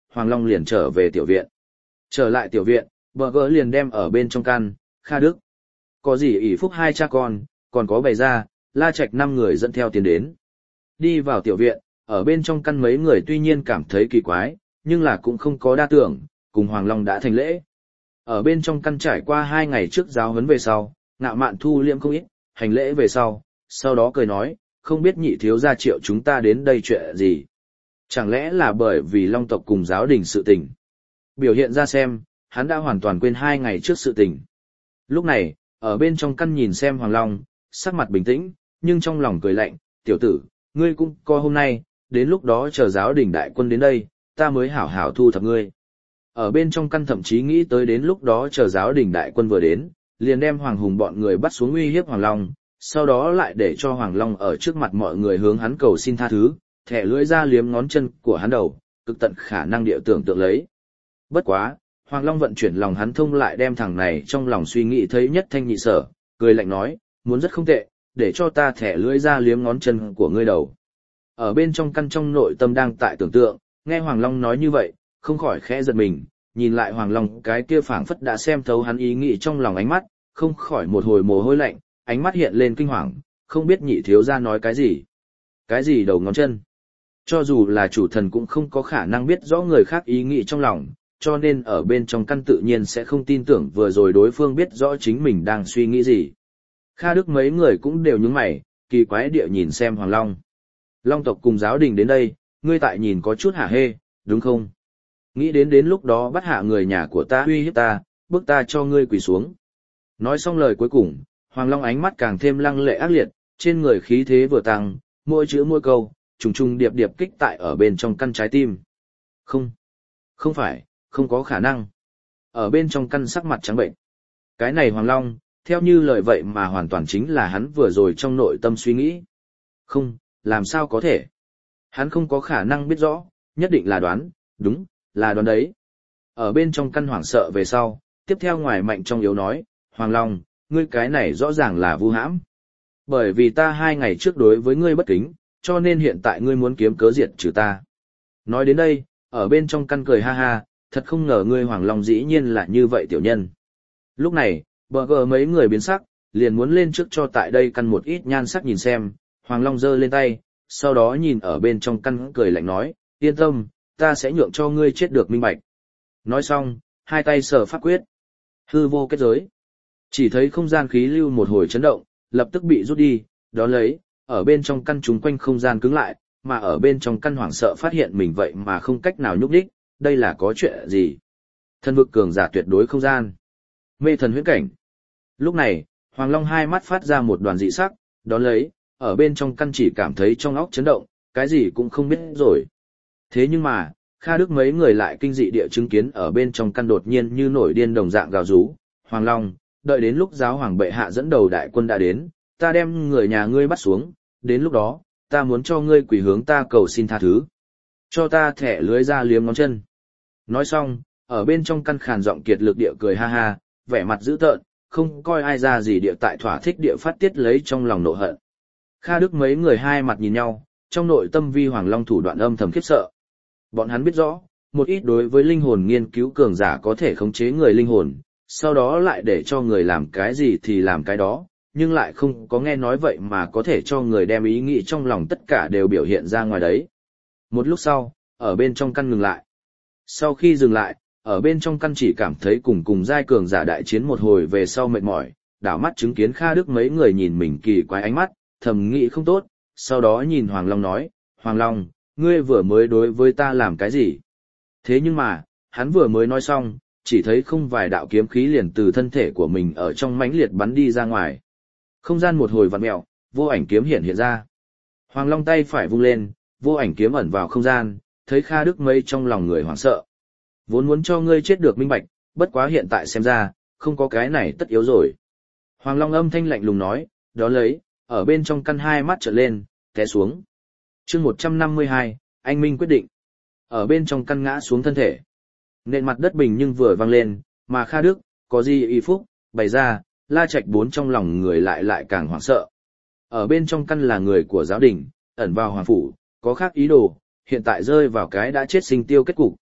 Hoàng Long liền trở về tiểu viện. Trở lại tiểu viện, bờ gỡ liền đem ở bên trong căn, Kha Đức. Có gì ỷ phúc hai cha con, còn có bày ra, La Trạch năm người dẫn theo tiền đến. Đi vào tiểu viện, ở bên trong căn mấy người tuy nhiên cảm thấy kỳ quái, nhưng là cũng không có đa tưởng, cùng Hoàng Long đã thành lễ. Ở bên trong căn trải qua hai ngày trước giáo huấn về sau, Ngạo Mạn thu liễm không ít, hành lễ về sau, sau đó cười nói, không biết nhị thiếu gia triệu chúng ta đến đây chuyện gì. Chẳng lẽ là bởi vì Long tộc cùng giáo đình sự tình. Biểu hiện ra xem, hắn đã hoàn toàn quên hai ngày trước sự tình. Lúc này, ở bên trong căn nhìn xem Hoàng Long, sắc mặt bình tĩnh, nhưng trong lòng cười lạnh, tiểu tử, ngươi cũng có hôm nay, đến lúc đó chờ giáo đình đại quân đến đây, ta mới hảo hảo thu thập ngươi. Ở bên trong căn thậm chí nghĩ tới đến lúc đó chờ giáo đình đại quân vừa đến, liền đem Hoàng Hùng bọn người bắt xuống uy hiếp Hoàng Long, sau đó lại để cho Hoàng Long ở trước mặt mọi người hướng hắn cầu xin tha thứ, thẻ lưỡi ra liếm ngón chân của hắn đầu, cực tận khả năng địa tưởng tượng lấy. Bất quá, Hoàng Long vận chuyển lòng hắn thông lại đem thằng này trong lòng suy nghĩ thấy nhất thanh nhị sở, cười lạnh nói, muốn rất không tệ, để cho ta thẻ lưỡi ra liếm ngón chân của ngươi đầu. Ở bên trong căn trong nội tâm đang tại tưởng tượng, nghe Hoàng Long nói như vậy, không khỏi khẽ giật mình, nhìn lại Hoàng Long cái kia phảng phất đã xem thấu hắn ý nghĩ trong lòng ánh mắt, không khỏi một hồi mồ hôi lạnh, ánh mắt hiện lên kinh hoàng, không biết nhị thiếu gia nói cái gì. Cái gì đầu ngón chân? Cho dù là chủ thần cũng không có khả năng biết rõ người khác ý nghĩ trong lòng, cho nên ở bên trong căn tự nhiên sẽ không tin tưởng vừa rồi đối phương biết rõ chính mình đang suy nghĩ gì. Kha Đức mấy người cũng đều nhướng mày, kỳ quái địa nhìn xem Hoàng Long. Long tộc cùng giáo đình đến đây, ngươi tại nhìn có chút hả hê, đúng không? Nghĩ đến đến lúc đó bắt hạ người nhà của ta uy hiếp ta, bức ta cho ngươi quỳ xuống. Nói xong lời cuối cùng, Hoàng Long ánh mắt càng thêm lăng lệ ác liệt, trên người khí thế vừa tăng, mỗi chữ mỗi câu, trùng trùng điệp điệp kích tại ở bên trong căn trái tim. Không, không phải, không có khả năng. Ở bên trong căn sắc mặt trắng bệnh. Cái này Hoàng Long, theo như lời vậy mà hoàn toàn chính là hắn vừa rồi trong nội tâm suy nghĩ. Không, làm sao có thể? Hắn không có khả năng biết rõ, nhất định là đoán, đúng, là đoán đấy. Ở bên trong căn hoảng sợ về sau, tiếp theo ngoài mạnh trong yếu nói, Hoàng Long, ngươi cái này rõ ràng là vu hãm. Bởi vì ta hai ngày trước đối với ngươi bất kính, cho nên hiện tại ngươi muốn kiếm cớ diệt trừ ta. Nói đến đây, ở bên trong căn cười ha ha, thật không ngờ ngươi Hoàng Long dĩ nhiên là như vậy tiểu nhân. Lúc này, bờ gờ mấy người biến sắc, liền muốn lên trước cho tại đây căn một ít nhan sắc nhìn xem, Hoàng Long giơ lên tay, sau đó nhìn ở bên trong căn cười lạnh nói, yên tâm, ta sẽ nhượng cho ngươi chết được minh bạch. Nói xong, hai tay sờ pháp quyết. Hư vô kết giới. Chỉ thấy không gian khí lưu một hồi chấn động, lập tức bị rút đi, đó lấy, ở bên trong căn chúng quanh không gian cứng lại, mà ở bên trong căn hoảng sợ phát hiện mình vậy mà không cách nào nhúc đích, đây là có chuyện gì? Thân vực cường giả tuyệt đối không gian. Mê thần huyễn cảnh. Lúc này, Hoàng Long hai mắt phát ra một đoàn dị sắc, đó lấy, ở bên trong căn chỉ cảm thấy trong óc chấn động, cái gì cũng không biết rồi. Thế nhưng mà, Kha Đức mấy người lại kinh dị địa chứng kiến ở bên trong căn đột nhiên như nổi điên đồng dạng gào rú, Hoàng Long, đợi đến lúc giáo hoàng bệ hạ dẫn đầu đại quân đã đến, ta đem người nhà ngươi bắt xuống, đến lúc đó, ta muốn cho ngươi quỳ hướng ta cầu xin tha thứ. Cho ta thẻ lưới ra liếm ngón chân. Nói xong, ở bên trong căn khàn giọng kiệt lực địa cười ha ha, vẻ mặt dữ tợn, không coi ai ra gì địa tại thỏa thích địa phát tiết lấy trong lòng nộ hận. Kha Đức mấy người hai mặt nhìn nhau, trong nội tâm vi Hoàng Long thủ đoạn âm thầm khiếp sợ. Bọn hắn biết rõ, một ít đối với linh hồn nghiên cứu cường giả có thể khống chế người linh hồn, sau đó lại để cho người làm cái gì thì làm cái đó, nhưng lại không có nghe nói vậy mà có thể cho người đem ý nghĩ trong lòng tất cả đều biểu hiện ra ngoài đấy. Một lúc sau, ở bên trong căn ngừng lại. Sau khi dừng lại, ở bên trong căn chỉ cảm thấy cùng cùng giai cường giả đại chiến một hồi về sau mệt mỏi, đảo mắt chứng kiến Kha Đức mấy người nhìn mình kỳ quái ánh mắt, thầm nghĩ không tốt, sau đó nhìn Hoàng Long nói, Hoàng Long, ngươi vừa mới đối với ta làm cái gì? Thế nhưng mà, hắn vừa mới nói xong, chỉ thấy không vài đạo kiếm khí liền từ thân thể của mình ở trong mãnh liệt bắn đi ra ngoài. Không gian một hồi vặn mẹo, vô ảnh kiếm hiện hiện ra. Hoàng Long tay phải vung lên, vô ảnh kiếm ẩn vào không gian, thấy Kha Đức mấy trong lòng người hoảng sợ. Vốn muốn cho ngươi chết được minh bạch, bất quá hiện tại xem ra, không có cái này tất yếu rồi. Hoàng Long âm thanh lạnh lùng nói, đó lấy, ở bên trong căn hai mắt trợn lên, té xuống. Chương một trăm năm mươi hai, anh Minh quyết định. Ở bên trong căn ngã xuống thân thể. Nền mặt đất bình nhưng vừa vang lên, mà Kha Đức, có gì y phúc, bày ra, La Trạch bốn trong lòng người lại lại càng hoảng sợ. Ở bên trong căn là người của giáo đình, ẩn vào hoàng phủ, có khác ý đồ, hiện tại rơi vào cái đã chết sinh tiêu kết cục,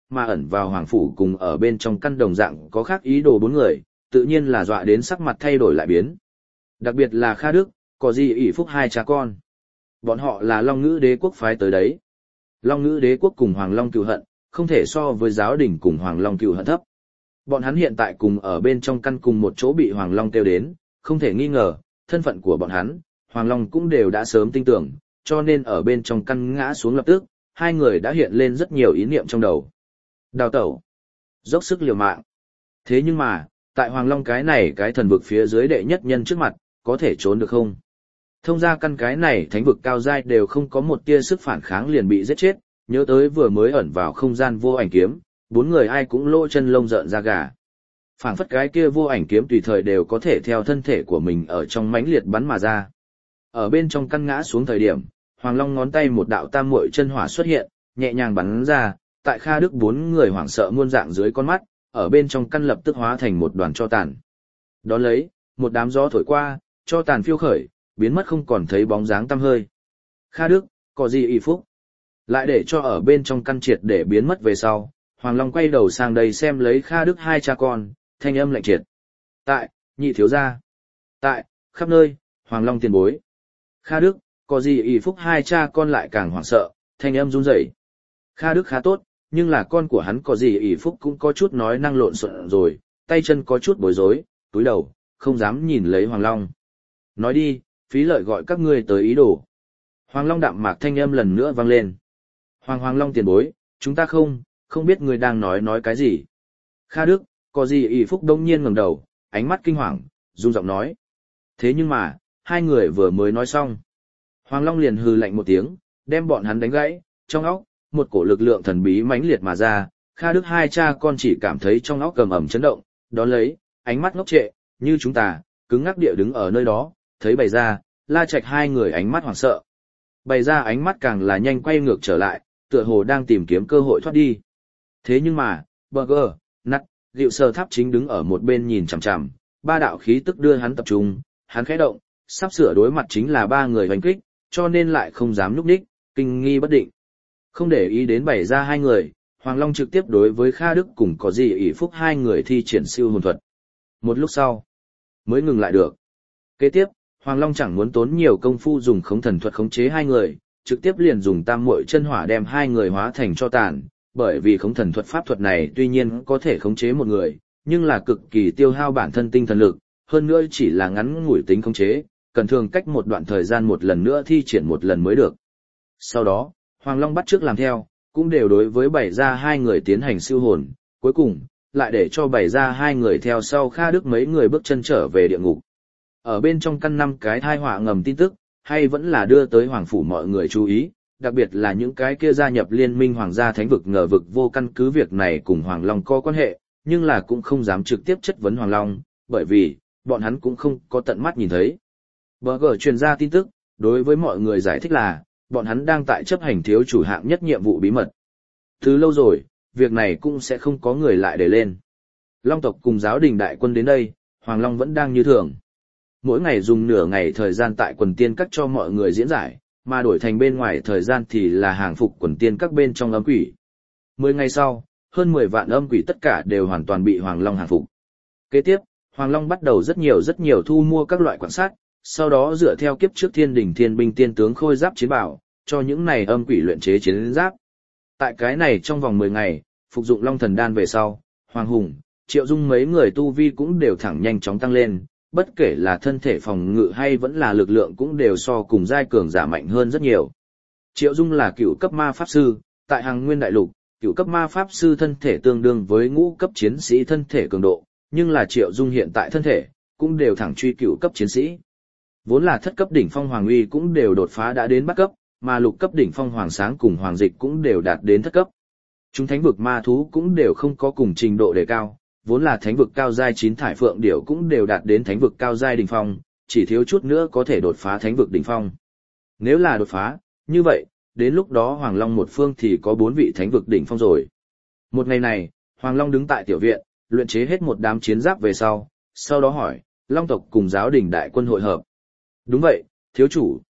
mà ẩn vào hoàng phủ cùng ở bên trong căn đồng dạng có khác ý đồ bốn người, tự nhiên là dọa đến sắc mặt thay đổi lại biến. Đặc biệt là Kha Đức, có gì ỷ phúc hai cha con. Bọn họ là Long Ngữ Đế quốc phái tới đấy. Long Ngữ Đế quốc cùng Hoàng Long cừu hận, không thể so với giáo đình cùng Hoàng Long cừu hận thấp. Bọn hắn hiện tại cùng ở bên trong căn cùng một chỗ bị Hoàng Long kêu đến, không thể nghi ngờ, thân phận của bọn hắn, Hoàng Long cũng đều đã sớm tin tưởng, cho nên ở bên trong căn ngã xuống lập tức, hai người đã hiện lên rất nhiều ý niệm trong đầu. Đào tẩu, dốc sức liều mạng. Thế nhưng mà, tại Hoàng Long cái này cái thần vực phía dưới đệ nhất nhân trước mặt, có thể trốn được không? Thông ra căn cái này thánh vực cao giai đều không có một tia sức phản kháng liền bị giết chết, nhớ tới vừa mới ẩn vào không gian vô ảnh kiếm, bốn người ai cũng lỗ chân lông rợn ra gà. Phảng phất cái kia vô ảnh kiếm tùy thời đều có thể theo thân thể của mình ở trong mãnh liệt bắn mà ra. Ở bên trong căn ngã xuống thời điểm, Hoàng Long ngón tay một đạo tam muội chân hỏa xuất hiện, nhẹ nhàng bắn ra, tại Kha Đức bốn người hoảng sợ muôn dạng dưới con mắt, ở bên trong căn lập tức hóa thành một đoàn tro tàn. Đón lấy, một đám gió thổi qua, tro tàn phiêu khởi, biến mất không còn thấy bóng dáng tăm hơi. Kha Đức, có gì y phúc? Lại để cho ở bên trong căn triệt để biến mất về sau, Hoàng Long quay đầu sang đây xem lấy Kha Đức hai cha con, thanh âm lạnh triệt. Tại, nhị thiếu gia. Tại, khắp nơi, Hoàng Long tiền bối. Kha Đức, có gì y phúc hai cha con lại càng hoảng sợ, thanh âm run rẩy. Kha Đức khá tốt, nhưng là con của hắn có gì y phúc cũng có chút nói năng lộn xộn rồi, tay chân có chút bối rối, túi đầu, không dám nhìn lấy Hoàng Long. Nói đi, phí lợi gọi các ngươi tới ý đồ. Hoàng Long đạm mạc thanh âm lần nữa vang lên. Hoàng Hoàng Long tiền bối, chúng ta không, không biết ngươi đang nói nói cái gì. Kha Đức, có gì y phúc đông nhiên ngẩng đầu, ánh mắt kinh hoàng, run giọng nói. Thế nhưng mà, hai người vừa mới nói xong. Hoàng Long liền hừ lạnh một tiếng, đem bọn hắn đánh gãy, trong óc, một cổ lực lượng thần bí mãnh liệt mà ra, Kha Đức hai cha con chỉ cảm thấy trong óc cầm ẩm chấn động, đón lấy, ánh mắt ngốc trệ, như chúng ta, cứng ngắc địa đứng ở nơi đó, thấy bày ra, La Trạch hai người ánh mắt hoảng sợ. Bày ra ánh mắt càng là nhanh quay ngược trở lại, tựa hồ đang tìm kiếm cơ hội thoát đi. Thế nhưng mà, Burger, Nắt, Diệu Sơ Tháp chính đứng ở một bên nhìn chằm chằm, ba đạo khí tức đưa hắn tập trung, hắn khẽ động, sắp sửa đối mặt chính là ba người hoành kích, cho nên lại không dám núp đích, kinh nghi bất định. Không để ý đến bày ra hai người, Hoàng Long trực tiếp đối với Kha Đức cùng có gì ỷ phúc hai người thi triển siêu hồn thuật. Một lúc sau, mới ngừng lại được. Kế tiếp, Hoàng Long chẳng muốn tốn nhiều công phu dùng khống thần thuật khống chế hai người, trực tiếp liền dùng tam muội chân hỏa đem hai người hóa thành cho tàn, bởi vì khống thần thuật pháp thuật này tuy nhiên có thể khống chế một người, nhưng là cực kỳ tiêu hao bản thân tinh thần lực, hơn nữa chỉ là ngắn ngủi tính khống chế, cần thường cách một đoạn thời gian một lần nữa thi triển một lần mới được. Sau đó, Hoàng Long bắt chước làm theo, cũng đều đối với bảy ra hai người tiến hành siêu hồn, cuối cùng, lại để cho bảy ra hai người theo sau Kha Đức mấy người bước chân trở về địa ngục. Ở bên trong căn năm cái thai họa ngầm tin tức, hay vẫn là đưa tới Hoàng Phủ mọi người chú ý, đặc biệt là những cái kia gia nhập liên minh Hoàng gia Thánh vực ngờ vực vô căn cứ việc này cùng Hoàng Long có quan hệ, nhưng là cũng không dám trực tiếp chất vấn Hoàng Long, bởi vì, bọn hắn cũng không có tận mắt nhìn thấy. Burger truyền ra tin tức, đối với mọi người giải thích là, bọn hắn đang tại chấp hành thiếu chủ hạng nhất nhiệm vụ bí mật. Từ lâu rồi, việc này cũng sẽ không có người lại để lên. Long tộc cùng giáo đình đại quân đến đây, Hoàng Long vẫn đang như thường. Mỗi ngày dùng nửa ngày thời gian tại quần tiên các cho mọi người diễn giải, mà đổi thành bên ngoài thời gian thì là hàng phục quần tiên các bên trong âm quỷ. Mười ngày sau, hơn mười vạn âm quỷ tất cả đều hoàn toàn bị Hoàng Long hàng phục. Kế tiếp, Hoàng Long bắt đầu rất nhiều rất nhiều thu mua các loại quan sát, sau đó dựa theo kiếp trước thiên đỉnh thiên binh tiên tướng khôi giáp chiến bảo, cho những này âm quỷ luyện chế chiến giáp. Tại cái này trong vòng mười ngày, phục dụng Long Thần Đan về sau, Hoàng Hùng, Triệu Dung mấy người tu vi cũng đều thẳng nhanh chóng tăng lên, bất kể là thân thể phòng ngự hay vẫn là lực lượng cũng đều so cùng giai cường giả mạnh hơn rất nhiều. Triệu Dung là cựu cấp ma pháp sư, tại Hàng Nguyên Đại Lục, cựu cấp ma pháp sư thân thể tương đương với ngũ cấp chiến sĩ thân thể cường độ, nhưng là Triệu Dung hiện tại thân thể, cũng đều thẳng truy cựu cấp chiến sĩ. Vốn là thất cấp đỉnh phong Hoàng Uy cũng đều đột phá đã đến bát cấp, mà lục cấp đỉnh phong Hoàng Sáng cùng Hoàng Dịch cũng đều đạt đến thất cấp. Chúng thánh vực ma thú cũng đều không có cùng trình độ đề cao, vốn là thánh vực cao giai chín thải phượng điểu cũng đều đạt đến thánh vực cao giai đỉnh phong, chỉ thiếu chút nữa có thể đột phá thánh vực đỉnh phong. Nếu là đột phá, như vậy, đến lúc đó Hoàng Long một phương thì có bốn vị thánh vực đỉnh phong rồi. Một ngày này, Hoàng Long đứng tại tiểu viện, luyện chế hết một đám chiến giáp về sau, sau đó hỏi, Long tộc cùng giáo đình đại quân hội hợp. Đúng vậy, thiếu chủ,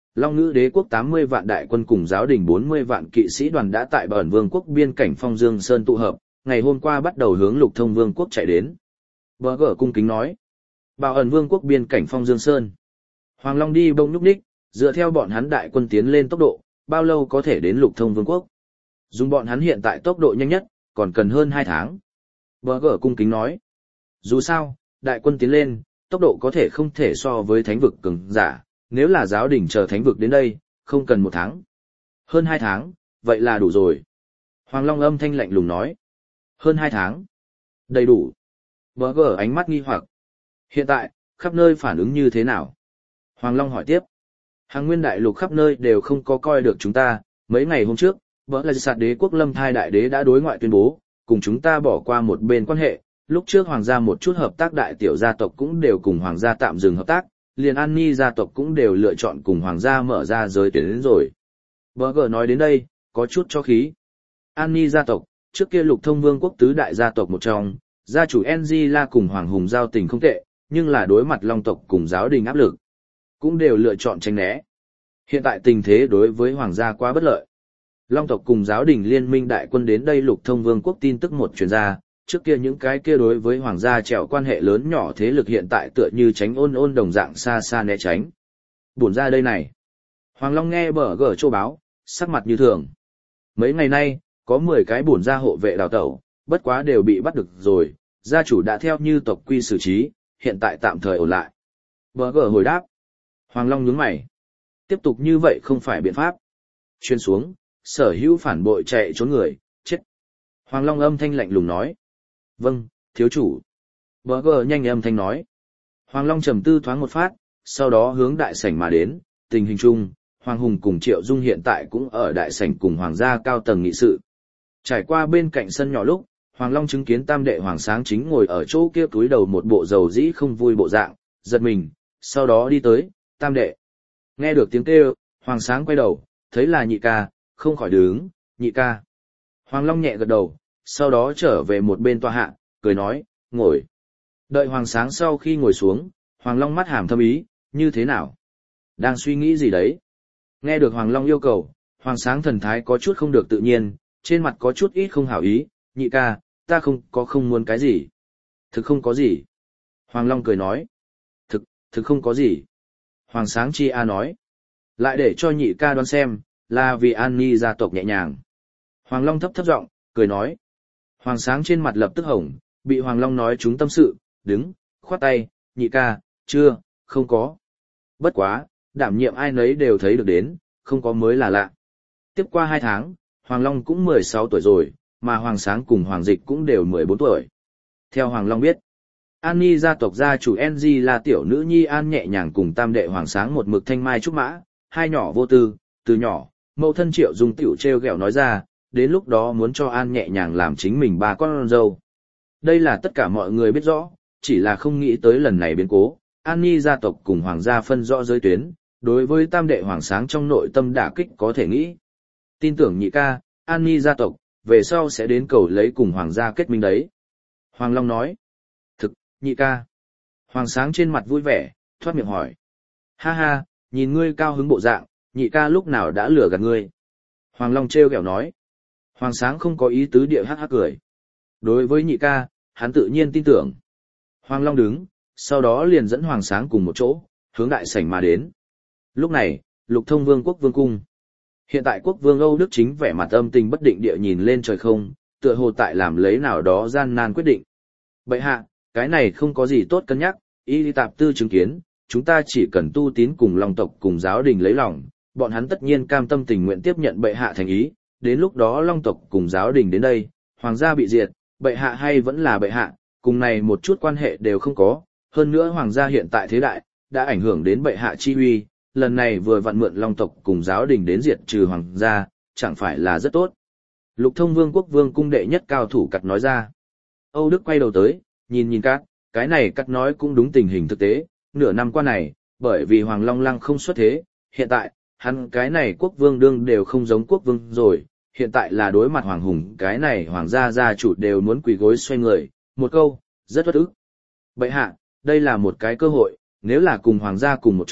Long Ngữ Đế quốc tám mươi vạn đại quân cùng giáo đình bốn mươi vạn kỵ sĩ đoàn đã tại Bẩn Vương quốc biên cảnh Phong Dương Sơn tụ hợp, ngày hôm qua bắt đầu hướng Lục Thông Vương quốc chạy đến. Bờ gở cung kính nói. Bảo ẩn Vương quốc biên cảnh Phong Dương Sơn. Hoàng Long đi bông nhúc nhích, dựa theo bọn hắn đại quân tiến lên tốc độ, bao lâu có thể đến Lục Thông Vương quốc. Dùng bọn hắn hiện tại tốc độ nhanh nhất, còn cần hơn hai tháng. Bờ gở cung kính nói. Dù sao, đại quân tiến lên, tốc độ có thể không thể so với thánh vực cường giả, nếu là giáo đình chờ thánh vực đến đây, không cần một tháng. Hơn hai tháng, vậy là đủ rồi. Hoàng Long âm thanh lạnh lùng nói. Hơn hai tháng. Đầy đủ. Bờ gở ánh mắt nghi hoặc. Hiện tại, khắp nơi phản ứng như thế nào? Hoàng Long hỏi tiếp. Hàng nguyên đại lục khắp nơi đều không có coi được chúng ta, mấy ngày hôm trước, bỡ là sạt đế quốc lâm thai đại đế đã đối ngoại tuyên bố, cùng chúng ta bỏ qua một bên quan hệ, lúc trước hoàng gia một chút hợp tác đại tiểu gia tộc cũng đều cùng hoàng gia tạm dừng hợp tác, liền An Ni gia tộc cũng đều lựa chọn cùng hoàng gia mở ra giới tuyến đến rồi. Bờ gờ nói đến đây, có chút cho khí. An Ni gia tộc, trước kia Lục Thông Vương quốc tứ đại gia tộc một trong, gia chủ Angela cùng Hoàng Hùng giao tình không tệ, nhưng là đối mặt Long tộc cùng giáo đình áp lực, cũng đều lựa chọn tránh né. Hiện tại tình thế đối với hoàng gia quá bất lợi. Long tộc cùng giáo đình liên minh đại quân đến đây Lục Thông Vương quốc tin tức một truyền ra, trước kia những cái kia đối với hoàng gia trèo quan hệ lớn nhỏ thế lực hiện tại tựa như tránh ôn ôn đồng dạng xa xa né tránh. Buồn ra đây này. Hoàng Long nghe bờ gở châu báo, sắc mặt như thường. Mấy ngày nay, có mười cái bổn gia hộ vệ đào tẩu, bất quá đều bị bắt được rồi, gia chủ đã theo như tộc quy xử trí, hiện tại tạm thời ổn lại. Bờ gở hồi đáp. Hoàng Long nhướng mày. Tiếp tục như vậy không phải biện pháp. Chuyên xuống, sở hữu phản bội chạy trốn người, chết. Hoàng Long âm thanh lạnh lùng nói. Vâng, thiếu chủ. Bờ gở nhanh âm thanh nói. Hoàng Long trầm tư thoáng một phát, sau đó hướng đại sảnh mà đến, tình hình chung, Hoàng Hùng cùng Triệu Dung hiện tại cũng ở đại sảnh cùng hoàng gia cao tầng nghị sự. Trải qua bên cạnh sân nhỏ lúc, Hoàng Long chứng kiến tam đệ Hoàng Sáng chính ngồi ở chỗ kia túi đầu một bộ dầu dĩ không vui bộ dạng, giật mình, sau đó đi tới, tam đệ. Nghe được tiếng kêu, Hoàng Sáng quay đầu, thấy là nhị ca, không khỏi đứng, nhị ca. Hoàng Long nhẹ gật đầu, sau đó trở về một bên tòa hạ, cười nói, ngồi. Đợi Hoàng Sáng sau khi ngồi xuống, Hoàng Long mắt hàm thâm ý, như thế nào? Đang suy nghĩ gì đấy? Nghe được Hoàng Long yêu cầu, Hoàng Sáng thần thái có chút không được tự nhiên, trên mặt có chút ít không hảo ý, nhị ca, ta không có không muốn cái gì. Thực không có gì. Hoàng Long cười nói. Thực, thực không có gì. Hoàng Sáng chi a nói. Lại để cho nhị ca đoán xem, là vì An Ni gia tộc nhẹ nhàng. Hoàng Long thấp thấp giọng, cười nói. Hoàng Sáng trên mặt lập tức hồng, bị Hoàng Long nói chúng tâm sự, đứng, khoát tay, nhị ca, chưa, không có. Bất quá, đảm nhiệm ai nấy đều thấy được đến, không có mới là lạ. Tiếp qua hai tháng, Hoàng Long cũng mười sáu tuổi rồi, mà Hoàng Sáng cùng Hoàng Dịch cũng đều mười bốn tuổi. Theo Hoàng Long biết, An Ni gia tộc gia chủ Ng là tiểu nữ nhi An nhẹ nhàng cùng tam đệ Hoàng Sáng một mực thanh mai trúc mã, hai nhỏ vô tư, từ nhỏ, mẫu thân Triệu Dung tiểu treo gẹo nói ra, đến lúc đó muốn cho An nhẹ nhàng làm chính mình ba con dâu. Đây là tất cả mọi người biết rõ, chỉ là không nghĩ tới lần này biến cố, An Ni gia tộc cùng Hoàng gia phân rõ giới tuyến, đối với tam đệ Hoàng Sáng trong nội tâm đả kích có thể nghĩ. Tin tưởng nhị ca, An Ni gia tộc, về sau sẽ đến cầu lấy cùng Hoàng gia kết minh đấy. Hoàng Long nói. Thực, nhị ca. Hoàng Sáng trên mặt vui vẻ, thoát miệng hỏi. Ha ha, nhìn ngươi cao hứng bộ dạng, nhị ca lúc nào đã lừa gạt ngươi. Hoàng Long trêu ghẹo nói. Hoàng Sáng không có ý tứ địa hắc hắc cười. Đối với nhị ca, hắn tự nhiên tin tưởng. Hoàng Long đứng, sau đó liền dẫn Hoàng Sáng cùng một chỗ, hướng đại sảnh mà đến. Lúc này, Lục Thông Vương quốc vương cung. Hiện tại quốc vương Âu Đức Chính vẻ mặt âm tình bất định địa nhìn lên trời không, tựa hồ tại làm lấy nào đó gian nan quyết định. Bệ hạ, cái này không có gì tốt cân nhắc, y tạp tư chứng kiến, chúng ta chỉ cần tu tín cùng Long tộc cùng giáo đình lấy lòng, bọn hắn tất nhiên cam tâm tình nguyện tiếp nhận bệ hạ thành ý, đến lúc đó Long tộc cùng giáo đình đến đây, hoàng gia bị diệt, bệ hạ hay vẫn là bệ hạ, cùng này một chút quan hệ đều không có, hơn nữa hoàng gia hiện tại thế đại, đã ảnh hưởng đến bệ hạ chi uy, lần này vừa vặn mượn Long tộc cùng giáo đình đến diệt trừ hoàng gia, chẳng phải là rất tốt. Lục Thông Vương quốc vương cung đệ nhất cao thủ cắt nói ra. Âu Đức quay đầu tới, nhìn nhìn cắt, cái này cắt nói cũng đúng tình hình thực tế, nửa năm qua này, bởi vì Hoàng Long Lăng không xuất thế, hiện tại, hắn cái này quốc vương đương đều không giống quốc vương rồi, hiện tại là đối mặt Hoàng Hùng cái này hoàng gia gia chủ đều muốn quỳ gối xoay người, một câu, rất bất ức. Bệ hạ, đây là một cái cơ hội, nếu là cùng hoàng gia cùng một chỗ,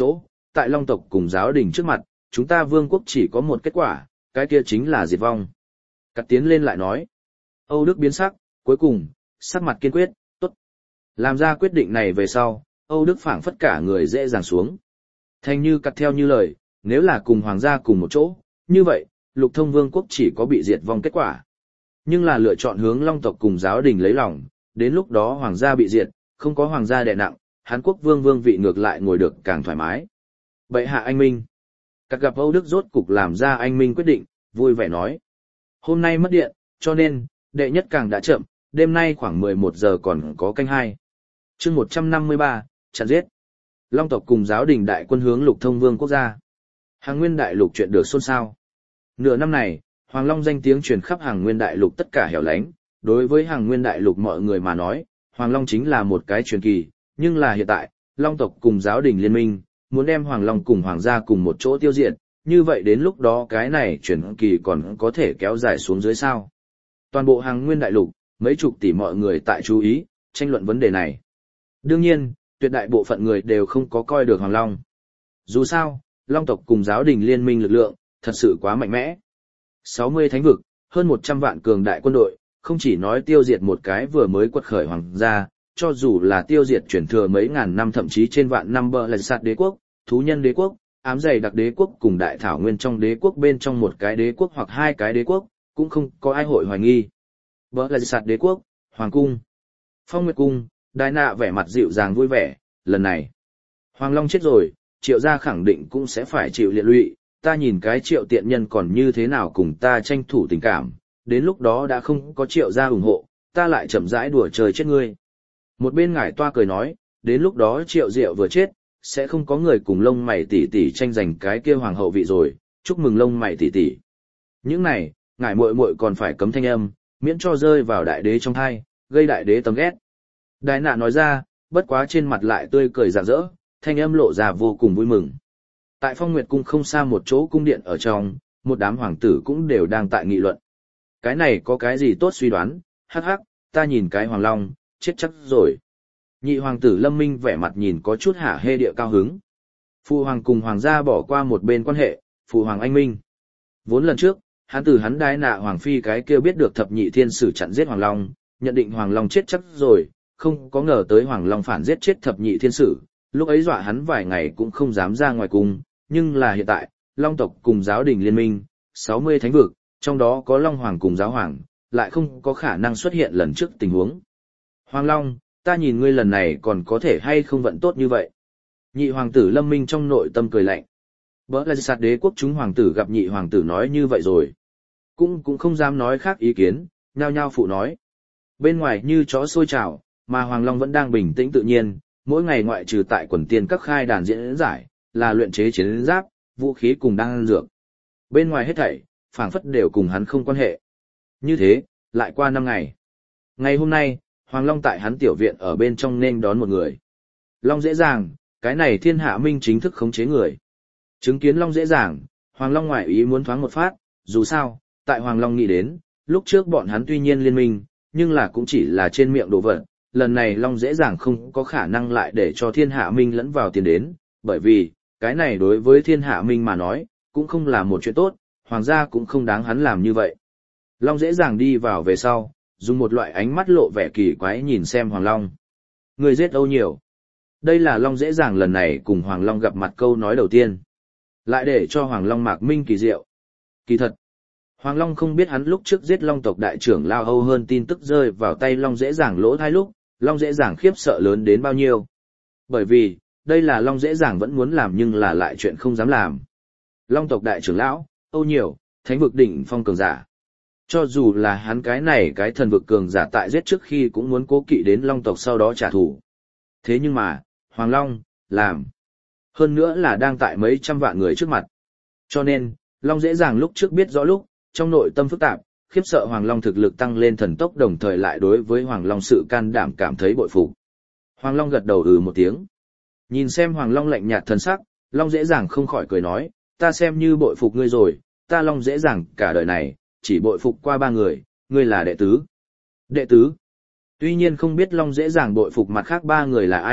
tại Long tộc cùng giáo đình trước mặt, chúng ta vương quốc chỉ có một kết quả, cái kia chính là diệt vong. Cắt tiến lên lại nói. Âu Đức biến sắc, cuối cùng, sắc mặt kiên quyết, tốt. Làm ra quyết định này về sau, Âu Đức phảng phất cả người dễ dàng xuống. Thanh như cắt theo như lời, nếu là cùng hoàng gia cùng một chỗ, như vậy, lục thông vương quốc chỉ có bị diệt vong kết quả. Nhưng là lựa chọn hướng Long tộc cùng giáo đình lấy lòng, đến lúc đó hoàng gia bị diệt, không có hoàng gia đè nặng, Hán quốc vương vương vị ngược lại ngồi được càng thoải mái. Bệ hạ anh minh. Các gặp Âu Đức rốt cục làm ra anh minh quyết định, vui vẻ nói. Hôm nay mất điện, cho nên, đệ nhất càng đã chậm, đêm nay khoảng mười một giờ còn có canh hai. chương một trăm năm mươi ba, chặn giết. Long tộc cùng giáo đình đại quân hướng lục thông vương quốc gia. Hàng nguyên đại lục chuyện được xôn xao. Nửa năm này, Hoàng Long danh tiếng truyền khắp hàng nguyên đại lục tất cả hẻo lánh. Đối với hàng nguyên đại lục mọi người mà nói, Hoàng Long chính là một cái truyền kỳ, nhưng là hiện tại, Long tộc cùng giáo đình liên minh, muốn đem Hoàng Long cùng Hoàng gia cùng một chỗ tiêu diệt, như vậy đến lúc đó cái này truyền kỳ còn có thể kéo dài xuống dưới sao. Toàn bộ hàng nguyên đại lục, mấy chục tỷ mọi người tại chú ý, tranh luận vấn đề này. Đương nhiên, tuyệt đại bộ phận người đều không có coi được Hoàng Long. Dù sao, Long tộc cùng giáo đình liên minh lực lượng, thật sự quá mạnh mẽ. sáu mươi thánh vực, hơn một trăm vạn cường đại quân đội, không chỉ nói tiêu diệt một cái vừa mới quật khởi hoàng gia, cho dù là tiêu diệt chuyển thừa mấy ngàn năm thậm chí trên vạn năm bờ lạch sạt đế quốc, thú nhân đế quốc, ám dày đặc đế quốc cùng đại thảo nguyên trong đế quốc bên trong một cái đế quốc hoặc hai cái đế quốc, cũng không có ai hội hoài nghi. Bờ lạch sạt đế quốc, hoàng cung, Phong Nguyệt cung, Đài Nạ vẻ mặt dịu dàng vui vẻ, lần này Hoàng Long chết rồi, Triệu gia khẳng định cũng sẽ phải chịu liệt lụy, ta nhìn cái Triệu tiện nhân còn như thế nào cùng ta tranh thủ tình cảm, đến lúc đó đã không có Triệu gia ủng hộ, ta lại chậm rãi đùa trời chết ngươi. Một bên ngải toa cười nói, đến lúc đó Triệu Diệu vừa chết, sẽ không có người cùng lông mày tỷ tỷ tranh giành cái kia hoàng hậu vị rồi, chúc mừng lông mày tỷ tỷ. Những này, ngải muội muội còn phải cấm thanh âm, miễn cho rơi vào đại đế trong thai, gây đại đế tầm ghét. Đài Nạ nói ra, bất quá trên mặt lại tươi cười rạng rỡ, thanh âm lộ ra vô cùng vui mừng. Tại Phong Nguyệt cung không xa một chỗ cung điện ở trong, một đám hoàng tử cũng đều đang tại nghị luận. Cái này có cái gì tốt suy đoán, hắc hắc, ta nhìn cái Hoàng Long, chết chắc rồi. Nhị hoàng tử Lâm Minh vẻ mặt nhìn có chút hả hê địa cao hứng. Phụ hoàng cùng hoàng gia bỏ qua một bên quan hệ, phụ hoàng anh minh. Vốn lần trước, hắn từ hắn Đái Nạ hoàng phi cái kia biết được thập nhị thiên sử chặn giết Hoàng Long, nhận định Hoàng Long chết chắc rồi, không có ngờ tới Hoàng Long phản giết chết thập nhị thiên sử, lúc ấy dọa hắn vài ngày cũng không dám ra ngoài cung, nhưng là hiện tại, Long tộc cùng giáo đình liên minh, sáu mươi thánh vực, trong đó có Long Hoàng cùng giáo hoàng, lại không có khả năng xuất hiện lần trước tình huống. Hoàng Long, ta nhìn ngươi lần này còn có thể hay không vận tốt như vậy. Nhị hoàng tử Lâm Minh trong nội tâm cười lạnh. Bỡ là sạt đế quốc chúng hoàng tử gặp nhị hoàng tử nói như vậy rồi. Cũng cũng không dám nói khác ý kiến, nhao nhao phụ nói. Bên ngoài như chó sôi trào, mà Hoàng Long vẫn đang bình tĩnh tự nhiên, mỗi ngày ngoại trừ tại quần tiên các khai đàn diễn giải, là luyện chế chiến giáp, vũ khí cùng đan dược. Bên ngoài hết thảy, phảng phất đều cùng hắn không quan hệ. Như thế, lại qua năm ngày. Ngày hôm nay, Hoàng Long tại hắn tiểu viện ở bên trong nên đón một người. Long dễ dàng, cái này thiên hạ minh chính thức khống chế người. Chứng kiến Long dễ dàng, Hoàng Long ngoại ý muốn thoáng một phát, dù sao, tại Hoàng Long nghĩ đến, lúc trước bọn hắn tuy nhiên liên minh, nhưng là cũng chỉ là trên miệng đồ vật. Lần này Long dễ dàng không có khả năng lại để cho thiên hạ minh lẫn vào tiền đến, bởi vì, cái này đối với thiên hạ minh mà nói, cũng không là một chuyện tốt, hoàng gia cũng không đáng hắn làm như vậy. Long dễ dàng đi vào về sau, dùng một loại ánh mắt lộ vẻ kỳ quái nhìn xem Hoàng Long. Người giết Âu nhiều. Đây là Long dễ dàng lần này cùng Hoàng Long gặp mặt câu nói đầu tiên. Lại để cho Hoàng Long mạc minh kỳ diệu. Kỳ thật, Hoàng Long không biết hắn lúc trước giết Long tộc đại trưởng Lao Âu hơn tin tức rơi vào tay Long dễ dàng lỗ thai lúc, Long dễ dàng khiếp sợ lớn đến bao nhiêu. Bởi vì, đây là Long dễ dàng vẫn muốn làm nhưng là lại chuyện không dám làm. Long tộc đại trưởng lão, Âu nhiều, thánh vực đỉnh phong cường giả. Cho dù là hắn cái này cái thần vực cường giả tại giết trước khi cũng muốn cố kỵ đến Long tộc sau đó trả thù. Thế nhưng mà, Hoàng Long, làm. Hơn nữa là đang tại mấy trăm vạn người trước mặt. Cho nên, Long dễ dàng lúc trước biết rõ lúc, trong nội tâm phức tạp, khiếp sợ Hoàng Long thực lực tăng lên thần tốc đồng thời lại đối với Hoàng Long sự can đảm cảm thấy bội phục. Hoàng Long gật đầu ừ một tiếng. Nhìn xem Hoàng Long lạnh nhạt thần sắc, Long dễ dàng không khỏi cười nói, ta xem như bội phục ngươi rồi, ta Long dễ dàng cả đời này, chỉ bội phục qua ba người, ngươi là đệ tứ. Đệ tứ. Tuy nhiên không biết Long dễ dàng bội phục mặt khác ba người là ai,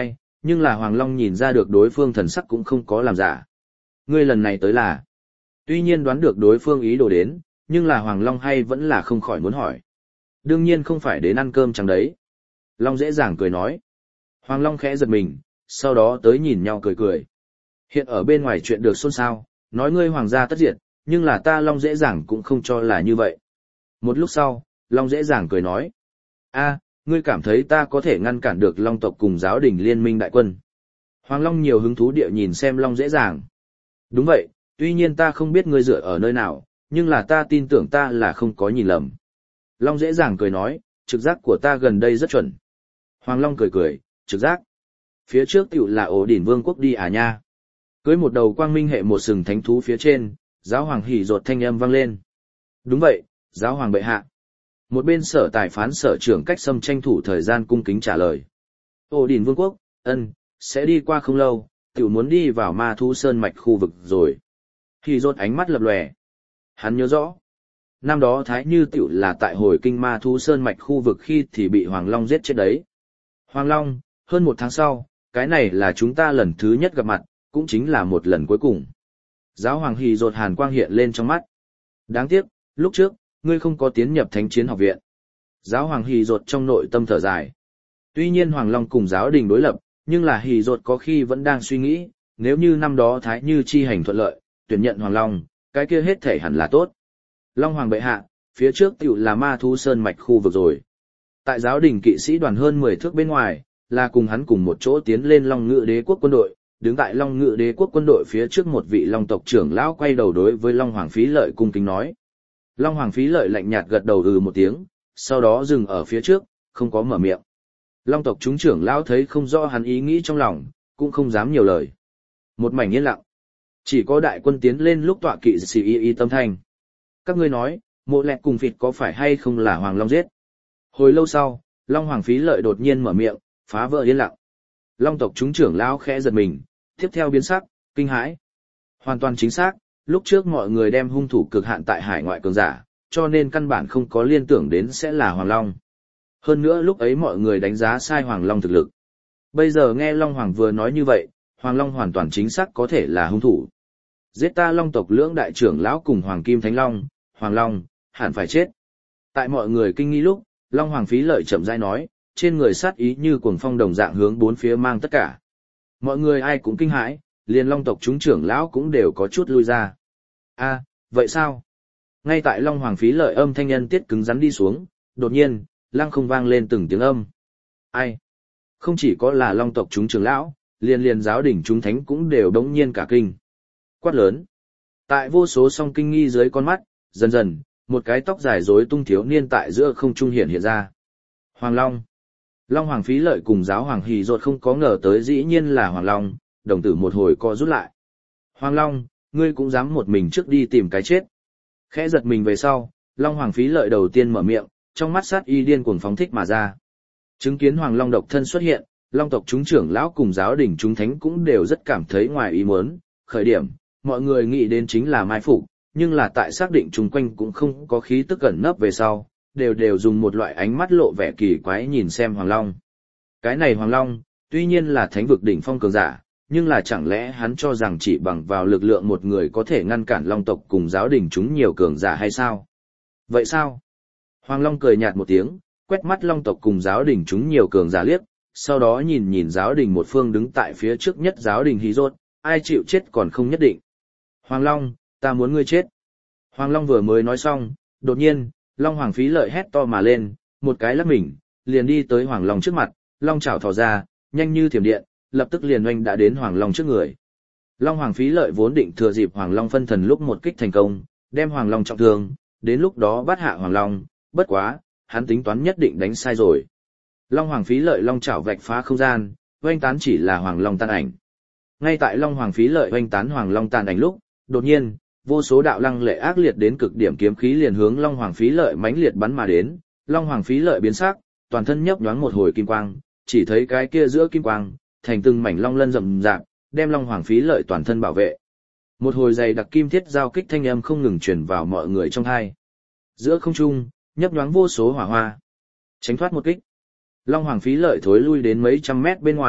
nhưng là Hoàng Long nhìn ra được đối phương thần sắc cũng không có làm giả. Ngươi lần này tới là, tuy nhiên đoán được đối phương ý đồ đến, nhưng là Hoàng Long hay vẫn là không khỏi muốn hỏi. Đương nhiên không phải đến ăn cơm chẳng đấy. Long dễ dàng cười nói. Hoàng Long khẽ giật mình, sau đó tới nhìn nhau cười cười. Hiện ở bên ngoài chuyện được xôn xao, nói ngươi hoàng gia tất diệt, nhưng là ta Long dễ dàng cũng không cho là như vậy. Một lúc sau, Long dễ dàng cười nói. A, ngươi cảm thấy ta có thể ngăn cản được Long tộc cùng giáo đình liên minh đại quân. Hoàng Long nhiều hứng thú địa nhìn xem Long dễ dàng. Đúng vậy, tuy nhiên ta không biết ngươi dựa ở nơi nào, nhưng là ta tin tưởng ta là không có nhìn lầm. Long dễ dàng cười nói, trực giác của ta gần đây rất chuẩn. Hoàng Long cười cười, trực giác. Phía trước tiểu là ổ đỉnh vương quốc đi à nha. Cưới một đầu quang minh hệ một sừng thánh thú phía trên, giáo hoàng hỉ rột thanh âm vang lên. Đúng vậy, giáo hoàng bệ hạ. Một bên sở tài phán sở trưởng cách xâm tranh thủ thời gian cung kính trả lời. Ổ đỉnh vương quốc, ân, sẽ đi qua không lâu, tiểu muốn đi vào ma thú sơn mạch khu vực rồi. Hỉ rột ánh mắt lập lòe. Hắn nhớ rõ. Năm đó Thái Như tiểu là tại hồi kinh ma thú sơn mạch khu vực khi thì bị Hoàng Long giết chết đấy. Hoàng Long, hơn một tháng sau, cái này là chúng ta lần thứ nhất gặp mặt, cũng chính là một lần cuối cùng. Giáo hoàng hỉ rột hàn quang hiện lên trong mắt. Đáng tiếc, lúc trước, ngươi không có tiến nhập thánh chiến học viện. Giáo hoàng hỉ rột trong nội tâm thở dài. Tuy nhiên Hoàng Long cùng giáo đình đối lập, nhưng là hỉ rột có khi vẫn đang suy nghĩ, nếu như năm đó Thái Như chi hành thuận lợi, tuyển nhận Hoàng Long, cái kia hết thể hẳn là tốt. Long hoàng bệ hạ, phía trước tiểu là ma thú sơn mạch khu vực rồi. Tại giáo đình kỵ sĩ đoàn hơn mười thước bên ngoài, là cùng hắn cùng một chỗ tiến lên Long Ngự Đế quốc quân đội, đứng tại Long Ngự Đế quốc quân đội phía trước một vị Long tộc trưởng lão quay đầu đối với Long Hoàng Phí Lợi cung kính nói. Long Hoàng Phí Lợi lạnh nhạt gật đầu ừ một tiếng, sau đó dừng ở phía trước, không có mở miệng. Long tộc chúng trưởng lão thấy không rõ hắn ý nghĩ trong lòng, cũng không dám nhiều lời. Một mảnh yên lặng. Chỉ có đại quân tiến lên lúc tọa kỵ sĩ y y tâm thanh. Các ngươi nói, mộ lẹt cùng vịt có phải hay không là Hoàng Long giết? Hồi lâu sau, Long Hoàng Phí Lợi đột nhiên mở miệng, phá vỡ yên lặng. Long tộc chúng trưởng lão khẽ giật mình, tiếp theo biến sắc, kinh hãi. Hoàn toàn chính xác, lúc trước mọi người đem hung thủ cực hạn tại hải ngoại cường giả, cho nên căn bản không có liên tưởng đến sẽ là Hoàng Long. Hơn nữa lúc ấy mọi người đánh giá sai Hoàng Long thực lực. Bây giờ nghe Long Hoàng vừa nói như vậy, Hoàng Long hoàn toàn chính xác có thể là hung thủ. Giết ta Long tộc lưỡng đại trưởng lão cùng Hoàng Kim Thánh Long, Hoàng Long, hẳn phải chết. Tại mọi người kinh nghi lúc, Long Hoàng Phí Lợi chậm rãi nói, trên người sát ý như cuồng phong đồng dạng hướng bốn phía mang tất cả. Mọi người ai cũng kinh hãi, liền Long tộc chúng trưởng lão cũng đều có chút lui ra. A, vậy sao? Ngay tại Long Hoàng Phí Lợi âm thanh nhân tiết cứng rắn đi xuống, đột nhiên, lăng không vang lên từng tiếng âm. Ai? Không chỉ có là Long tộc chúng trưởng lão, liền liền giáo đỉnh chúng thánh cũng đều đống nhiên cả kinh. Quát lớn. Tại vô số song kinh nghi dưới con mắt, dần dần, một cái tóc dài rối tung thiếu niên tại giữa không trung hiện hiện ra. Hoàng Long. Long Hoàng Phí Lợi cùng giáo hoàng hỉ rột không có ngờ tới dĩ nhiên là Hoàng Long, đồng tử một hồi co rút lại. Hoàng Long, ngươi cũng dám một mình trước đi tìm cái chết. Khẽ giật mình về sau, Long Hoàng Phí Lợi đầu tiên mở miệng, trong mắt sát y điên cuồng phóng thích mà ra. Chứng kiến Hoàng Long độc thân xuất hiện, Long tộc chúng trưởng lão cùng giáo đình chúng thánh cũng đều rất cảm thấy ngoài ý muốn. Khởi điểm, mọi người nghĩ đến chính là mai phục, nhưng là tại xác định chung quanh cũng không có khí tức ẩn nấp về sau, đều đều dùng một loại ánh mắt lộ vẻ kỳ quái nhìn xem Hoàng Long. Cái này Hoàng Long, tuy nhiên là thánh vực đỉnh phong cường giả, nhưng là chẳng lẽ hắn cho rằng chỉ bằng vào lực lượng một người có thể ngăn cản Long tộc cùng giáo đình chúng nhiều cường giả hay sao? Vậy sao? Hoàng Long cười nhạt một tiếng, quét mắt Long tộc cùng giáo đình chúng nhiều cường giả liếc, sau đó nhìn nhìn giáo đình một phương đứng tại phía trước nhất giáo đình hí rốt, ai chịu chết còn không nhất định. Hoàng Long, ta muốn ngươi chết. Hoàng Long vừa mới nói xong, đột nhiên, Long Hoàng Phí Lợi hét to mà lên, một cái lắc mình, liền đi tới Hoàng Long trước mặt, Long chảo thò ra, nhanh như thiểm điện, lập tức liền oanh đã đến Hoàng Long trước người. Long Hoàng Phí Lợi vốn định thừa dịp Hoàng Long phân thần lúc một kích thành công, đem Hoàng Long trọng thương, đến lúc đó bắt hạ Hoàng Long, bất quá, hắn tính toán nhất định đánh sai rồi. Long Hoàng Phí Lợi Long chảo vạch phá không gian, oanh tán chỉ là Hoàng Long tan ảnh. Ngay tại Long Hoàng Phí Lợi oanh tán Hoàng Long tàn ảnh lúc, đột nhiên, vô số đạo lăng lệ ác liệt đến cực điểm kiếm khí liền hướng Long Hoàng Phí Lợi mãnh liệt bắn mà đến, Long Hoàng Phí Lợi biến sắc, toàn thân nhấp nhoáng một hồi kim quang, chỉ thấy cái kia giữa kim quang, thành từng mảnh long lân rậm rạp, đem Long Hoàng Phí Lợi toàn thân bảo vệ. Một hồi dày đặc kim thiết giao kích thanh âm không ngừng truyền vào mọi người trong tai. Giữa không trung, nhấp nhoáng vô số hỏa hoa. Tránh thoát một kích. Long Hoàng Phí Lợi thối lui đến mấy trăm mét bên ngoài,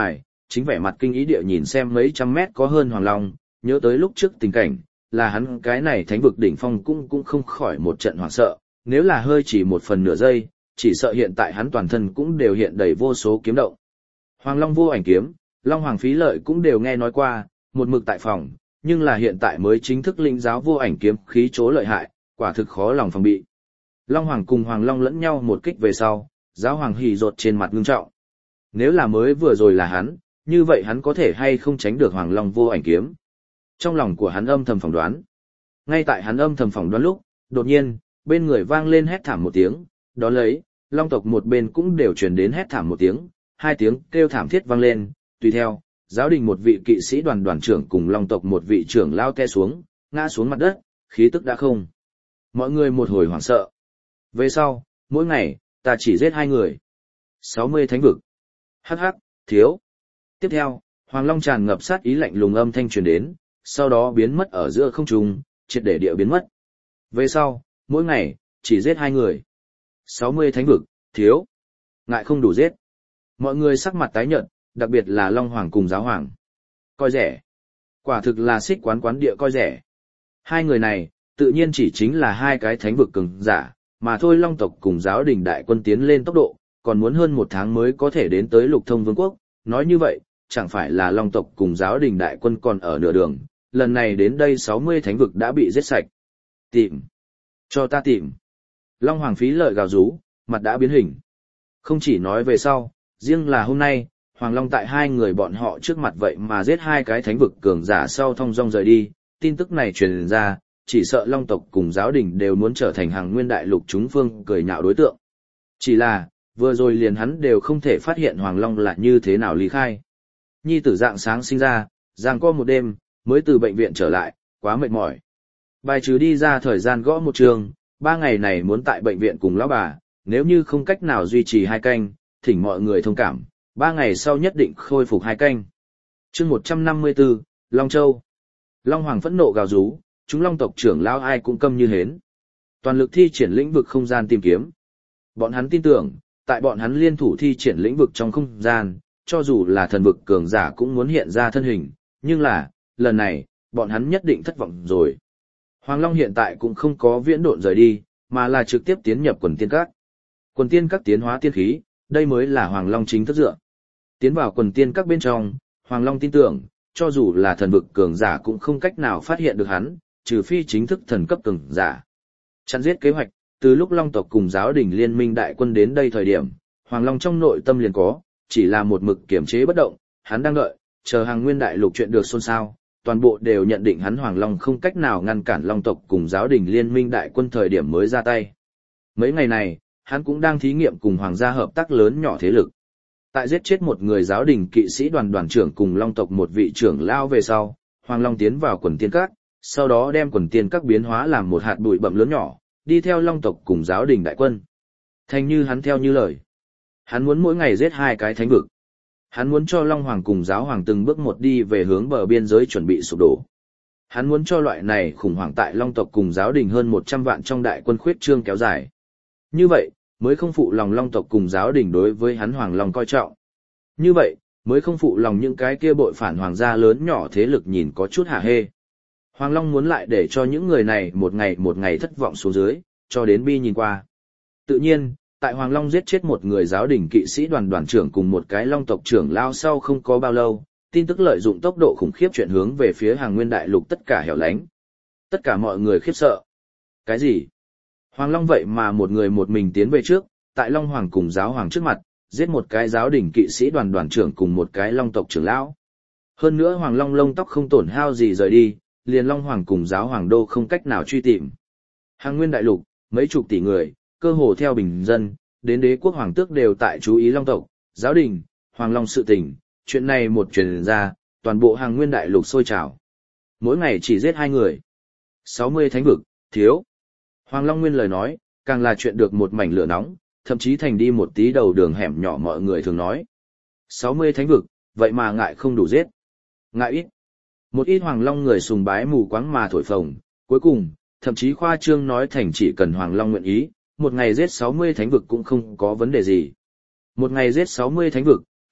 chính vẻ mặt kinh ý địa nhìn xem mấy trăm mét có hơn Hoàng Long, nhớ tới lúc trước tình cảnh, là hắn cái này thánh vực đỉnh phong cũng cũng không khỏi một trận hoảng sợ, nếu là hơi chỉ một phần nửa giây, chỉ sợ hiện tại hắn toàn thân cũng đều hiện đầy vô số kiếm động. Hoàng Long vô ảnh kiếm, Long Hoàng Phí Lợi cũng đều nghe nói qua, một mực tại phòng, nhưng là hiện tại mới chính thức lĩnh giáo vô ảnh kiếm khí chỗ lợi hại, quả thực khó lòng phòng bị. Long Hoàng cùng Hoàng Long lẫn nhau một kích về sau, giáo Hoàng hỉ rột trên mặt ngưng trọng. Nếu là mới vừa rồi là hắn, như vậy hắn có thể hay không tránh được Hoàng Long vô ảnh kiếm? Trong lòng của hắn âm thầm phỏng đoán. Ngay tại hắn âm thầm phỏng đoán lúc, đột nhiên, bên người vang lên hét thảm một tiếng, đó lấy, Long tộc một bên cũng đều truyền đến hét thảm một tiếng, hai tiếng kêu thảm thiết vang lên, tùy theo, giáo đình một vị kỵ sĩ đoàn đoàn trưởng cùng Long tộc một vị trưởng lao te xuống, ngã xuống mặt đất, khí tức đã không. Mọi người một hồi hoảng sợ. Về sau, mỗi ngày, ta chỉ giết hai người. sáu mươi thánh vực. Hắc hắc, thiếu. Tiếp theo, Hoàng Long tràn ngập sát ý lạnh lùng âm thanh truyền đến, sau đó biến mất ở giữa không trung, triệt để địa biến mất. Về sau, mỗi ngày, chỉ giết hai người. sáu mươi thánh vực, thiếu. Ngại không đủ giết. Mọi người sắc mặt tái nhợt, đặc biệt là Long Hoàng cùng Giáo Hoàng. Coi rẻ. Quả thực là xích quán quán địa coi rẻ. Hai người này, tự nhiên chỉ chính là hai cái thánh vực cường giả, mà thôi Long tộc cùng giáo đình đại quân tiến lên tốc độ, còn muốn hơn một tháng mới có thể đến tới Lục Thông Vương quốc. Nói như vậy, chẳng phải là Long tộc cùng giáo đình đại quân còn ở nửa đường, lần này đến đây sáu mươi thánh vực đã bị giết sạch. Tìm. Cho ta tìm. Long Hoàng Phí Lợi gào rú, mặt đã biến hình. Không chỉ nói về sau, riêng là hôm nay, Hoàng Long tại hai người bọn họ trước mặt vậy mà giết hai cái thánh vực cường giả sau thong dong rời đi, tin tức này truyền ra, chỉ sợ Long tộc cùng giáo đình đều muốn trở thành hàng nguyên đại lục chúng phương cười nhạo đối tượng. Chỉ là, vừa rồi liền hắn đều không thể phát hiện Hoàng Long là như thế nào lý khai. Nhi tử dạng sáng sinh ra, giằng co một đêm, mới từ bệnh viện trở lại, quá mệt mỏi. Bài trừ đi ra thời gian gõ một trường, ba ngày này muốn tại bệnh viện cùng lão bà, nếu như không cách nào duy trì hai canh, thỉnh mọi người thông cảm, ba ngày sau nhất định khôi phục hai canh. Chương một trăm năm mươi tư, Long Châu. Long Hoàng phẫn nộ gào rú, chúng Long tộc trưởng lão ai cũng câm như hến. Toàn lực thi triển lĩnh vực không gian tìm kiếm. Bọn hắn tin tưởng, tại bọn hắn liên thủ thi triển lĩnh vực trong không gian, cho dù là thần vực cường giả cũng muốn hiện ra thân hình, nhưng là, lần này, bọn hắn nhất định thất vọng rồi. Hoàng Long hiện tại cũng không có viễn độn rời đi, mà là trực tiếp tiến nhập quần tiên các. Quần tiên các tiến hóa tiên khí, đây mới là Hoàng Long chính thức dựa. Tiến vào quần tiên các bên trong, Hoàng Long tin tưởng, cho dù là thần vực cường giả cũng không cách nào phát hiện được hắn, trừ phi chính thức thần cấp cường giả. Chặn giết kế hoạch, từ lúc Long tộc cùng giáo đình liên minh đại quân đến đây thời điểm, Hoàng Long trong nội tâm liền có, chỉ là một mực kiểm chế bất động, hắn đang đợi, chờ hàng nguyên đại lục chuyện được xôn xao, toàn bộ đều nhận định hắn Hoàng Long không cách nào ngăn cản Long tộc cùng giáo đình liên minh đại quân thời điểm mới ra tay. Mấy ngày này, hắn cũng đang thí nghiệm cùng hoàng gia hợp tác lớn nhỏ thế lực. Tại giết chết một người giáo đình kỵ sĩ đoàn đoàn trưởng cùng Long tộc một vị trưởng lao về sau, Hoàng Long tiến vào quần tiên các, sau đó đem quần tiên các biến hóa làm một hạt bụi bậm lớn nhỏ, đi theo Long tộc cùng giáo đình đại quân. Thành như hắn theo như lời. Hắn muốn mỗi ngày giết hai cái thánh vực. Hắn muốn cho Long Hoàng cùng giáo hoàng từng bước một đi về hướng bờ biên giới chuẩn bị sụp đổ. Hắn muốn cho loại này khủng hoảng tại Long tộc cùng giáo đình hơn một trăm vạn trong đại quân khuyết trương kéo dài. Như vậy, mới không phụ lòng Long tộc cùng giáo đình đối với hắn Hoàng Long coi trọng. Như vậy, mới không phụ lòng những cái kia bội phản hoàng gia lớn nhỏ thế lực nhìn có chút hả hê. Hoàng Long muốn lại để cho những người này một ngày một ngày thất vọng xuống dưới, cho đến bi nhìn qua. Tự nhiên, tại Hoàng Long giết chết một người giáo đình kỵ sĩ đoàn đoàn trưởng cùng một cái Long tộc trưởng lao sau không có bao lâu, tin tức lợi dụng tốc độ khủng khiếp chuyển hướng về phía hàng nguyên đại lục tất cả hẻo lánh. Tất cả mọi người khiếp sợ. Cái gì? Hoàng Long vậy mà một người một mình tiến về trước, tại Long Hoàng cùng giáo hoàng trước mặt, giết một cái giáo đình kỵ sĩ đoàn đoàn trưởng cùng một cái Long tộc trưởng lão. Hơn nữa Hoàng Long lông tóc không tổn hao gì rời đi, liền Long Hoàng cùng giáo hoàng đô không cách nào truy tìm. Hàng nguyên đại lục, mấy chục tỷ người, cơ hồ theo bình dân, đến đế quốc hoàng tước đều tại chú ý Long tộc, giáo đình, Hoàng Long sự tình, chuyện này một truyền ra, toàn bộ hàng nguyên đại lục sôi trào. Mỗi ngày chỉ giết hai người. sáu mươi thánh vực, thiếu. Hoàng Long Nguyên lời nói, càng là chuyện được một mảnh lửa nóng, thậm chí thành đi một tí đầu đường hẻm nhỏ mọi người thường nói. sáu mươi thánh vực, vậy mà ngại không đủ giết. Ngại ít. Một ít Hoàng Long người sùng bái mù quáng mà thổi phồng, cuối cùng, thậm chí khoa trương nói thành chỉ cần Hoàng Long nguyện ý, một ngày giết sáu mươi thánh vực cũng không có vấn đề gì. Một ngày giết sáu mươi thánh vực,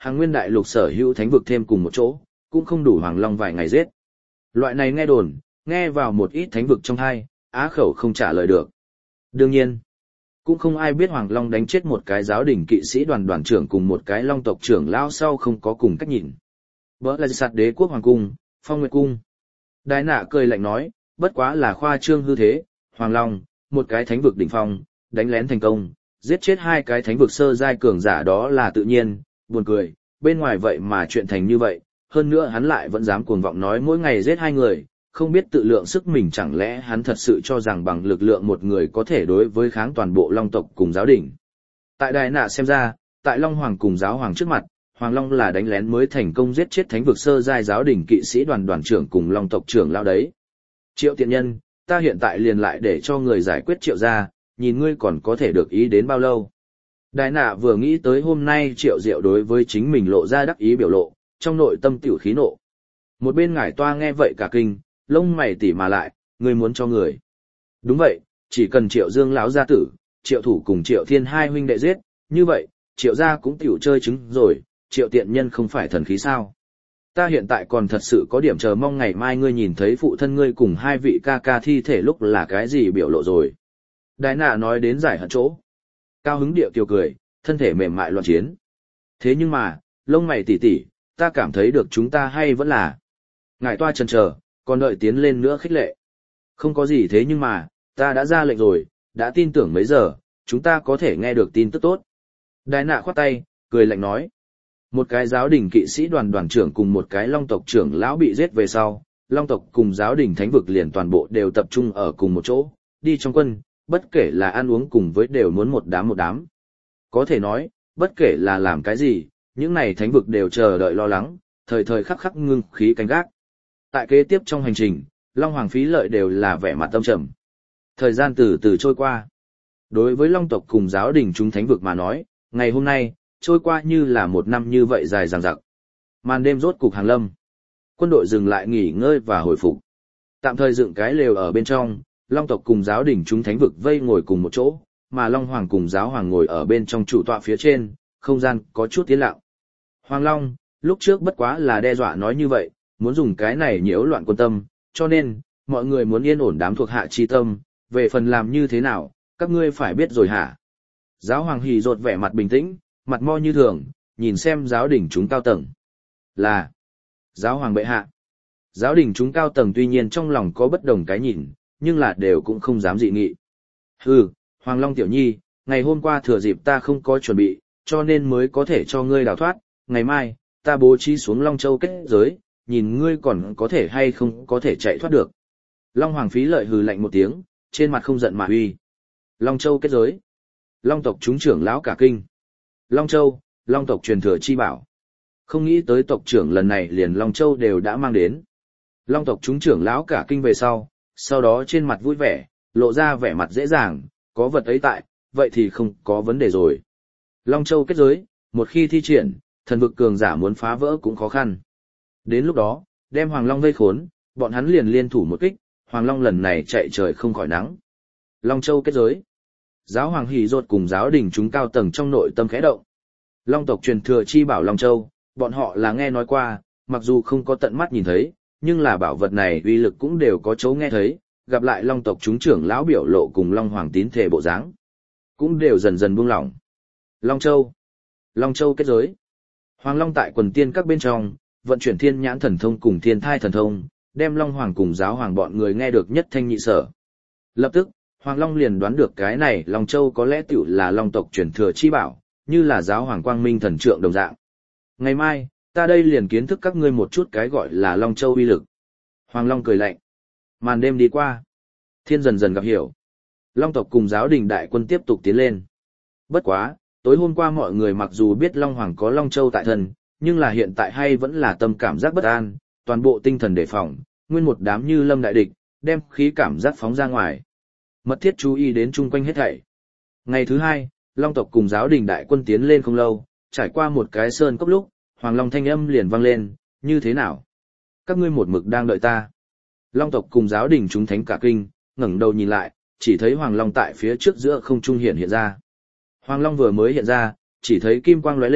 Hàng nguyên đại lục sở hữu thánh vực thêm cùng một chỗ, cũng không đủ Hoàng Long vài ngày giết. Loại này nghe đồn, nghe vào một ít thánh vực trong hai, á khẩu không trả lời được. Đương nhiên, cũng không ai biết Hoàng Long đánh chết một cái giáo đình kỵ sĩ đoàn đoàn trưởng cùng một cái long tộc trưởng lao sau không có cùng cách nhìn. Bỡ là sạt đế quốc hoàng cung, Phong Nguyệt cung. Đái nạ cười lạnh nói, bất quá là khoa trương hư thế, Hoàng Long, một cái thánh vực đỉnh phong, đánh lén thành công, giết chết hai cái thánh vực sơ giai cường giả đó là tự nhiên, buồn cười, bên ngoài vậy mà chuyện thành như vậy, hơn nữa hắn lại vẫn dám cuồng vọng nói mỗi ngày giết hai người, không biết tự lượng sức mình chẳng lẽ hắn thật sự cho rằng bằng lực lượng một người có thể đối với kháng toàn bộ long tộc cùng giáo đình. Tại đài nạ xem ra, tại Long Hoàng cùng giáo hoàng trước mặt, Hoàng Long là đánh lén mới thành công giết chết thánh vực sơ giai giáo đình kỵ sĩ đoàn đoàn trưởng cùng long tộc trưởng lao đấy. Triệu tiện nhân, ta hiện tại liền lại để cho người giải quyết Triệu gia, nhìn ngươi còn có thể được ý đến bao lâu. Đài nạ vừa nghĩ tới hôm nay Triệu Diệu đối với chính mình lộ ra đắc ý biểu lộ, trong nội tâm tiểu khí nộ. Một bên ngải toa nghe vậy cả kinh, lông mày tỉ mà lại, ngươi muốn cho người. Đúng vậy, chỉ cần Triệu Dương lão gia tử, Triệu Thủ cùng Triệu Thiên hai huynh đệ giết, như vậy, Triệu gia cũng tiểu chơi trứng rồi, Triệu tiện nhân không phải thần khí sao. Ta hiện tại còn thật sự có điểm chờ mong ngày mai ngươi nhìn thấy phụ thân ngươi cùng hai vị ca ca thi thể lúc là cái gì biểu lộ rồi. Đái nạ nói đến giải hận chỗ. Cao hứng điệu kiều cười, thân thể mềm mại loạn chiến. Thế nhưng mà, lông mày tỉ tỉ, ta cảm thấy được chúng ta hay vẫn là. Ngải toa chần chờ, còn đợi tiến lên nữa khích lệ. Không có gì thế nhưng mà, ta đã ra lệnh rồi, đã tin tưởng mấy giờ, chúng ta có thể nghe được tin tức tốt. Đái nạ khoát tay, cười lạnh nói. Một cái giáo đình kỵ sĩ đoàn đoàn trưởng cùng một cái long tộc trưởng lão bị giết về sau, long tộc cùng giáo đình thánh vực liền toàn bộ đều tập trung ở cùng một chỗ, đi trong quân, bất kể là ăn uống cùng với đều muốn một đám một đám. Có thể nói, bất kể là làm cái gì, những này thánh vực đều chờ đợi lo lắng, thời thời khắc khắc ngưng khí canh gác. Tại kế tiếp trong hành trình, Long Hoàng Phí Lợi đều là vẻ mặt tâm trầm. Thời gian từ từ trôi qua. Đối với long tộc cùng giáo đình chúng thánh vực mà nói, ngày hôm nay, trôi qua như là một năm như vậy dài dằng dặc. Màn đêm rốt cục hàng lâm. Quân đội dừng lại nghỉ ngơi và hồi phục. Tạm thời dựng cái lều ở bên trong, long tộc cùng giáo đình chúng thánh vực vây ngồi cùng một chỗ, mà Long Hoàng cùng giáo hoàng ngồi ở bên trong chủ tọa phía trên, không gian có chút tiến lặng. Hoàng Long, lúc trước bất quá là đe dọa nói như vậy, muốn dùng cái này nhiễu loạn quân tâm, cho nên, mọi người muốn yên ổn đám thuộc hạ chi tâm, về phần làm như thế nào, các ngươi phải biết rồi hả? Giáo hoàng hì rột vẻ mặt bình tĩnh, mặt mo như thường, nhìn xem giáo đình chúng cao tầng. Là, giáo hoàng bệ hạ. Giáo đình chúng cao tầng tuy nhiên trong lòng có bất đồng cái nhìn, nhưng là đều cũng không dám dị nghị. Hừ, Hoàng Long tiểu nhi, ngày hôm qua thừa dịp ta không có chuẩn bị, cho nên mới có thể cho ngươi đào thoát, ngày mai, ta bố trí xuống Long Châu kết giới, nhìn ngươi còn có thể hay không có thể chạy thoát được. Long Hoàng Phí Lợi hừ lạnh một tiếng, trên mặt không giận mà uy. Long Châu kết giới. Long tộc chúng trưởng lão cả kinh. Long Châu, Long tộc truyền thừa chi bảo. Không nghĩ tới tộc trưởng lần này liền Long Châu đều đã mang đến. Long tộc chúng trưởng lão cả kinh về sau, sau đó trên mặt vui vẻ, lộ ra vẻ mặt dễ dàng, có vật ấy tại, vậy thì không có vấn đề rồi. Long Châu kết giới, một khi thi triển, thần vực cường giả muốn phá vỡ cũng khó khăn. Đến lúc đó, đem Hoàng Long vây khốn, bọn hắn liền liên thủ một kích, Hoàng Long lần này chạy trời không khỏi nắng. Long Châu kết giới. Giáo hoàng hỉ rột cùng giáo đình chúng cao tầng trong nội tâm khẽ động. Long tộc truyền thừa chi bảo Long Châu, bọn họ là nghe nói qua, mặc dù không có tận mắt nhìn thấy, nhưng là bảo vật này uy lực cũng đều có chỗ nghe thấy, gặp lại Long tộc chúng trưởng lão biểu lộ cùng Long Hoàng tín thể bộ dáng, cũng đều dần dần buông lỏng. Long Châu. Long Châu kết giới. Hoàng Long tại quần tiên các bên trong, vận chuyển thiên nhãn thần thông cùng thiên thai thần thông, đem Long Hoàng cùng giáo hoàng bọn người nghe được nhất thanh nhị sở. Lập tức, Hoàng Long liền đoán được cái này Long Châu có lẽ tiểu là Long tộc truyền thừa chi bảo, như là giáo hoàng quang minh thần trượng đồng dạng. Ngày mai, ta đây liền kiến thức các ngươi một chút cái gọi là Long Châu uy lực. Hoàng Long cười lạnh. Màn đêm đi qua. Thiên dần dần gặp hiểu. Long tộc cùng giáo đình đại quân tiếp tục tiến lên. Bất quá, tối hôm qua mọi người mặc dù biết Long Hoàng có Long Châu tại thân, nhưng là hiện tại hay vẫn là tâm cảm giác bất an, toàn bộ tinh thần đề phòng, nguyên một đám như lâm đại địch, đem khí cảm giác phóng ra ngoài. Mật thiết chú ý đến chung quanh hết thảy. Ngày thứ hai, Long tộc cùng giáo đình đại quân tiến lên không lâu, trải qua một cái sơn cốc lúc, Hoàng Long thanh âm liền vang lên, như thế nào? Các ngươi một mực đang đợi ta. Long tộc cùng giáo đình chúng thánh cả kinh, ngẩng đầu nhìn lại, chỉ thấy Hoàng Long tại phía trước giữa không trung hiện hiện ra. Hoàng Long vừa mới hiện ra, chỉ thấy kim quang lóe lên,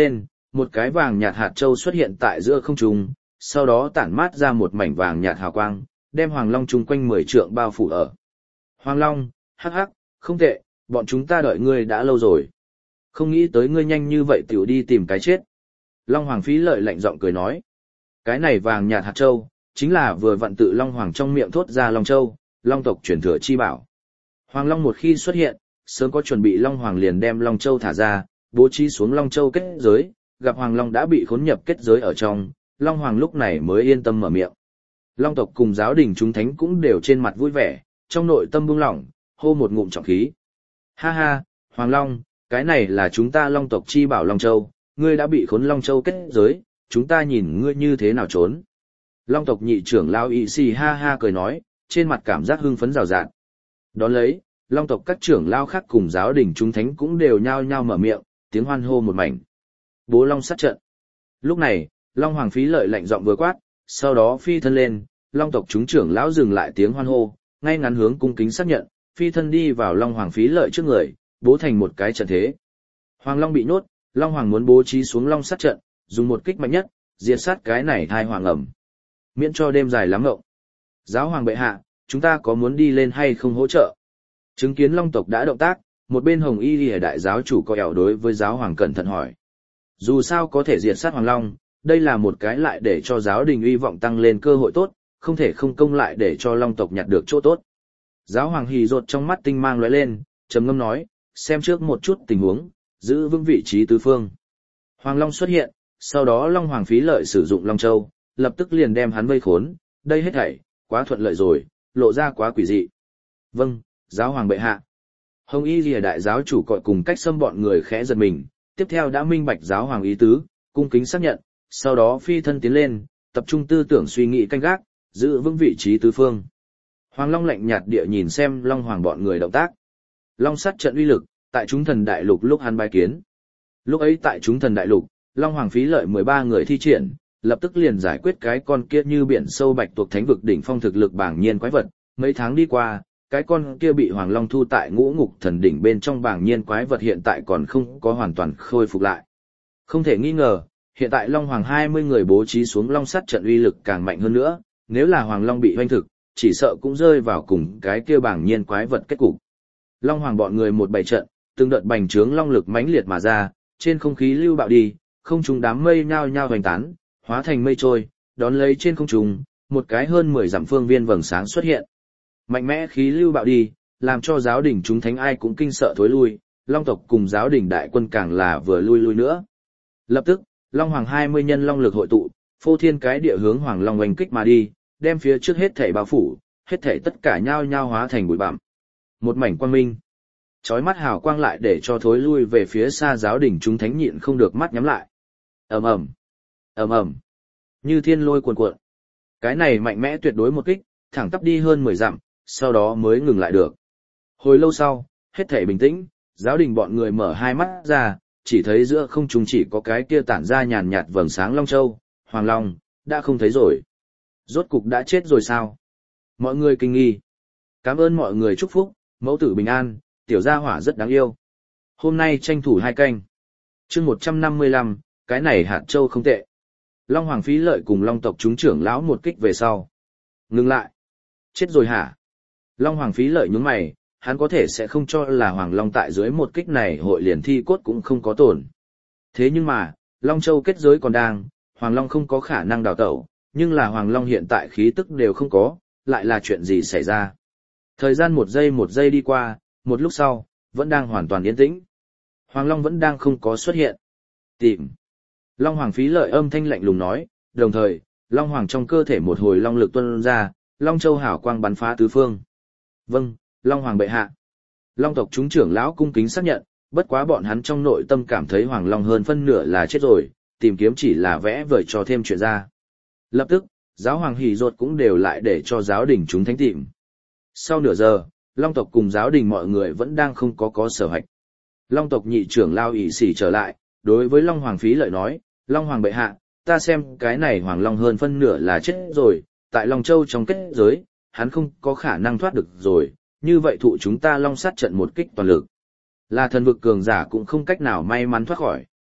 một cái vàng nhạt hạt châu xuất hiện tại giữa không trung, sau đó tản mát ra một mảnh vàng nhạt hào quang, đem Hoàng Long chung quanh mười trượng bao phủ ở. Hoàng Long, hắc hắc, không tệ, bọn chúng ta đợi ngươi đã lâu rồi. Không nghĩ tới ngươi nhanh như vậy tiểu đi tìm cái chết. Long Hoàng Phí Lợi lạnh giọng cười nói. Cái này vàng nhạt hạt châu, chính là vừa vặn tự Long Hoàng trong miệng thốt ra Long Châu, Long tộc truyền thừa chi bảo. Hoàng Long một khi xuất hiện, sớm có chuẩn bị Long Hoàng liền đem Long Châu thả ra, bố trí xuống Long Châu kết giới, gặp Hoàng Long đã bị khốn nhập kết giới ở trong, Long Hoàng lúc này mới yên tâm mở miệng. Long tộc cùng giáo đình chúng thánh cũng đều trên mặt vui vẻ, trong nội tâm buông lỏng, hô một ngụm trọng khí. Ha ha, Hoàng Long, cái này là chúng ta Long tộc chi bảo Long Châu, ngươi đã bị khốn Long Châu kết giới, chúng ta nhìn ngươi như thế nào trốn. Long tộc nhị trưởng lão Y Xì ha ha cười nói, trên mặt cảm giác hưng phấn rào rạt. Đón lấy, Long tộc các trưởng lão khác cùng giáo đình chúng thánh cũng đều nhao nhao mở miệng, tiếng hoan hô một mảnh. Bố Long sát trận. Lúc này, Long Hoàng Phí Lợi lạnh giọng vừa quát, sau đó phi thân lên, Long tộc chúng trưởng lão dừng lại tiếng hoan hô, ngay ngắn hướng cung kính xác nhận, phi thân đi vào Long Hoàng Phí Lợi trước người, bố thành một cái trận thế. Hoàng Long bị nhốt, Long Hoàng muốn bố trí xuống Long sát trận, dùng một kích mạnh nhất, diệt sát cái này thai hoàng ẩm. Miễn cho đêm dài lắm ngộng. Giáo hoàng bệ hạ, chúng ta có muốn đi lên hay không hỗ trợ? Chứng kiến Long tộc đã động tác, một bên Hồng Y Lìa đại giáo chủ có ẻo đối với giáo hoàng cẩn thận hỏi. Dù sao có thể diệt sát Hoàng Long, đây là một cái lại để cho giáo đình uy vọng tăng lên cơ hội tốt, không thể không công lại để cho Long tộc nhặt được chỗ tốt. Giáo hoàng hì rột trong mắt tinh mang lóe lên, trầm ngâm nói, xem trước một chút tình huống, giữ vững vị trí tứ phương. Hoàng Long xuất hiện, sau đó Long Hoàng Phí Lợi sử dụng Long Châu, lập tức liền đem hắn vây khốn, đây hết thảy, quá thuận lợi rồi, lộ ra quá quỷ dị. Vâng, giáo hoàng bệ hạ. Hồng Y Lìa đại giáo chủ cọi cùng cách xâm bọn người khẽ giật mình, tiếp theo đã minh bạch giáo hoàng ý tứ, cung kính xác nhận, sau đó phi thân tiến lên, tập trung tư tưởng suy nghĩ canh gác, giữ vững vị trí tứ phương. Hoàng Long lạnh nhạt địa nhìn xem Long Hoàng bọn người động tác. Long sát trận uy lực, tại chúng thần đại lục lúc hắn bái kiến. Lúc ấy tại chúng thần đại lục, Long Hoàng Phí Lợi mười ba người thi triển, lập tức liền giải quyết cái con kia như biển sâu bạch tuộc thánh vực đỉnh phong thực lực bảng nhiên quái vật. Mấy tháng đi qua, cái con kia bị Hoàng Long thu tại ngũ ngục thần đỉnh bên trong bảng nhiên quái vật hiện tại còn không có hoàn toàn khôi phục lại. Không thể nghi ngờ, hiện tại Long Hoàng hai mươi người bố trí xuống Long sát trận uy lực càng mạnh hơn nữa, nếu là Hoàng Long bị hoanh thực, chỉ sợ cũng rơi vào cùng cái kia bảng nhiên quái vật kết cục. Long Hoàng bọn người một bày trận, từng đợt bành trướng long lực mãnh liệt mà ra, trên không khí lưu bạo đi, không trung đám mây nhao nhao hoành tán, hóa thành mây trôi, đón lấy trên không trung, một cái hơn mười dặm phương viên vầng sáng xuất hiện. Mạnh mẽ khí lưu bạo đi, làm cho giáo đình chúng thánh ai cũng kinh sợ thối lui, Long tộc cùng giáo đình đại quân càng là vừa lui lui nữa. Lập tức, Long Hoàng hai mươi nhân long lực hội tụ, phô thiên cái địa hướng Hoàng Long oanh kích mà đi, đem phía trước hết thảy bao phủ, hết thảy tất cả nhao nhao hóa thành bụi bặm. Một mảnh quang minh, chói mắt hào quang lại để cho thối lui về phía xa giáo đình chúng thánh nhịn không được mắt nhắm lại. Ầm ầm, ầm ầm, như thiên lôi cuồn cuộn. Cái này mạnh mẽ tuyệt đối một kích, thẳng tắp đi hơn mười dặm, sau đó mới ngừng lại được. Hồi lâu sau, hết thảy bình tĩnh, giáo đình bọn người mở hai mắt ra, chỉ thấy giữa không trung chỉ có cái kia tản ra nhàn nhạt vầng sáng Long Châu, Hoàng Long, đã không thấy rồi. Rốt cục đã chết rồi sao? Mọi người kinh nghi. Cảm ơn mọi người chúc phúc, mẫu tử bình an, tiểu gia hỏa rất đáng yêu. Hôm nay tranh thủ hai canh. Chương một trăm năm mươi lăm, cái này hạt châu không tệ. Long Hoàng Phí Lợi cùng Long tộc chúng trưởng lão một kích về sau. Ngừng lại. Chết rồi hả? Long Hoàng Phí Lợi nhướng mày, hắn có thể sẽ không cho là Hoàng Long tại dưới một kích này hội liền thi cốt cũng không có tổn. Thế nhưng mà, Long Châu kết giới còn đang, Hoàng Long không có khả năng đào tẩu, nhưng là Hoàng Long hiện tại khí tức đều không có, lại là chuyện gì xảy ra? Thời gian một giây một giây đi qua, một lúc sau, vẫn đang hoàn toàn yên tĩnh. Hoàng Long vẫn đang không có xuất hiện. Tìm. Long Hoàng Phí Lợi âm thanh lạnh lùng nói, đồng thời, Long Hoàng trong cơ thể một hồi long lực tuôn ra, Long Châu hảo quang bắn phá tứ phương. Vâng, Long Hoàng bệ hạ. Long tộc chúng trưởng lão cung kính xác nhận, bất quá bọn hắn trong nội tâm cảm thấy Hoàng Long hơn phân nửa là chết rồi, tìm kiếm chỉ là vẽ vời cho thêm chuyện ra. Lập tức, giáo hoàng hỉ rột cũng đều lại để cho giáo đình chúng thánh tìm. Sau nửa giờ, Long tộc cùng giáo đình mọi người vẫn đang không có có sở hạch. Long tộc nhị trưởng lao ỷ xỉ trở lại, đối với Long Hoàng Phí Lợi nói, Long Hoàng bệ hạ, ta xem cái này Hoàng Long hơn phân nửa là chết rồi, tại Long Châu trong kết giới, hắn không có khả năng thoát được rồi, như vậy thụ chúng ta Long sát trận một kích toàn lực. Là thần vực cường giả cũng không cách nào may mắn thoát khỏi.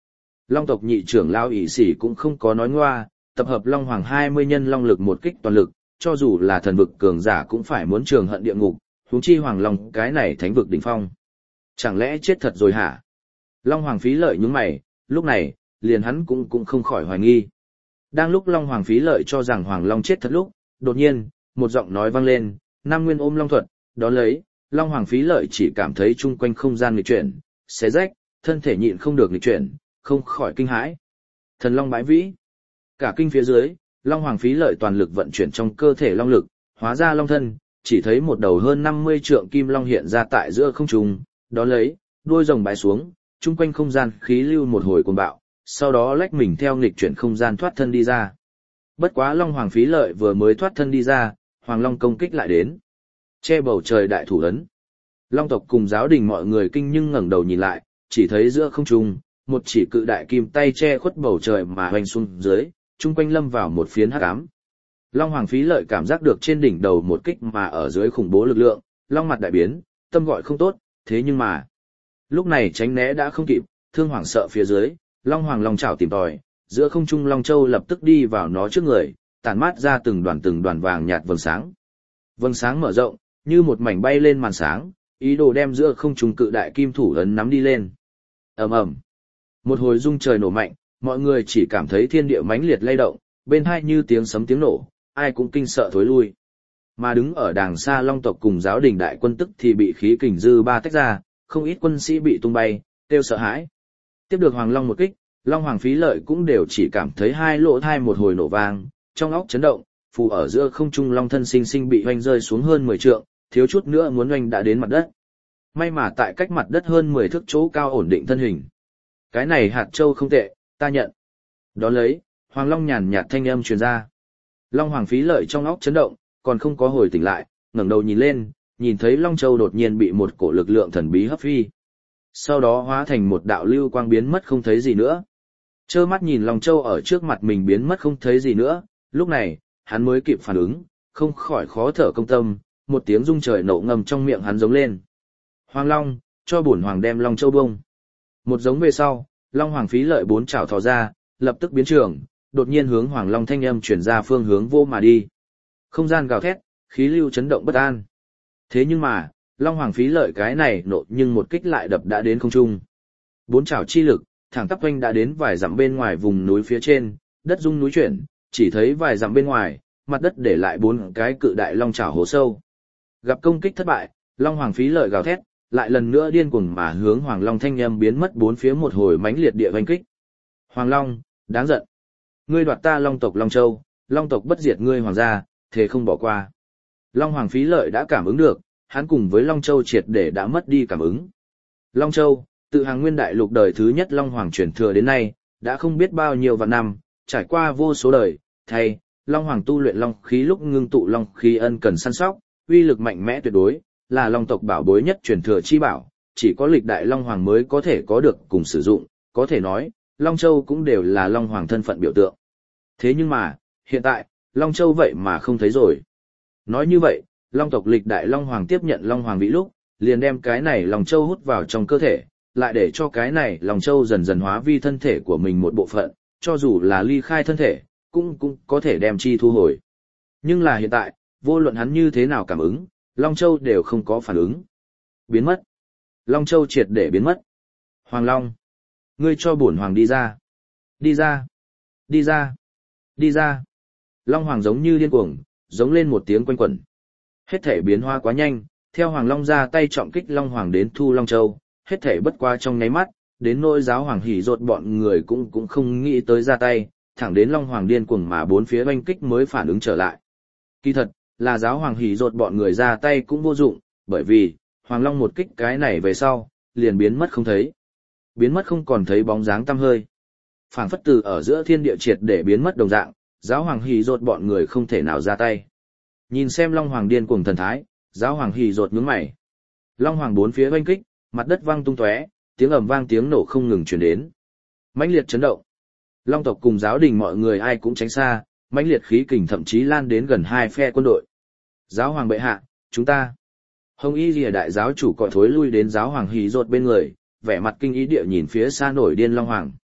Long tộc nhị trưởng lão ỷ sĩ cũng không có nói ngoa, tập hợp Long Hoàng hai mươi nhân long lực một kích toàn lực, cho dù là thần vực cường giả cũng phải muốn trường hận địa ngục, huống chi Hoàng Long cái này thánh vực đỉnh phong. Chẳng lẽ chết thật rồi hả? Long Hoàng phí lợi nhướng mày, lúc này, liền hắn cũng cũng không khỏi hoài nghi. Đang lúc Long Hoàng phí lợi cho rằng Hoàng Long chết thật lúc, đột nhiên, một giọng nói vang lên, Nam Nguyên ôm Long thuật, đó lấy, Long Hoàng phí lợi chỉ cảm thấy chung quanh không gian nghịch chuyển, xé rách, thân thể nhịn không được nghịch chuyển, không khỏi kinh hãi. Thần Long bái vĩ. Cả kinh phía dưới, Long Hoàng phí lợi toàn lực vận chuyển trong cơ thể long lực, hóa ra long thân, chỉ thấy một đầu hơn năm mươi trượng kim long hiện ra tại giữa không trung, đó lấy, đuôi rồng bái xuống, chung quanh không gian khí lưu một hồi cuồng bạo, sau đó lách mình theo nghịch chuyển không gian thoát thân đi ra. Bất quá Long Hoàng phí lợi vừa mới thoát thân đi ra, Hoàng Long công kích lại đến. Che bầu trời đại thủ ấn. Long tộc cùng giáo đình mọi người kinh nhưng ngẩng đầu nhìn lại, chỉ thấy giữa không trung, một chỉ cự đại kim tay che khuất bầu trời mà hoành xuống dưới, chung quanh lâm vào một phiến hắc ám. Long Hoàng phí lợi cảm giác được trên đỉnh đầu một kích mà ở dưới khủng bố lực lượng, long mặt đại biến, tâm gọi không tốt, thế nhưng mà lúc này tránh né đã không kịp, thương hoảng sợ phía dưới, Long Hoàng long chảo tìm tòi, giữa không trung Long Châu lập tức đi vào nó trước người, tản mát ra từng đoàn từng đoàn vàng nhạt vầng sáng. Vầng sáng mở rộng, như một mảnh bay lên màn sáng, ý đồ đem giữa không trung cự đại kim thủ ấn nắm đi lên. Ầm ầm. Một hồi rung trời nổ mạnh, mọi người chỉ cảm thấy thiên địa mãnh liệt lay động, bên hai như tiếng sấm tiếng nổ, ai cũng kinh sợ thối lui. Mà đứng ở đàng xa Long tộc cùng giáo đình đại quân tức thì bị khí kình dư ba tách ra, không ít quân sĩ bị tung bay, kêu sợ hãi. Tiếp được Hoàng Long một kích, Long Hoàng phí lợi cũng đều chỉ cảm thấy hai lỗ thai một hồi nổ vang, trong óc chấn động, phù ở giữa không trung Long thân sinh sinh bị hoành rơi xuống hơn mười trượng, thiếu chút nữa muốn hoành đã đến mặt đất. May mà tại cách mặt đất hơn mười thước chỗ cao ổn định thân hình. Cái này hạt châu không tệ, ta nhận. Đón lấy, Hoàng Long nhàn nhạt thanh âm truyền ra. Long Hoàng phí lợi trong óc chấn động, còn không có hồi tỉnh lại, ngẩng đầu nhìn lên, nhìn thấy Long Châu đột nhiên bị một cổ lực lượng thần bí hấp phi. Sau đó hóa thành một đạo lưu quang biến mất không thấy gì nữa. Trơ mắt nhìn Long Châu ở trước mặt mình biến mất không thấy gì nữa, lúc này, hắn mới kịp phản ứng, không khỏi khó thở công tâm, một tiếng rung trời nổ ngầm trong miệng hắn giống lên. Hoàng Long, cho bổn Hoàng đem Long Châu bông. Một giống về sau, Long Hoàng phí lợi bốn chảo thò ra, lập tức biến trường, đột nhiên hướng Hoàng Long thanh âm chuyển ra phương hướng vô mà đi. Không gian gào thét, khí lưu chấn động bất an. Thế nhưng mà, Long Hoàng phí lợi cái này nộ nhưng một kích lại đập đã đến không trung. Bốn chảo chi lực, thẳng tắp quanh đã đến vài dặm bên ngoài vùng núi phía trên, đất rung núi chuyển, chỉ thấy vài dặm bên ngoài, mặt đất để lại bốn cái cự đại long chảo hố sâu. Gặp công kích thất bại, Long Hoàng phí lợi gào thét, lại lần nữa điên cuồng mà hướng Hoàng Long thanh âm biến mất bốn phía một hồi mãnh liệt địa vành kích. Hoàng Long, đáng giận. Ngươi đoạt ta Long tộc Long Châu, Long tộc bất diệt ngươi hoàng gia, thế không bỏ qua. Long Hoàng phí lợi đã cảm ứng được, hắn cùng với Long Châu triệt để đã mất đi cảm ứng. Long Châu, tự hàng nguyên đại lục đời thứ nhất Long Hoàng truyền thừa đến nay, đã không biết bao nhiêu vạn năm, trải qua vô số đời, thay, Long Hoàng tu luyện Long khí lúc ngưng tụ Long khí ân cần săn sóc, uy lực mạnh mẽ tuyệt đối, là Long tộc bảo bối nhất truyền thừa chi bảo, chỉ có lịch đại Long Hoàng mới có thể có được cùng sử dụng, có thể nói, Long Châu cũng đều là Long Hoàng thân phận biểu tượng. Thế nhưng mà, hiện tại, Long Châu vậy mà không thấy rồi. Nói như vậy, Long tộc lịch đại Long Hoàng tiếp nhận Long Hoàng vị lúc, liền đem cái này Long Châu hút vào trong cơ thể, lại để cho cái này Long Châu dần dần hóa vi thân thể của mình một bộ phận, cho dù là ly khai thân thể, cũng cũng có thể đem chi thu hồi. Nhưng là hiện tại, vô luận hắn như thế nào cảm ứng, Long Châu đều không có phản ứng. Biến mất. Long Châu triệt để biến mất. Hoàng Long, ngươi cho bổn Hoàng đi ra. Đi ra. Đi ra. Đi ra. Long Hoàng giống như điên cuồng, giống lên một tiếng quanh quẩn. Hết thể biến hóa quá nhanh, theo Hoàng Long ra tay trọng kích Long Hoàng đến thu Long Châu, hết thể bất qua trong nháy mắt, đến nỗi giáo Hoàng hỉ rột bọn người cũng cũng không nghĩ tới ra tay, thẳng đến Long Hoàng điên cuồng mà bốn phía oanh kích mới phản ứng trở lại. Kỳ thật, là giáo Hoàng hỉ rột bọn người ra tay cũng vô dụng, bởi vì, Hoàng Long một kích cái này về sau, liền biến mất không thấy. Biến mất không còn thấy bóng dáng tăm hơi. Phảng phất từ ở giữa thiên địa triệt để biến mất đồng dạng, giáo Hoàng hỉ rột bọn người không thể nào ra tay. Nhìn xem Long Hoàng điên cuồng thần thái, giáo Hoàng hỉ rột nhướng mày. Long Hoàng bốn phía oanh kích, mặt đất vang tung tóe, tiếng ầm vang tiếng nổ không ngừng truyền đến. Mãnh liệt chấn động. Long tộc cùng giáo đình mọi người ai cũng tránh xa, mãnh liệt khí kình thậm chí lan đến gần hai phe quân đội. Giáo Hoàng bệ hạ, chúng ta. Hồng Y Lìa đại giáo chủ cọi thối lui đến giáo Hoàng hỉ rột bên người, vẻ mặt kinh ý địa nhìn phía xa nổi điên Long Hoàng.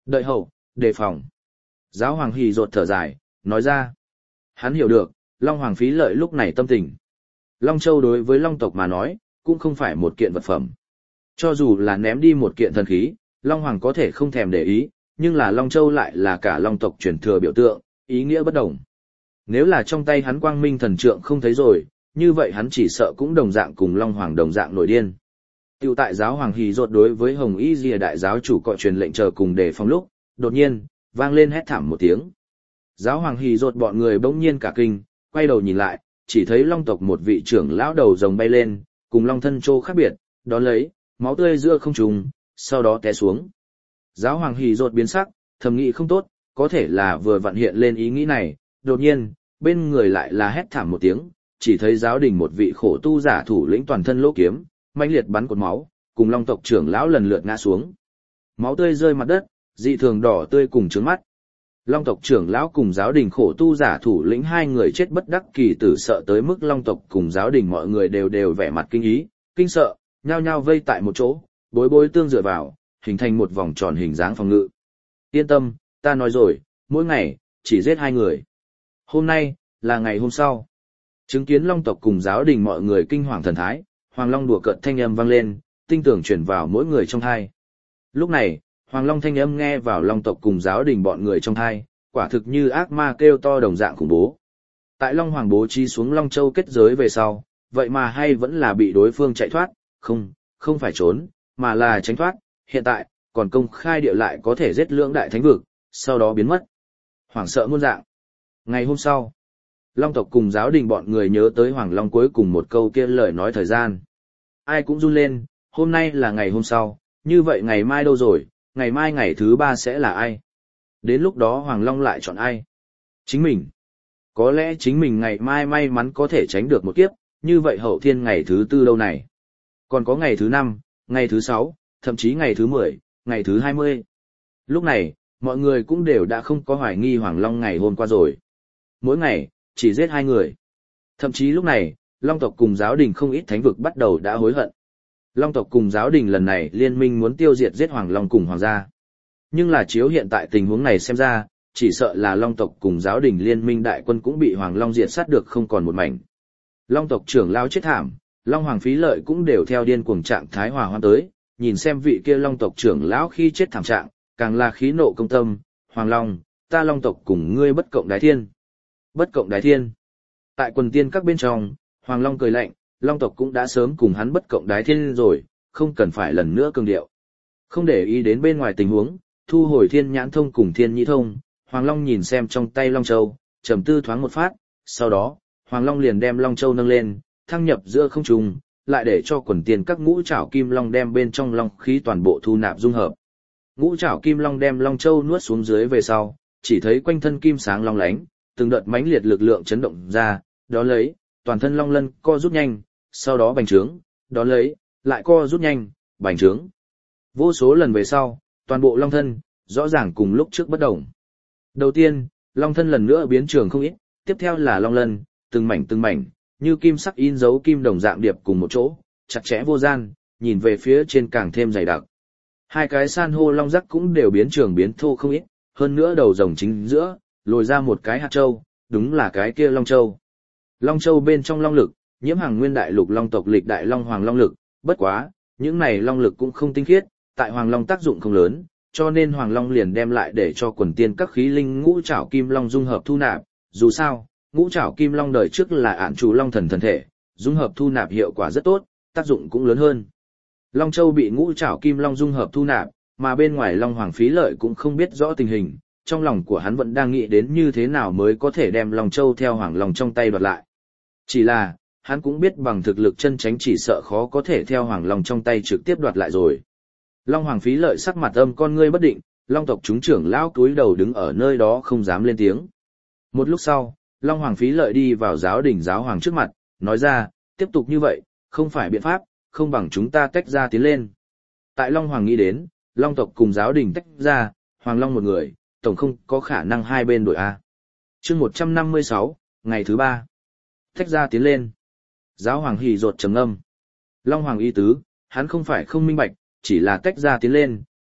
Đợi hậu, đề phòng. Giáo hoàng hì rột thở dài, nói ra. Hắn hiểu được, Long Hoàng Phí Lợi lúc này tâm tình. Long Châu đối với Long tộc mà nói, cũng không phải một kiện vật phẩm. Cho dù là ném đi một kiện thần khí, Long Hoàng có thể không thèm để ý, nhưng là Long Châu lại là cả Long tộc truyền thừa biểu tượng, ý nghĩa bất đồng. Nếu là trong tay hắn quang minh thần trượng không thấy rồi, như vậy hắn chỉ sợ cũng đồng dạng cùng Long Hoàng đồng dạng nổi điên. Tiểu tại giáo hoàng hì rột đối với Hồng Y Dìa đại giáo chủ cọ truyền lệnh chờ cùng đề phòng lúc, đột nhiên, vang lên hét thảm một tiếng. Giáo hoàng hì rột bọn người bỗng nhiên cả kinh, quay đầu nhìn lại, chỉ thấy Long tộc một vị trưởng lão đầu rồng bay lên, cùng Long thân trô khác biệt, đón lấy, máu tươi giữa không trùng, sau đó té xuống. Giáo hoàng hì rột biến sắc, thầm nghĩ không tốt, có thể là vừa vặn hiện lên ý nghĩ này, đột nhiên, bên người lại là hét thảm một tiếng, chỉ thấy giáo đình một vị khổ tu giả thủ lĩnh toàn thân lỗ kiếm, mãnh liệt bắn cột máu, cùng Long tộc trưởng lão lần lượt ngã xuống. Máu tươi rơi mặt đất, dị thường đỏ tươi cùng trướng mắt. Long tộc trưởng lão cùng giáo đình khổ tu giả thủ lĩnh hai người chết bất đắc kỳ tử sợ tới mức Long tộc cùng giáo đình mọi người đều đều vẻ mặt kinh ý, kinh sợ, nhao nhao vây tại một chỗ, bối bối tương dựa vào, hình thành một vòng tròn hình dáng phòng ngự. Yên tâm, ta nói rồi, mỗi ngày, chỉ giết hai người. Hôm nay, là ngày hôm sau. Chứng kiến Long tộc cùng giáo đình mọi người kinh hoàng thần thái, Hoàng Long đùa cợt thanh âm vang lên, tinh tưởng chuyển vào mỗi người trong thai. Lúc này, Hoàng Long thanh âm nghe vào Long tộc cùng giáo đình bọn người trong thai, quả thực như ác ma kêu to đồng dạng khủng bố. Tại Long Hoàng bố trí xuống Long Châu kết giới về sau, vậy mà hay vẫn là bị đối phương chạy thoát, không, không phải trốn, mà là tránh thoát, hiện tại, còn công khai địa lại có thể giết lưỡng đại thánh vực, sau đó biến mất. Hoảng sợ muôn dạng. Ngày hôm sau, Long tộc cùng giáo đình bọn người nhớ tới Hoàng Long cuối cùng một câu kia lời nói thời gian. Ai cũng run lên, hôm nay là ngày hôm sau, như vậy ngày mai đâu rồi, ngày mai ngày thứ ba sẽ là ai? Đến lúc đó Hoàng Long lại chọn ai? Chính mình. Có lẽ chính mình ngày mai may mắn có thể tránh được một kiếp, như vậy hậu thiên ngày thứ tư đâu này? Còn có ngày thứ năm, ngày thứ sáu, thậm chí ngày thứ mười, ngày thứ hai mươi. Lúc này, mọi người cũng đều đã không có hoài nghi Hoàng Long ngày hôm qua rồi. Mỗi ngày, chỉ giết hai người. Thậm chí lúc này, Long tộc cùng giáo đình không ít thánh vực bắt đầu đã hối hận. Long tộc cùng giáo đình lần này liên minh muốn tiêu diệt giết Hoàng Long cùng Hoàng gia. Nhưng là chiếu hiện tại tình huống này xem ra, chỉ sợ là Long tộc cùng giáo đình liên minh đại quân cũng bị Hoàng Long diệt sát được không còn một mảnh. Long tộc trưởng lao chết thảm, Long Hoàng Phí Lợi cũng đều theo điên cuồng trạng thái hòa hoan tới, nhìn xem vị kia Long tộc trưởng lão khi chết thảm trạng, càng là khí nộ công tâm, Hoàng Long, ta Long tộc cùng ngươi bất cộng đái thiên. Bất cộng đái thiên. Tại quần tiên các bên trong, Hoàng Long cười lạnh, Long tộc cũng đã sớm cùng hắn bất cộng đái thiên rồi, không cần phải lần nữa cường điệu. Không để ý đến bên ngoài tình huống, thu hồi thiên nhãn thông cùng thiên nhĩ thông, Hoàng Long nhìn xem trong tay Long Châu, trầm tư thoáng một phát, sau đó, Hoàng Long liền đem Long Châu nâng lên, thăng nhập giữa không trung, lại để cho quần tiên các ngũ trảo kim long đem bên trong long khí toàn bộ thu nạp dung hợp. Ngũ trảo kim long đem Long Châu nuốt xuống dưới về sau, chỉ thấy quanh thân kim sáng long lánh, từng đợt mãnh liệt lực lượng chấn động ra, đó lấy, toàn thân long lân co rút nhanh, sau đó bành trướng, đó lấy, lại co rút nhanh, bành trướng. Vô số lần về sau, toàn bộ long thân, rõ ràng cùng lúc trước bất đồng. Đầu tiên, long thân lần nữa biến trường không ít, tiếp theo là long lân, từng mảnh từng mảnh, như kim sắc in dấu kim đồng dạng điệp cùng một chỗ, chặt chẽ vô gian, nhìn về phía trên càng thêm dày đặc. Hai cái san hô long rắc cũng đều biến trường biến thô không ít, hơn nữa đầu rồng chính giữa, lồi ra một cái hạt châu, đúng là cái kia Long Châu. Long Châu bên trong long lực, nhiễm hàng nguyên đại lục long tộc lịch đại long hoàng long lực, bất quá, những này long lực cũng không tinh khiết, tại hoàng long tác dụng không lớn, cho nên hoàng long liền đem lại để cho quần tiên các khí linh ngũ trảo kim long dung hợp thu nạp, dù sao, ngũ trảo kim long đời trước là ản chủ long thần thần thể, dung hợp thu nạp hiệu quả rất tốt, tác dụng cũng lớn hơn. Long Châu bị ngũ trảo kim long dung hợp thu nạp, mà bên ngoài Long Hoàng Phí Lợi cũng không biết rõ tình hình, trong lòng của hắn vẫn đang nghĩ đến như thế nào mới có thể đem Long Châu theo Hoàng Long trong tay đoạt lại. Chỉ là, hắn cũng biết bằng thực lực chân chánh chỉ sợ khó có thể theo Hoàng Long trong tay trực tiếp đoạt lại rồi. Long Hoàng Phí Lợi sắc mặt âm con ngươi bất định, Long tộc chúng trưởng lão cúi đầu đứng ở nơi đó không dám lên tiếng. Một lúc sau, Long Hoàng Phí Lợi đi vào giáo đình giáo hoàng trước mặt, nói ra, tiếp tục như vậy, không phải biện pháp, không bằng chúng ta tách ra tiến lên. Tại Long Hoàng nghĩ đến, Long tộc cùng giáo đình tách ra, Hoàng Long một người, tổng không có khả năng hai bên đổi A. chương một trăm năm mươi sáu, ngày thứ ba. Tách ra tiến lên. Giáo hoàng hỉ rột trầm ngâm. Long Hoàng ý tứ, hắn không phải không minh bạch, chỉ là tách ra tiến lên,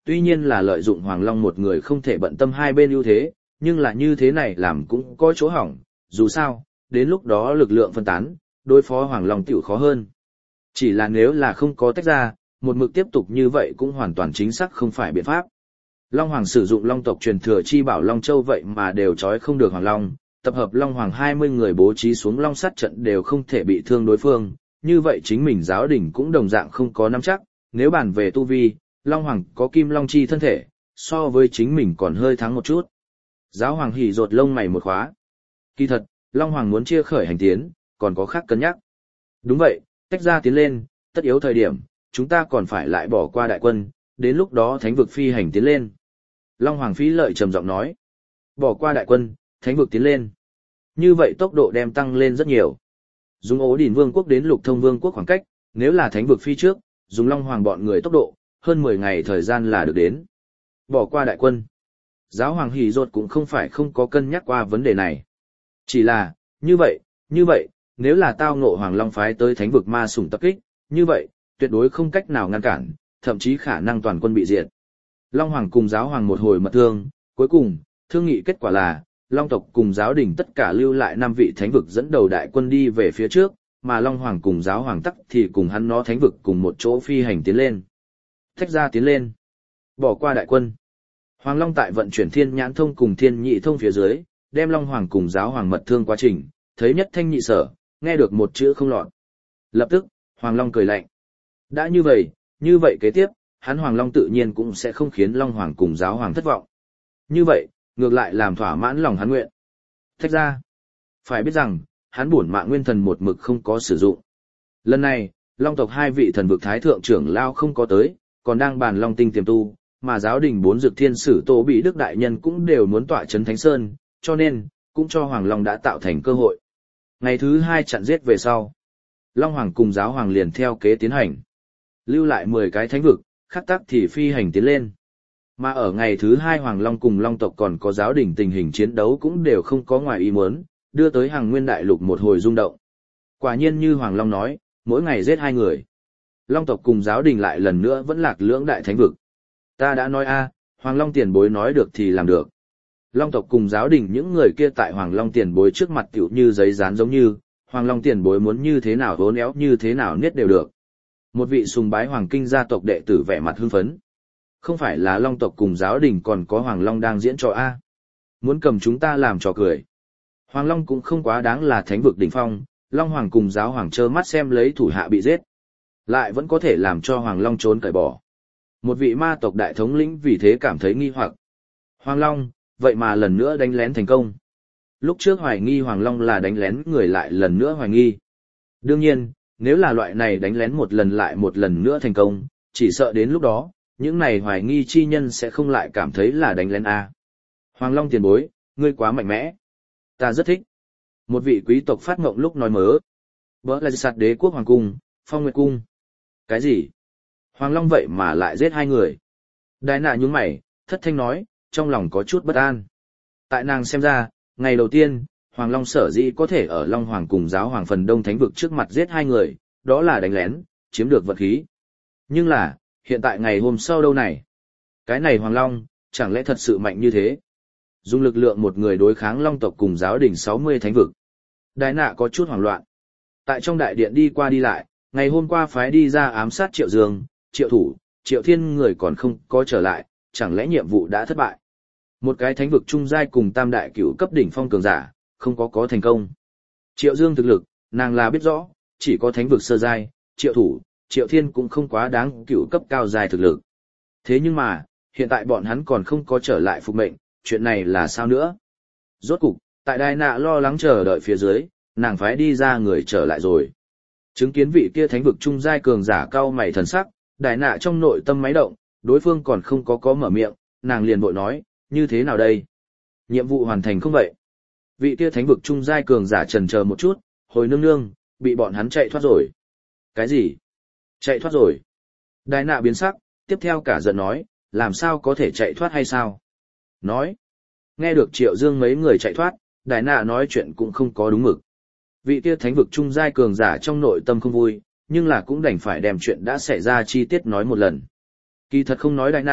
tuy nhiên là lợi dụng Hoàng Long một người không thể bận tâm hai bên ưu thế, nhưng là như thế này làm cũng có chỗ hỏng, dù sao, đến lúc đó lực lượng phân tán, đối phó Hoàng Long tiểu khó hơn. Chỉ là nếu là không có tách ra, một mực tiếp tục như vậy cũng hoàn toàn chính xác không phải biện pháp. Long Hoàng sử dụng Long tộc truyền thừa chi bảo Long Châu vậy mà đều trói không được Hoàng Long, tập hợp Long Hoàng hai mươi người bố trí xuống Long sát trận đều không thể bị thương đối phương, như vậy chính mình giáo đình cũng đồng dạng không có nắm chắc, nếu bàn về tu vi, Long Hoàng có kim Long chi thân thể, so với chính mình còn hơi thắng một chút. Giáo Hoàng hỉ rột lông mày một khóa. Kỳ thật, Long Hoàng muốn chia khởi hành tiến, còn có khác cân nhắc. Đúng vậy, tách ra tiến lên, tất yếu thời điểm, chúng ta còn phải lại bỏ qua đại quân, đến lúc đó thánh vực phi hành tiến lên. Long Hoàng Phí Lợi trầm giọng nói. Bỏ qua đại quân, thánh vực tiến lên. Như vậy tốc độ đem tăng lên rất nhiều. Dùng Ố Đỉnh Vương quốc đến Lục Thông Vương quốc khoảng cách, nếu là thánh vực phi trước, dùng Long Hoàng bọn người tốc độ, hơn mười ngày thời gian là được đến. Bỏ qua đại quân. Giáo Hoàng Hỉ Rột cũng không phải không có cân nhắc qua vấn đề này. Chỉ là, như vậy, như vậy, nếu là tao ngộ Hoàng Long phái tới thánh vực ma sủng tập kích, như vậy, tuyệt đối không cách nào ngăn cản, thậm chí khả năng toàn quân bị diệt. Long Hoàng cùng giáo hoàng một hồi mật thương, cuối cùng, thương nghị kết quả là, Long tộc cùng giáo đình tất cả lưu lại năm vị thánh vực dẫn đầu đại quân đi về phía trước, mà Long Hoàng cùng giáo hoàng tắc thì cùng hắn nó thánh vực cùng một chỗ phi hành tiến lên. Thách ra tiến lên. Bỏ qua đại quân. Hoàng Long tại vận chuyển thiên nhãn thông cùng thiên nhị thông phía dưới, đem Long Hoàng cùng giáo hoàng mật thương quá trình, thấy nhất thanh nhị sở, nghe được một chữ không lọt. Lập tức, Hoàng Long cười lạnh. Đã như vậy, như vậy kế tiếp, hắn Hoàng Long tự nhiên cũng sẽ không khiến Long Hoàng cùng giáo hoàng thất vọng. Như vậy, ngược lại làm thỏa mãn lòng hắn nguyện. Thách ra, phải biết rằng, hắn bổn mạng nguyên thần một mực không có sử dụng. Lần này, Long tộc hai vị thần vực thái thượng trưởng lao không có tới, còn đang bàn Long tinh tiềm tu, mà giáo đình bốn dược thiên sử Tô Bị Đức đại nhân cũng đều muốn tọa trấn Thánh Sơn, cho nên, cũng cho Hoàng Long đã tạo thành cơ hội. Ngày thứ hai chặn giết về sau, Long Hoàng cùng giáo hoàng liền theo kế tiến hành. Lưu lại mười cái thánh vực, khắc tắc thì phi hành tiến lên. Mà ở ngày thứ hai Hoàng Long cùng Long tộc còn có giáo đình tình hình chiến đấu cũng đều không có ngoài ý muốn, đưa tới hàng nguyên đại lục một hồi rung động. Quả nhiên như Hoàng Long nói, mỗi ngày giết hai người. Long tộc cùng giáo đình lại lần nữa vẫn lạc lưỡng đại thánh vực. Ta đã nói a, Hoàng Long tiền bối nói được thì làm được. Long tộc cùng giáo đình những người kia tại Hoàng Long tiền bối trước mặt tiểu như giấy dán giống như, Hoàng Long tiền bối muốn như thế nào vốn éo như thế nào niết đều được. Một vị sùng bái Hoàng Kinh gia tộc đệ tử vẻ mặt hưng phấn. Không phải là Long tộc cùng giáo đình còn có Hoàng Long đang diễn trò A. Muốn cầm chúng ta làm trò cười. Hoàng Long cũng không quá đáng là thánh vực đỉnh phong, Long Hoàng cùng giáo hoàng trơ mắt xem lấy thủ hạ bị giết. Lại vẫn có thể làm cho Hoàng Long trốn cởi bỏ. Một vị ma tộc đại thống lĩnh vì thế cảm thấy nghi hoặc. Hoàng Long, vậy mà lần nữa đánh lén thành công. Lúc trước hoài nghi Hoàng Long là đánh lén người lại lần nữa hoài nghi. Đương nhiên, nếu là loại này đánh lén một lần lại một lần nữa thành công, chỉ sợ đến lúc đó, những này hoài nghi chi nhân sẽ không lại cảm thấy là đánh lén A. Hoàng Long tiền bối, ngươi quá mạnh mẽ. Ta rất thích. Một vị quý tộc phát ngộng lúc nói mớ. Bỡ là sạt đế quốc hoàng cung, phong nguyệt cung. Cái gì? Hoàng Long vậy mà lại giết hai người. Đái nạ nhúng mày, thất thanh nói, trong lòng có chút bất an. Tại nàng xem ra, ngày đầu tiên, Hoàng Long sở dĩ có thể ở Long Hoàng cùng giáo hoàng phần đông thánh vực trước mặt giết hai người, đó là đánh lén, chiếm được vật khí. Nhưng là, hiện tại ngày hôm sau đâu này? Cái này Hoàng Long, chẳng lẽ thật sự mạnh như thế? Dùng lực lượng một người đối kháng Long tộc cùng giáo đình sáu mươi thánh vực. Đái nạ có chút hoảng loạn. Tại trong đại điện đi qua đi lại, ngày hôm qua phái đi ra ám sát Triệu Dương, Triệu Thủ, Triệu Thiên người còn không có trở lại, chẳng lẽ nhiệm vụ đã thất bại? Một cái thánh vực trung giai cùng tam đại cửu cấp đỉnh phong cường giả, không có có thành công. Triệu Dương thực lực, nàng là biết rõ, chỉ có thánh vực sơ giai, Triệu Thủ, Triệu Thiên cũng không quá đáng cửu cấp cao giai thực lực. Thế nhưng mà, hiện tại bọn hắn còn không có trở lại phục mệnh, chuyện này là sao nữa? Rốt cục, tại Đài Nạ lo lắng chờ đợi phía dưới, nàng phái đi ra người trở lại rồi. Chứng kiến vị kia thánh vực trung giai cường giả cao mày thần sắc, Đài Nạ trong nội tâm máy động, đối phương còn không có có mở miệng, nàng liền vội nói, như thế nào đây? Nhiệm vụ hoàn thành không vậy? Vị kia thánh vực trung giai cường giả chần chờ một chút, hồi nương nương, bị bọn hắn chạy thoát rồi. Cái gì? Chạy thoát rồi? Đài Nạ biến sắc, tiếp theo cả giận nói, làm sao có thể chạy thoát hay sao? Nói. Nghe được Triệu Dương mấy người chạy thoát, Đài Nạ nói chuyện cũng không có đúng mực. Vị kia thánh vực trung giai cường giả trong nội tâm không vui, nhưng là cũng đành phải đem chuyện đã xảy ra chi tiết nói một lần. Kỳ thật không nói Đài Nạ,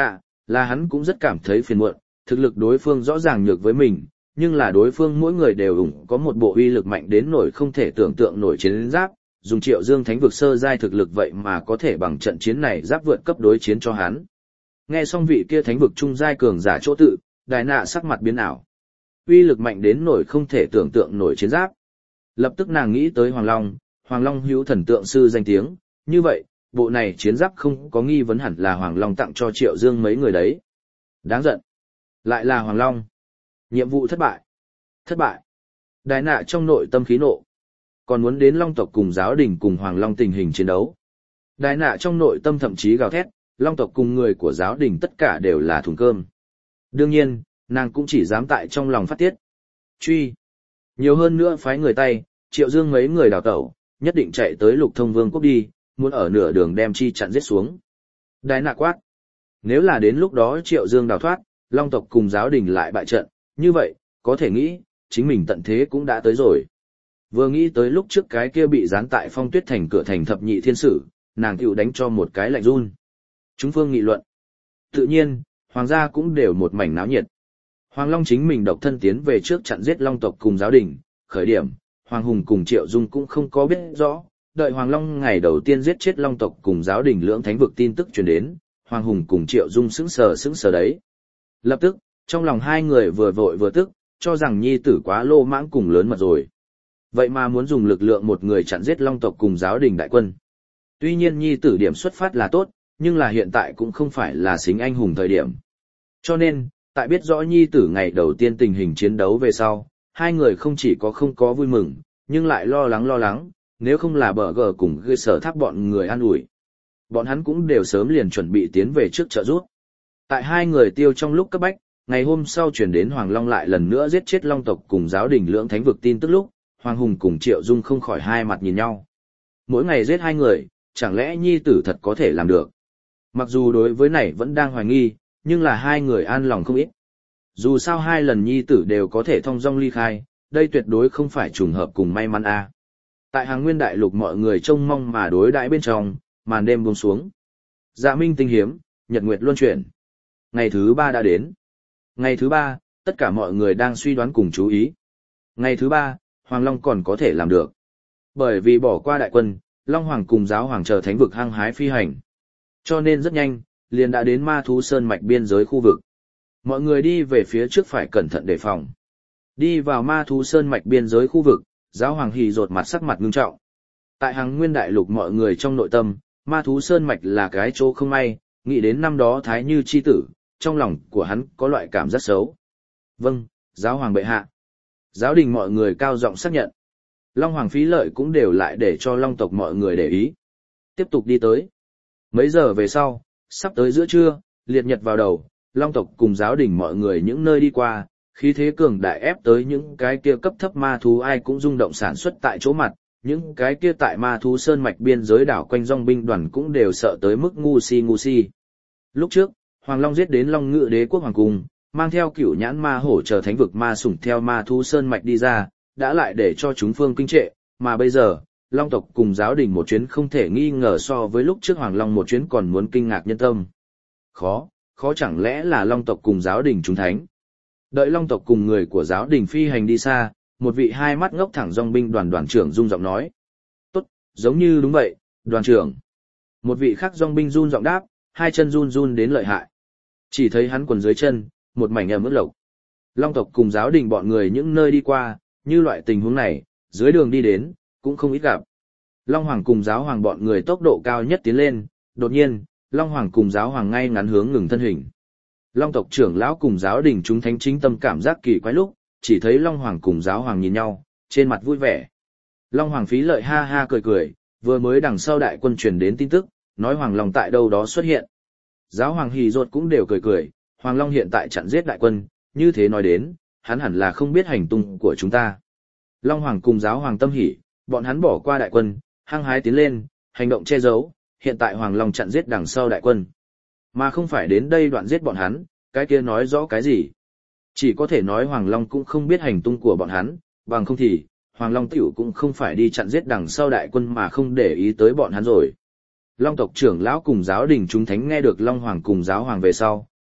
là hắn cũng rất cảm thấy phiền muộn, thực lực đối phương rõ ràng nhược với mình, nhưng là đối phương mỗi người đều ủng có một bộ uy lực mạnh đến nổi không thể tưởng tượng nổi chiến giáp, dùng Triệu Dương thánh vực sơ giai thực lực vậy mà có thể bằng trận chiến này giáp vượt cấp đối chiến cho hắn. Nghe xong vị kia thánh vực trung giai cường giả chỗ tự, Đài Nạ sắc mặt biến ảo. Uy lực mạnh đến nổi không thể tưởng tượng nổi chiến giáp. Lập tức nàng nghĩ tới Hoàng Long, Hoàng Long hữu thần tượng sư danh tiếng, như vậy, bộ này chiến giáp không có nghi vấn hẳn là Hoàng Long tặng cho Triệu Dương mấy người đấy. Đáng giận. Lại là Hoàng Long. Nhiệm vụ thất bại. Thất bại. Đài Nạ trong nội tâm khí nộ. Còn muốn đến Long tộc cùng giáo đình cùng Hoàng Long tình hình chiến đấu. Đài Nạ trong nội tâm thậm chí gào thét, Long tộc cùng người của giáo đình tất cả đều là thùng cơm. Đương nhiên, nàng cũng chỉ dám tại trong lòng phát tiết. Truy. Nhiều hơn nữa phái người tay, Triệu Dương mấy người đào tẩu, nhất định chạy tới Lục Thông Vương quốc đi, muốn ở nửa đường đem chi chặn giết xuống. Đài Nạ quát. Nếu là đến lúc đó Triệu Dương đào thoát, Long tộc cùng giáo đình lại bại trận, như vậy, có thể nghĩ, chính mình tận thế cũng đã tới rồi. Vừa nghĩ tới lúc trước cái kia bị dán tại Phong Tuyết Thành cửa thành thập nhị thiên sử, nàng tiểu đánh cho một cái lạnh run. Chúng phương nghị luận. Tự nhiên, hoàng gia cũng đều một mảnh náo nhiệt. Hoàng Long chính mình độc thân tiến về trước chặn giết Long tộc cùng giáo đình, khởi điểm, Hoàng Hùng cùng Triệu Dung cũng không có biết rõ, đợi Hoàng Long ngày đầu tiên giết chết Long tộc cùng giáo đình lưỡng thánh vực tin tức truyền đến, Hoàng Hùng cùng Triệu Dung sững sờ sững sờ đấy. Lập tức, trong lòng hai người vừa vội vừa tức, cho rằng nhi tử quá lô mãng cùng lớn mật rồi. Vậy mà muốn dùng lực lượng một người chặn giết Long tộc cùng giáo đình đại quân. Tuy nhiên nhi tử điểm xuất phát là tốt, nhưng là hiện tại cũng không phải là xính anh hùng thời điểm. Cho nên, tại biết rõ nhi tử ngày đầu tiên tình hình chiến đấu về sau, hai người không chỉ có không có vui mừng, nhưng lại lo lắng lo lắng, nếu không là bờ gờ cùng gây sở thác bọn người an ủi. Bọn hắn cũng đều sớm liền chuẩn bị tiến về trước trợ giúp. Tại hai người tiêu trong lúc cấp bách, ngày hôm sau chuyển đến Hoàng Long lại lần nữa giết chết Long tộc cùng giáo đình lưỡng thánh vực tin tức lúc, Hoàng Hùng cùng Triệu Dung không khỏi hai mặt nhìn nhau. Mỗi ngày giết hai người, chẳng lẽ nhi tử thật có thể làm được? Mặc dù đối với này vẫn đang hoài nghi, nhưng là hai người an lòng không ít. Dù sao hai lần nhi tử đều có thể thông dong ly khai, đây tuyệt đối không phải trùng hợp cùng may mắn a. Tại Hàng Nguyên Đại Lục mọi người trông mong mà đối đãi bên trong, màn đêm buông xuống. Dạ minh tinh hiếm, nhật nguyệt luân chuyển. Ngày thứ ba đã đến. Ngày thứ ba, tất cả mọi người đang suy đoán cùng chú ý. Ngày thứ ba, Hoàng Long còn có thể làm được. Bởi vì bỏ qua đại quân, Long Hoàng cùng giáo hoàng chờ thánh vực hăng hái phi hành. Cho nên rất nhanh, liền đã đến ma thú sơn mạch biên giới khu vực. Mọi người đi về phía trước phải cẩn thận đề phòng. Đi vào ma thú sơn mạch biên giới khu vực, giáo hoàng hì rột mặt sắc mặt ngưng trọng. Tại Hàng Nguyên Đại Lục mọi người trong nội tâm, ma thú sơn mạch là cái chỗ không may, nghĩ đến năm đó Thái Như chi tử, trong lòng của hắn có loại cảm giác xấu. Vâng, giáo hoàng bệ hạ. Giáo đình mọi người cao giọng xác nhận. Long Hoàng Phí Lợi cũng đều lại để cho Long tộc mọi người để ý. Tiếp tục đi tới. Mấy giờ về sau, sắp tới giữa trưa, liệt nhật vào đầu, Long tộc cùng giáo đình mọi người những nơi đi qua, khí thế cường đại ép tới những cái kia cấp thấp ma thú ai cũng rung động sản xuất tại chỗ mặt, những cái kia tại ma thú sơn mạch biên giới đảo quanh dòng binh đoàn cũng đều sợ tới mức ngu si ngu si. Lúc trước, Hoàng Long giết đến Long Ngự Đế quốc hoàng cung, mang theo cửu nhãn ma hổ chờ thánh vực ma sủng theo ma thú sơn mạch đi ra, đã lại để cho chúng phương kinh trệ, mà bây giờ, Long tộc cùng giáo đình một chuyến không thể nghi ngờ so với lúc trước Hoàng Long một chuyến còn muốn kinh ngạc nhân tâm. Khó, khó chẳng lẽ là Long tộc cùng giáo đình chúng thánh. Đợi Long tộc cùng người của giáo đình phi hành đi xa, một vị hai mắt ngốc thẳng dòng binh đoàn đoàn trưởng rung giọng nói. Tốt, giống như đúng vậy, đoàn trưởng. Một vị khác dòng binh run giọng đáp, hai chân run run đến lợi hại. Chỉ thấy hắn quần dưới chân, một mảnh ẩm ướt lộc. Long tộc cùng giáo đình bọn người những nơi đi qua, như loại tình huống này, dưới đường đi đến, cũng không ít gặp. Long Hoàng cùng giáo hoàng bọn người tốc độ cao nhất tiến lên, đột nhiên, Long Hoàng cùng giáo hoàng ngay ngắn hướng ngừng thân hình. Long tộc trưởng lão cùng giáo đình chúng thánh chính tâm cảm giác kỳ quái lúc, chỉ thấy Long Hoàng cùng giáo hoàng nhìn nhau, trên mặt vui vẻ. Long Hoàng Phí Lợi ha ha cười cười, vừa mới đằng sau đại quân truyền đến tin tức, nói Hoàng Long tại đâu đó xuất hiện. Giáo hoàng Hì Rột cũng đều cười cười, Hoàng Long hiện tại chặn giết đại quân, như thế nói đến, hắn hẳn là không biết hành tung của chúng ta. Long Hoàng cùng giáo hoàng tâm hỉ, bọn hắn bỏ qua đại quân, hăng hái tiến lên, hành động che giấu, hiện tại Hoàng Long chặn giết đằng sau đại quân. Mà không phải đến đây đoạn giết bọn hắn, cái kia nói rõ cái gì? Chỉ có thể nói Hoàng Long cũng không biết hành tung của bọn hắn, bằng không thì, Hoàng Long tiểu cũng không phải đi chặn giết đằng sau đại quân mà không để ý tới bọn hắn rồi. Long tộc trưởng lão cùng giáo đình chúng thánh nghe được Long Hoàng cùng giáo hoàng về sau,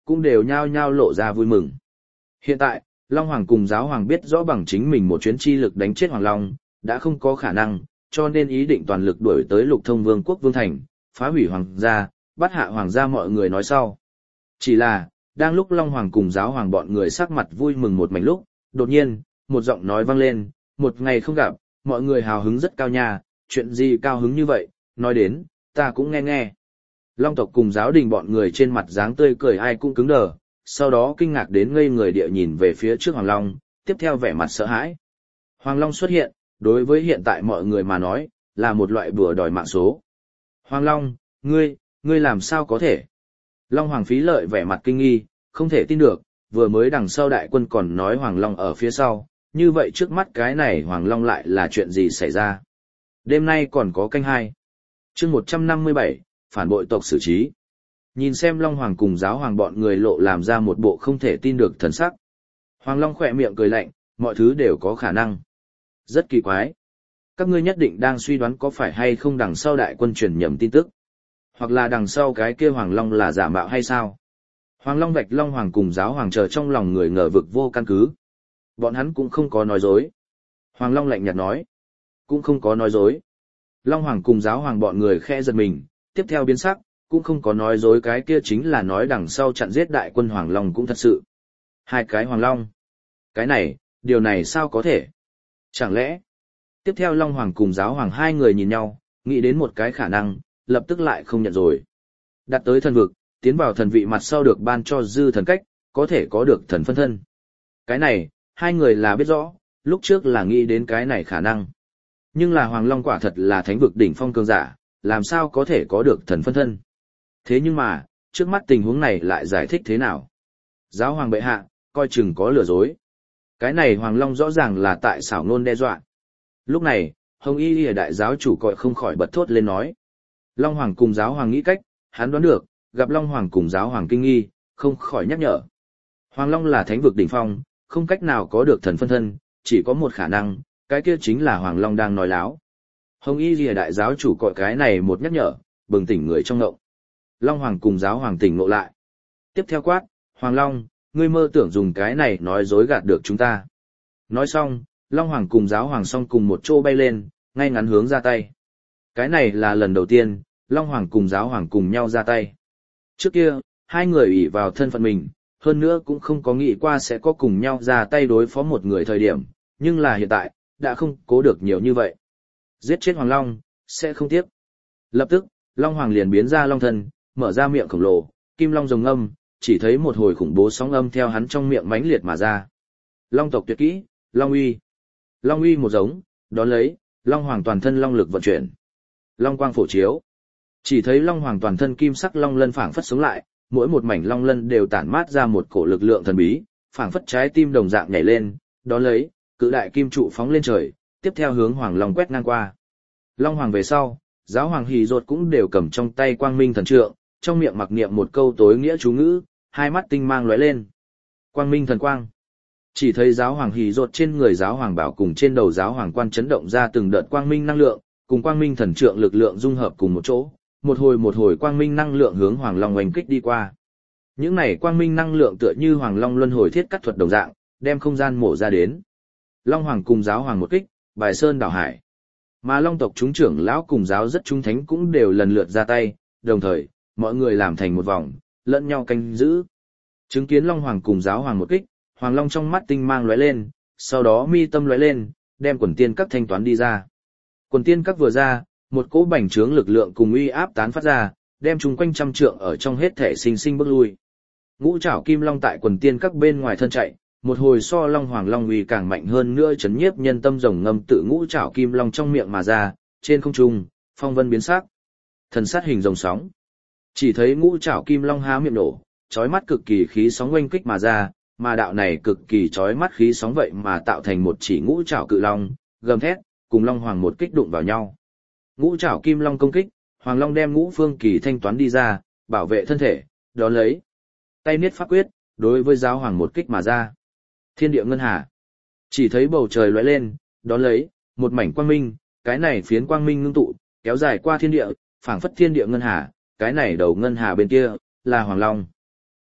cũng đều nhao nhao lộ ra vui mừng. Hiện tại, Long Hoàng cùng Giáo Hoàng biết rõ bằng chính mình một chuyến chi lực đánh chết Hoàng Long, đã không có khả năng, cho nên ý định toàn lực đuổi tới Lục Thông Vương quốc Vương Thành, phá hủy Hoàng gia, bắt hạ Hoàng gia mọi người nói sau. Chỉ là, đang lúc Long Hoàng cùng Giáo Hoàng bọn người sắc mặt vui mừng một mảnh lúc, đột nhiên, một giọng nói vang lên, một ngày không gặp, mọi người hào hứng rất cao nha, chuyện gì cao hứng như vậy, nói đến, ta cũng nghe nghe. Long tộc cùng giáo đình bọn người trên mặt dáng tươi cười ai cũng cứng đờ, sau đó kinh ngạc đến ngây người địa nhìn về phía trước Hoàng Long, tiếp theo vẻ mặt sợ hãi. Hoàng Long xuất hiện, đối với hiện tại mọi người mà nói, là một loại bùa đòi mạng số. Hoàng Long, ngươi, ngươi làm sao có thể? Long Hoàng Phí Lợi vẻ mặt kinh nghi, không thể tin được, vừa mới đằng sau đại quân còn nói Hoàng Long ở phía sau, như vậy trước mắt cái này Hoàng Long lại là chuyện gì xảy ra? Đêm nay còn có canh hai. Chương một trăm năm mươi bảy, phản bội tộc xử trí. Nhìn xem Long Hoàng cùng Giáo Hoàng bọn người lộ làm ra một bộ không thể tin được thần sắc. Hoàng Long khỏe miệng cười lạnh, mọi thứ đều có khả năng. Rất kỳ quái. Các ngươi nhất định đang suy đoán có phải hay không đằng sau đại quân truyền nhầm tin tức. Hoặc là đằng sau cái kia Hoàng Long là giả mạo hay sao? Hoàng Long vạch Long Hoàng cùng Giáo Hoàng chờ trong lòng người ngờ vực vô căn cứ. Bọn hắn cũng không có nói dối. Hoàng Long lạnh nhạt nói. Cũng không có nói dối. Long Hoàng cùng Giáo Hoàng bọn người khe giật mình, tiếp theo biến sắc, cũng không có nói dối cái kia chính là nói đằng sau chặn giết đại quân Hoàng Long cũng thật sự. Hai cái Hoàng Long. Cái này, điều này sao có thể? Chẳng lẽ? Tiếp theo Long Hoàng cùng Giáo Hoàng hai người nhìn nhau, nghĩ đến một cái khả năng, lập tức lại không nhận rồi. Đặt tới thần vực, tiến vào thần vị mặt sau được ban cho dư thần cách, có thể có được thần phân thân. Cái này, hai người là biết rõ, lúc trước là nghĩ đến cái này khả năng. Nhưng là Hoàng Long quả thật là thánh vực đỉnh phong cường giả, làm sao có thể có được thần phân thân. Thế nhưng mà, trước mắt tình huống này lại giải thích thế nào? Giáo Hoàng bệ hạ, coi chừng có lừa dối. Cái này Hoàng Long rõ ràng là tại xảo ngôn đe dọa. Lúc này, Hồng Y Lìa đại giáo chủ cọi không khỏi bật thốt lên nói. Long Hoàng cùng Giáo Hoàng nghĩ cách, hắn đoán được, gặp Long Hoàng cùng Giáo Hoàng kinh nghi, không khỏi nhắc nhở. Hoàng Long là thánh vực đỉnh phong, không cách nào có được thần phân thân, chỉ có một khả năng, cái kia chính là Hoàng Long đang nói láo. Hồng Y Lìa đại giáo chủ cọi cái này một nhắc nhở, bừng tỉnh người trong ngộng. Long Hoàng cùng Giáo Hoàng tỉnh ngộ lại. Tiếp theo quát, Hoàng Long, ngươi mơ tưởng dùng cái này nói dối gạt được chúng ta. Nói xong, Long Hoàng cùng Giáo Hoàng song cùng một chỗ bay lên, ngay ngắn hướng ra tay. Cái này là lần đầu tiên, Long Hoàng cùng Giáo Hoàng cùng nhau ra tay. Trước kia, hai người ủy vào thân phận mình, hơn nữa cũng không có nghĩ qua sẽ có cùng nhau ra tay đối phó một người thời điểm, nhưng là hiện tại, đã không cố được nhiều như vậy. Giết chết Hoàng Long, sẽ không tiếc. Lập tức, Long Hoàng liền biến ra Long thân, mở ra miệng khổng lồ, kim long rồng âm, chỉ thấy một hồi khủng bố sóng âm theo hắn trong miệng mãnh liệt mà ra. Long tộc tuyệt kỹ, Long uy. Long uy một giống, đón lấy, Long Hoàng toàn thân long lực vận chuyển. Long quang phổ chiếu. Chỉ thấy Long Hoàng toàn thân kim sắc long lân phảng phất sống lại, mỗi một mảnh long lân đều tản mát ra một cổ lực lượng thần bí, phảng phất trái tim đồng dạng nhảy lên, đón lấy, cự đại kim trụ phóng lên trời, tiếp theo hướng Hoàng Long quét ngang qua. Long Hoàng về sau, Giáo Hoàng Hỉ Rột cũng đều cầm trong tay Quang Minh thần trượng, trong miệng mặc niệm một câu tối nghĩa chú ngữ, hai mắt tinh mang lóe lên. Quang Minh thần quang. Chỉ thấy Giáo Hoàng Hỉ Rột trên người Giáo Hoàng bảo cùng trên đầu Giáo Hoàng quan chấn động ra từng đợt quang minh năng lượng, cùng Quang Minh thần trượng lực lượng dung hợp cùng một chỗ, một hồi một hồi quang minh năng lượng hướng Hoàng Long oanh kích đi qua. Những này quang minh năng lượng tựa như Hoàng Long luân hồi thiết cắt thuật đồng dạng, đem không gian mổ ra đến. Long Hoàng cùng Giáo Hoàng một kích, bài sơn đảo hải. Mà Long tộc chúng trưởng lão cùng giáo rất trung thánh cũng đều lần lượt ra tay, đồng thời, mọi người làm thành một vòng, lẫn nhau canh giữ. Chứng kiến Long Hoàng cùng Giáo Hoàng một kích, Hoàng Long trong mắt tinh mang lóe lên, sau đó mi tâm lóe lên, đem quần tiên các thanh toán đi ra. Quần tiên các vừa ra, một cỗ bành trướng lực lượng cùng uy áp tán phát ra, đem chúng quanh trăm trượng ở trong hết thể sinh sinh bước lui. Ngũ trảo kim long tại quần tiên các bên ngoài thân chạy, một hồi so Long Hoàng Long uy càng mạnh hơn nữa chấn nhiếp nhân tâm rồng ngâm tự ngũ trảo kim long trong miệng mà ra, trên không trung, phong vân biến sắc. Thần sát hình rồng sóng. Chỉ thấy ngũ trảo kim long há miệng nổ, chói mắt cực kỳ khí sóng oanh kích mà ra, mà đạo này cực kỳ chói mắt khí sóng vậy mà tạo thành một chỉ ngũ trảo cự long, gầm thét, cùng Long Hoàng một kích đụng vào nhau. Ngũ trảo kim long công kích, Hoàng Long đem ngũ phương kỳ thanh toán đi ra, bảo vệ thân thể, đón lấy. Tay niết pháp quyết, đối với Giáo Hoàng một kích mà ra. Thiên địa ngân hà. Chỉ thấy bầu trời lóe lên, đón lấy, một mảnh quang minh, cái này phiến quang minh ngưng tụ, kéo dài qua thiên địa, phảng phất thiên địa ngân hà, cái này đầu ngân hà bên kia, là Hoàng Long.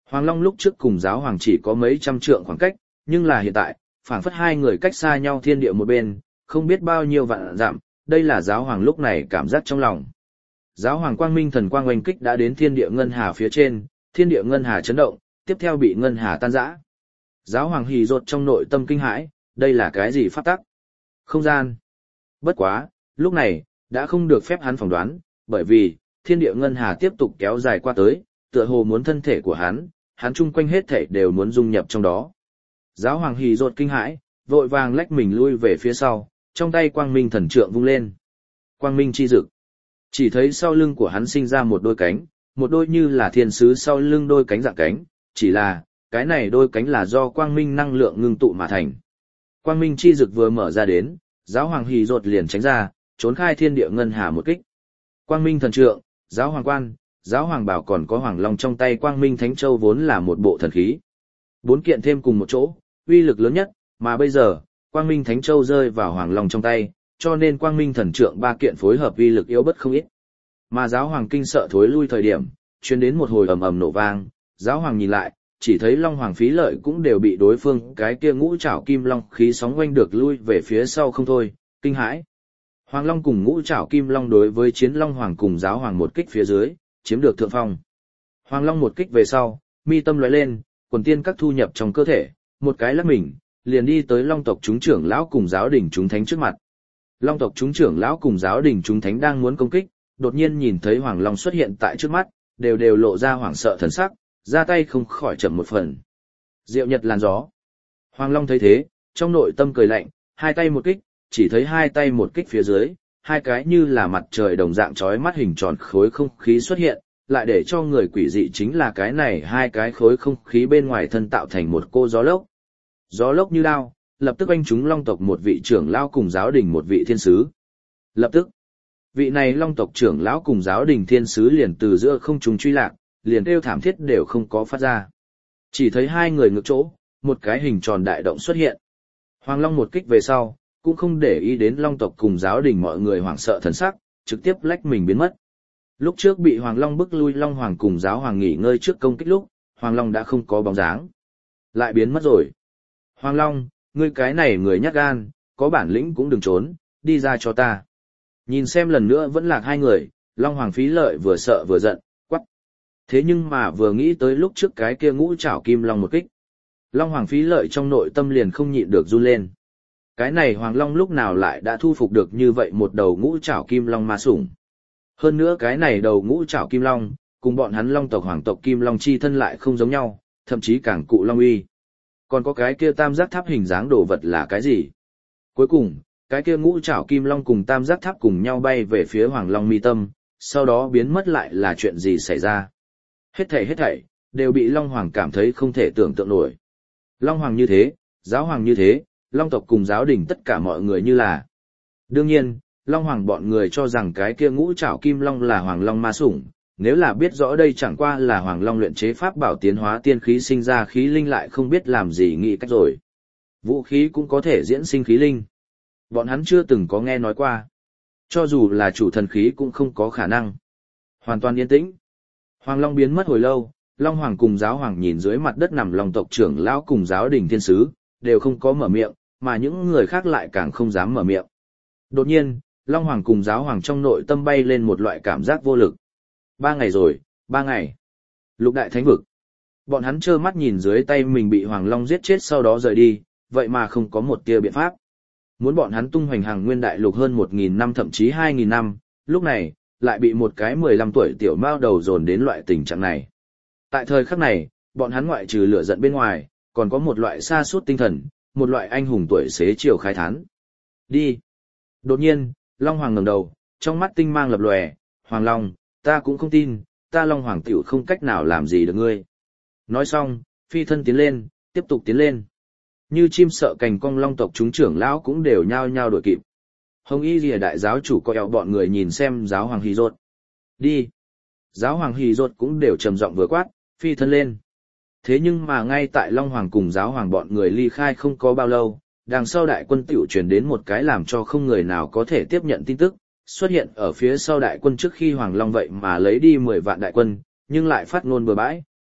Hoàng Long lúc trước cùng giáo hoàng chỉ có mấy trăm trượng khoảng cách, nhưng là hiện tại, phảng phất hai người cách xa nhau thiên địa một bên, không biết bao nhiêu vạn dặm, đây là giáo hoàng lúc này cảm giác trong lòng. Giáo hoàng quang minh thần quang oanh kích đã đến thiên địa ngân hà phía trên, thiên địa ngân hà chấn động, tiếp theo bị ngân hà tan rã. Giáo hoàng hì rột trong nội tâm kinh hãi, đây là cái gì pháp tắc? Không gian. Bất quá, lúc này, đã không được phép hắn phỏng đoán, bởi vì, thiên địa ngân hà tiếp tục kéo dài qua tới, tựa hồ muốn thân thể của hắn, hắn chung quanh hết thể đều muốn dung nhập trong đó. Giáo hoàng hì rột kinh hãi, vội vàng lách mình lui về phía sau, trong tay quang minh thần trượng vung lên. Quang minh chi dực. Chỉ thấy sau lưng của hắn sinh ra một đôi cánh, một đôi như là thiên sứ sau lưng đôi cánh dạng cánh, chỉ là, cái này đôi cánh là do quang minh năng lượng ngưng tụ mà thành. Quang minh chi dực vừa mở ra đến, giáo hoàng hì rột liền tránh ra, trốn khai thiên địa ngân hà một kích. Quang minh thần trượng, giáo hoàng quan, giáo hoàng bảo còn có hoàng long trong tay quang minh thánh châu vốn là một bộ thần khí. Bốn kiện thêm cùng một chỗ, uy lực lớn nhất, mà bây giờ, quang minh thánh châu rơi vào hoàng long trong tay, cho nên quang minh thần trượng ba kiện phối hợp uy lực yếu bất không ít. Mà giáo hoàng kinh sợ thối lui thời điểm, truyền đến một hồi ầm ầm nổ vang, giáo hoàng nhìn lại, chỉ thấy long hoàng phí lợi cũng đều bị đối phương cái kia ngũ trảo kim long khí sóng quanh được lui về phía sau không thôi, kinh hãi. Hoàng long cùng ngũ trảo kim long đối với chiến long hoàng cùng giáo hoàng một kích phía dưới, chiếm được thượng phong. Hoàng long một kích về sau, mi tâm lóe lên, quần tiên các thu nhập trong cơ thể, một cái lắc mình, liền đi tới long tộc chúng trưởng lão cùng giáo đình chúng thánh trước mặt. Long tộc chúng trưởng lão cùng giáo đình chúng thánh đang muốn công kích, đột nhiên nhìn thấy hoàng long xuất hiện tại trước mắt, đều đều lộ ra hoảng sợ thần sắc, ra tay không khỏi chậm một phần. Diệu nhật làn gió. Hoàng long thấy thế, trong nội tâm cười lạnh, hai tay một kích, chỉ thấy hai tay một kích phía dưới, hai cái như là mặt trời đồng dạng chói mắt hình tròn khối không khí xuất hiện, lại để cho người quỷ dị chính là cái này hai cái khối không khí bên ngoài thân tạo thành một cô gió lốc. Gió lốc như đao, lập tức anh chúng long tộc một vị trưởng lão cùng giáo đình một vị thiên sứ. Lập tức, vị này long tộc trưởng lão cùng giáo đình thiên sứ liền từ giữa không trung truy lạc, liền kêu thảm thiết đều không có phát ra. Chỉ thấy hai người ngược chỗ, một cái hình tròn đại động xuất hiện. Hoàng long một kích về sau, cũng không để ý đến long tộc cùng giáo đình mọi người hoảng sợ thần sắc, trực tiếp lách mình biến mất. Lúc trước bị Hoàng Long bức lui Long Hoàng cùng giáo hoàng nghỉ ngơi trước công kích lúc, Hoàng Long đã không có bóng dáng. Lại biến mất rồi. Hoàng Long, ngươi cái này người nhát gan, có bản lĩnh cũng đừng trốn, đi ra cho ta. Nhìn xem lần nữa vẫn lạc hai người, Long Hoàng phí lợi vừa sợ vừa giận, quắc. Thế nhưng mà vừa nghĩ tới lúc trước cái kia ngũ trảo kim long một kích. Long Hoàng phí lợi trong nội tâm liền không nhịn được run lên. Cái này Hoàng Long lúc nào lại đã thu phục được như vậy một đầu ngũ trảo kim long ma sủng. Hơn nữa cái này đầu ngũ trảo kim long, cùng bọn hắn long tộc hoàng tộc kim long chi thân lại không giống nhau, thậm chí càng cụ long uy. Còn có cái kia tam giác tháp hình dáng đồ vật là cái gì? Cuối cùng, cái kia ngũ trảo kim long cùng tam giác tháp cùng nhau bay về phía hoàng long mi tâm, sau đó biến mất lại là chuyện gì xảy ra? Hết thảy hết thảy, đều bị long hoàng cảm thấy không thể tưởng tượng nổi. Long hoàng như thế, giáo hoàng như thế, long tộc cùng giáo đình tất cả mọi người như là. Đương nhiên, long hoàng bọn người cho rằng cái kia ngũ trảo kim long là hoàng long ma sủng, nếu là biết rõ đây chẳng qua là hoàng long luyện chế pháp bảo tiến hóa tiên khí sinh ra khí linh lại không biết làm gì nghĩ cách rồi. Vũ khí cũng có thể diễn sinh khí linh. Bọn hắn chưa từng có nghe nói qua. Cho dù là chủ thần khí cũng không có khả năng. Hoàn toàn yên tĩnh. Hoàng long biến mất hồi lâu, long hoàng cùng giáo hoàng nhìn dưới mặt đất nằm long tộc trưởng lão cùng giáo đình thiên sứ, đều không có mở miệng, mà những người khác lại càng không dám mở miệng. Đột nhiên, long hoàng cùng giáo hoàng trong nội tâm bay lên một loại cảm giác vô lực. Ba ngày rồi, ba ngày. Lục đại thánh vực. Bọn hắn trơ mắt nhìn dưới tay mình bị hoàng long giết chết sau đó rời đi, vậy mà không có một tia biện pháp. Muốn bọn hắn tung hoành hàng nguyên đại lục hơn một nghìn năm thậm chí hai nghìn năm, lúc này, lại bị một cái mười lăm tuổi tiểu mao đầu dồn đến loại tình trạng này. Tại thời khắc này, bọn hắn ngoại trừ lửa giận bên ngoài, còn có một loại sa sút tinh thần, một loại anh hùng tuổi xế chiều khai thán. Đi. Đột nhiên, Long Hoàng ngẩng đầu, trong mắt tinh mang lập lòe, Hoàng Long, ta cũng không tin, ta Long Hoàng tiểu không cách nào làm gì được ngươi. Nói xong, phi thân tiến lên, tiếp tục tiến lên. Như chim sợ cành cong long tộc chúng trưởng lão cũng đều nhao nhao đuổi kịp. Hồng Y Lìa đại giáo chủ coi eo bọn người nhìn xem giáo hoàng Hì Rột. Đi. Giáo hoàng Hì Rột cũng đều trầm giọng vừa quát, phi thân lên. Thế nhưng mà ngay tại Long Hoàng cùng giáo hoàng bọn người ly khai không có bao lâu, đằng sau đại quân tiểu truyền đến một cái làm cho không người nào có thể tiếp nhận tin tức, xuất hiện ở phía sau đại quân trước khi Hoàng Long vậy mà lấy đi mười vạn đại quân, nhưng lại phát ngôn bừa bãi,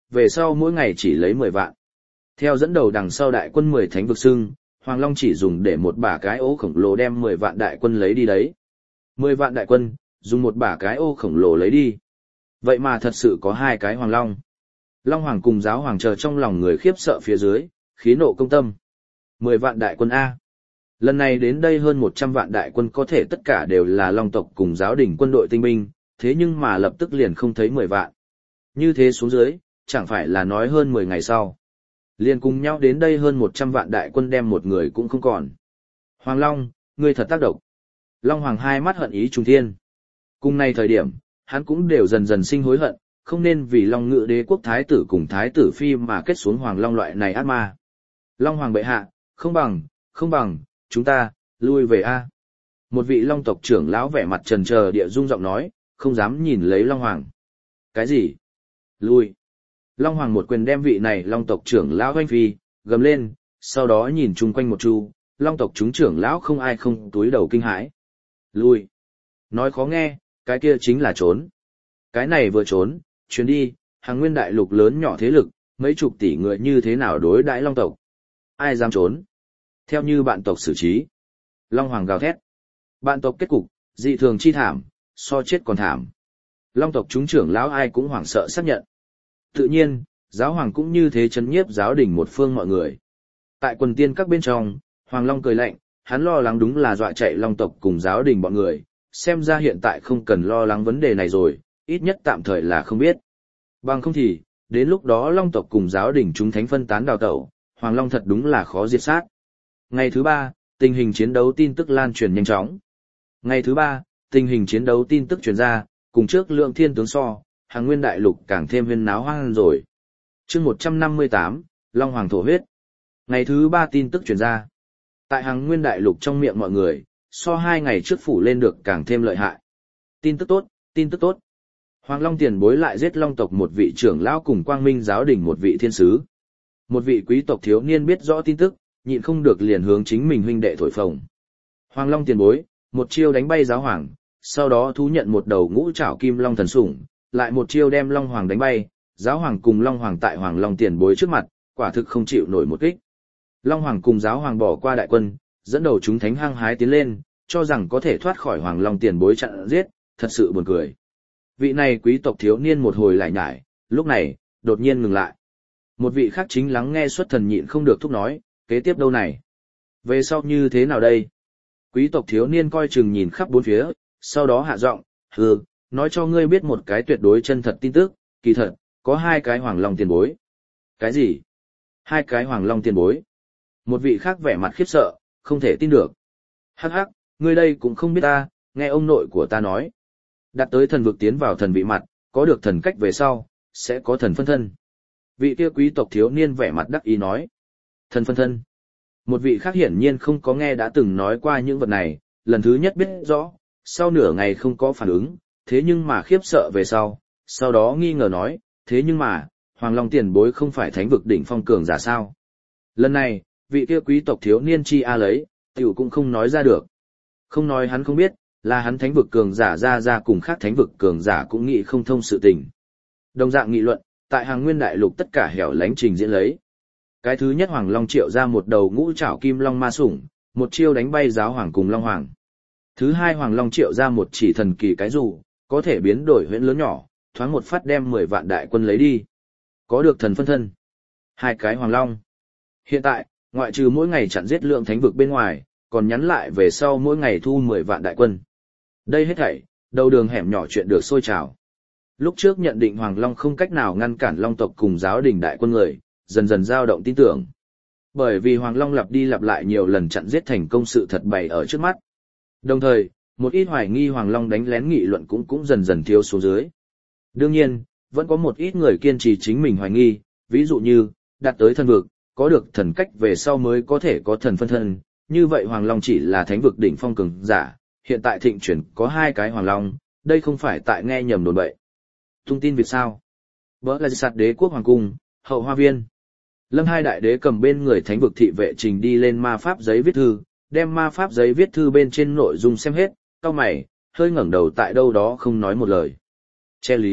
về sau mỗi ngày chỉ lấy mười vạn. Theo dẫn đầu đằng sau đại quân mười thánh vực xưng, Hoàng Long chỉ dùng để một bả cái ô khổng lồ đem mười vạn đại quân lấy đi đấy. mười vạn đại quân, dùng một bả cái ô khổng lồ lấy đi. Vậy mà thật sự có hai cái Hoàng Long. Long Hoàng cùng Giáo Hoàng chờ trong lòng người khiếp sợ phía dưới, khí nộ công tâm. mười vạn đại quân A. Lần này đến đây hơn một trăm vạn đại quân có thể tất cả đều là Long tộc cùng giáo đình quân đội tinh binh, thế nhưng mà lập tức liền không thấy mười vạn. Như thế xuống dưới, chẳng phải là nói hơn mười ngày sau. Liền cùng nhau đến đây hơn một trăm vạn đại quân đem một người cũng không còn. Hoàng Long, ngươi thật tác động. Long Hoàng hai mắt hận ý trung thiên. Cùng này thời điểm, hắn cũng đều dần dần sinh hối hận, không nên vì Long Ngự Đế quốc thái tử cùng thái tử phi mà kết xuống Hoàng Long loại này ác ma. Long Hoàng bệ hạ, không bằng, không bằng, chúng ta, lui về a. Một vị Long tộc trưởng lão vẻ mặt trần chờ địa dung giọng nói, không dám nhìn lấy Long Hoàng. Cái gì? Lui. Long Hoàng một quyền đem vị này Long tộc trưởng lão hoanh phi, gầm lên, sau đó nhìn chung quanh một chu, Long tộc chúng trưởng lão không ai không túi đầu kinh hãi. Lui. Nói khó nghe, cái kia chính là trốn. Cái này vừa trốn, chuyến đi, hàng nguyên đại lục lớn nhỏ thế lực, mấy chục tỷ người như thế nào đối đãi Long tộc. Ai dám trốn? Theo như bạn tộc xử trí. Long Hoàng gào thét. Bạn tộc kết cục, dị thường chi thảm, so chết còn thảm. Long tộc chúng trưởng lão ai cũng hoảng sợ xác nhận. Tự nhiên, giáo hoàng cũng như thế chấn nhiếp giáo đình một phương mọi người. Tại quần tiên các bên trong, Hoàng Long cười lạnh, hắn lo lắng đúng là dọa chạy Long tộc cùng giáo đình bọn người, xem ra hiện tại không cần lo lắng vấn đề này rồi, ít nhất tạm thời là không biết. Bằng không thì, đến lúc đó Long tộc cùng giáo đình chúng thánh phân tán đào tẩu, Hoàng Long thật đúng là khó diệt sát. Ngày thứ ba, tình hình chiến đấu tin tức lan truyền nhanh chóng. Ngày thứ ba, tình hình chiến đấu tin tức truyền ra, cùng trước lượng thiên tướng so, hàng nguyên đại lục càng thêm huyên náo hoang rồi. Chương một trăm năm mươi tám, Long Hoàng thổ huyết. Ngày thứ ba tin tức truyền ra. Tại hàng nguyên đại lục trong miệng mọi người, so hai ngày trước phủ lên được càng thêm lợi hại. Tin tức tốt, tin tức tốt. Hoàng Long tiền bối lại giết Long tộc một vị trưởng lão cùng Quang Minh giáo đình một vị thiên sứ. Một vị quý tộc thiếu niên biết rõ tin tức, nhịn không được liền hướng chính mình huynh đệ thổi phồng. Hoàng Long tiền bối, một chiêu đánh bay giáo hoàng, sau đó thú nhận một đầu ngũ trảo kim long thần sủng, lại một chiêu đem Long Hoàng đánh bay, giáo hoàng cùng Long Hoàng tại Hoàng Long tiền bối trước mặt, quả thực không chịu nổi một kích. Long Hoàng cùng giáo hoàng bỏ qua đại quân, dẫn đầu chúng thánh hăng hái tiến lên, cho rằng có thể thoát khỏi Hoàng Long tiền bối chặn giết, thật sự buồn cười. Vị này quý tộc thiếu niên một hồi lại nhải, lúc này, đột nhiên ngừng lại. Một vị khác chính lắng nghe xuất thần nhịn không được thúc nói, kế tiếp đâu này? Về sau như thế nào đây? Quý tộc thiếu niên coi chừng nhìn khắp bốn phía, sau đó hạ giọng, hừ, nói cho ngươi biết một cái tuyệt đối chân thật tin tức, kỳ thật, có hai cái Hoàng Long tiền bối. Cái gì? Hai cái Hoàng Long tiền bối. Một vị khác vẻ mặt khiếp sợ, không thể tin được. Hắc hắc, ngươi đây cũng không biết ta, nghe ông nội của ta nói. Đặt tới thần vực tiến vào thần vị mặt, có được thần cách về sau, sẽ có thần phân thân. Vị kia quý tộc thiếu niên vẻ mặt đắc ý nói. Thần phân thân. Một vị khác hiển nhiên không có nghe đã từng nói qua những vật này, lần thứ nhất biết rõ, sau nửa ngày không có phản ứng, thế nhưng mà khiếp sợ về sau, sau đó nghi ngờ nói, thế nhưng mà, Hoàng Long tiền bối không phải thánh vực đỉnh phong cường giả sao. Lần này, vị kia quý tộc thiếu niên chi a lấy, tiểu cũng không nói ra được. Không nói hắn không biết, là hắn thánh vực cường giả ra ra cùng khác thánh vực cường giả cũng nghĩ không thông sự tình. Đồng dạng nghị luận, tại hàng nguyên đại lục tất cả hẻo lánh trình diễn lấy. Cái thứ nhất Hoàng Long triệu ra một đầu ngũ trảo kim long ma sủng, một chiêu đánh bay giáo hoàng cùng Long Hoàng. Thứ hai Hoàng Long triệu ra một chỉ thần kỳ cái dù, có thể biến đổi huyễn lớn nhỏ, thoáng một phát đem mười vạn đại quân lấy đi. Có được thần phân thân. Hai cái Hoàng Long. Hiện tại, ngoại trừ mỗi ngày chặn giết lượng thánh vực bên ngoài, còn nhắn lại về sau mỗi ngày thu mười vạn đại quân. Đây hết thảy, đầu đường hẻm nhỏ chuyện được sôi trào. Lúc trước nhận định Hoàng Long không cách nào ngăn cản Long tộc cùng giáo đình đại quân người, dần dần dao động tin tưởng. Bởi vì Hoàng Long lặp đi lặp lại nhiều lần chặn giết thành công sự thật bày ở trước mắt. Đồng thời, một ít hoài nghi Hoàng Long đánh lén nghị luận cũng cũng dần dần thiếu xuống dưới. Đương nhiên, vẫn có một ít người kiên trì chính mình hoài nghi, ví dụ như, đạt tới thần vực, có được thần cách về sau mới có thể có thần phân thân, như vậy Hoàng Long chỉ là thánh vực đỉnh phong cường giả, hiện tại thịnh chuyển có hai cái Hoàng Long, đây không phải tại nghe nhầm đồn bậy. Tung tin việc sao? Bỡ là sạt đế quốc hoàng cung, hậu hoa viên. Lâm Hai đại đế cầm bên người thánh vực thị vệ trình đi lên ma pháp giấy viết thư, đem ma pháp giấy viết thư bên trên nội dung xem hết, cau mày, hơi ngẩng đầu tại đâu đó không nói một lời. Che lý,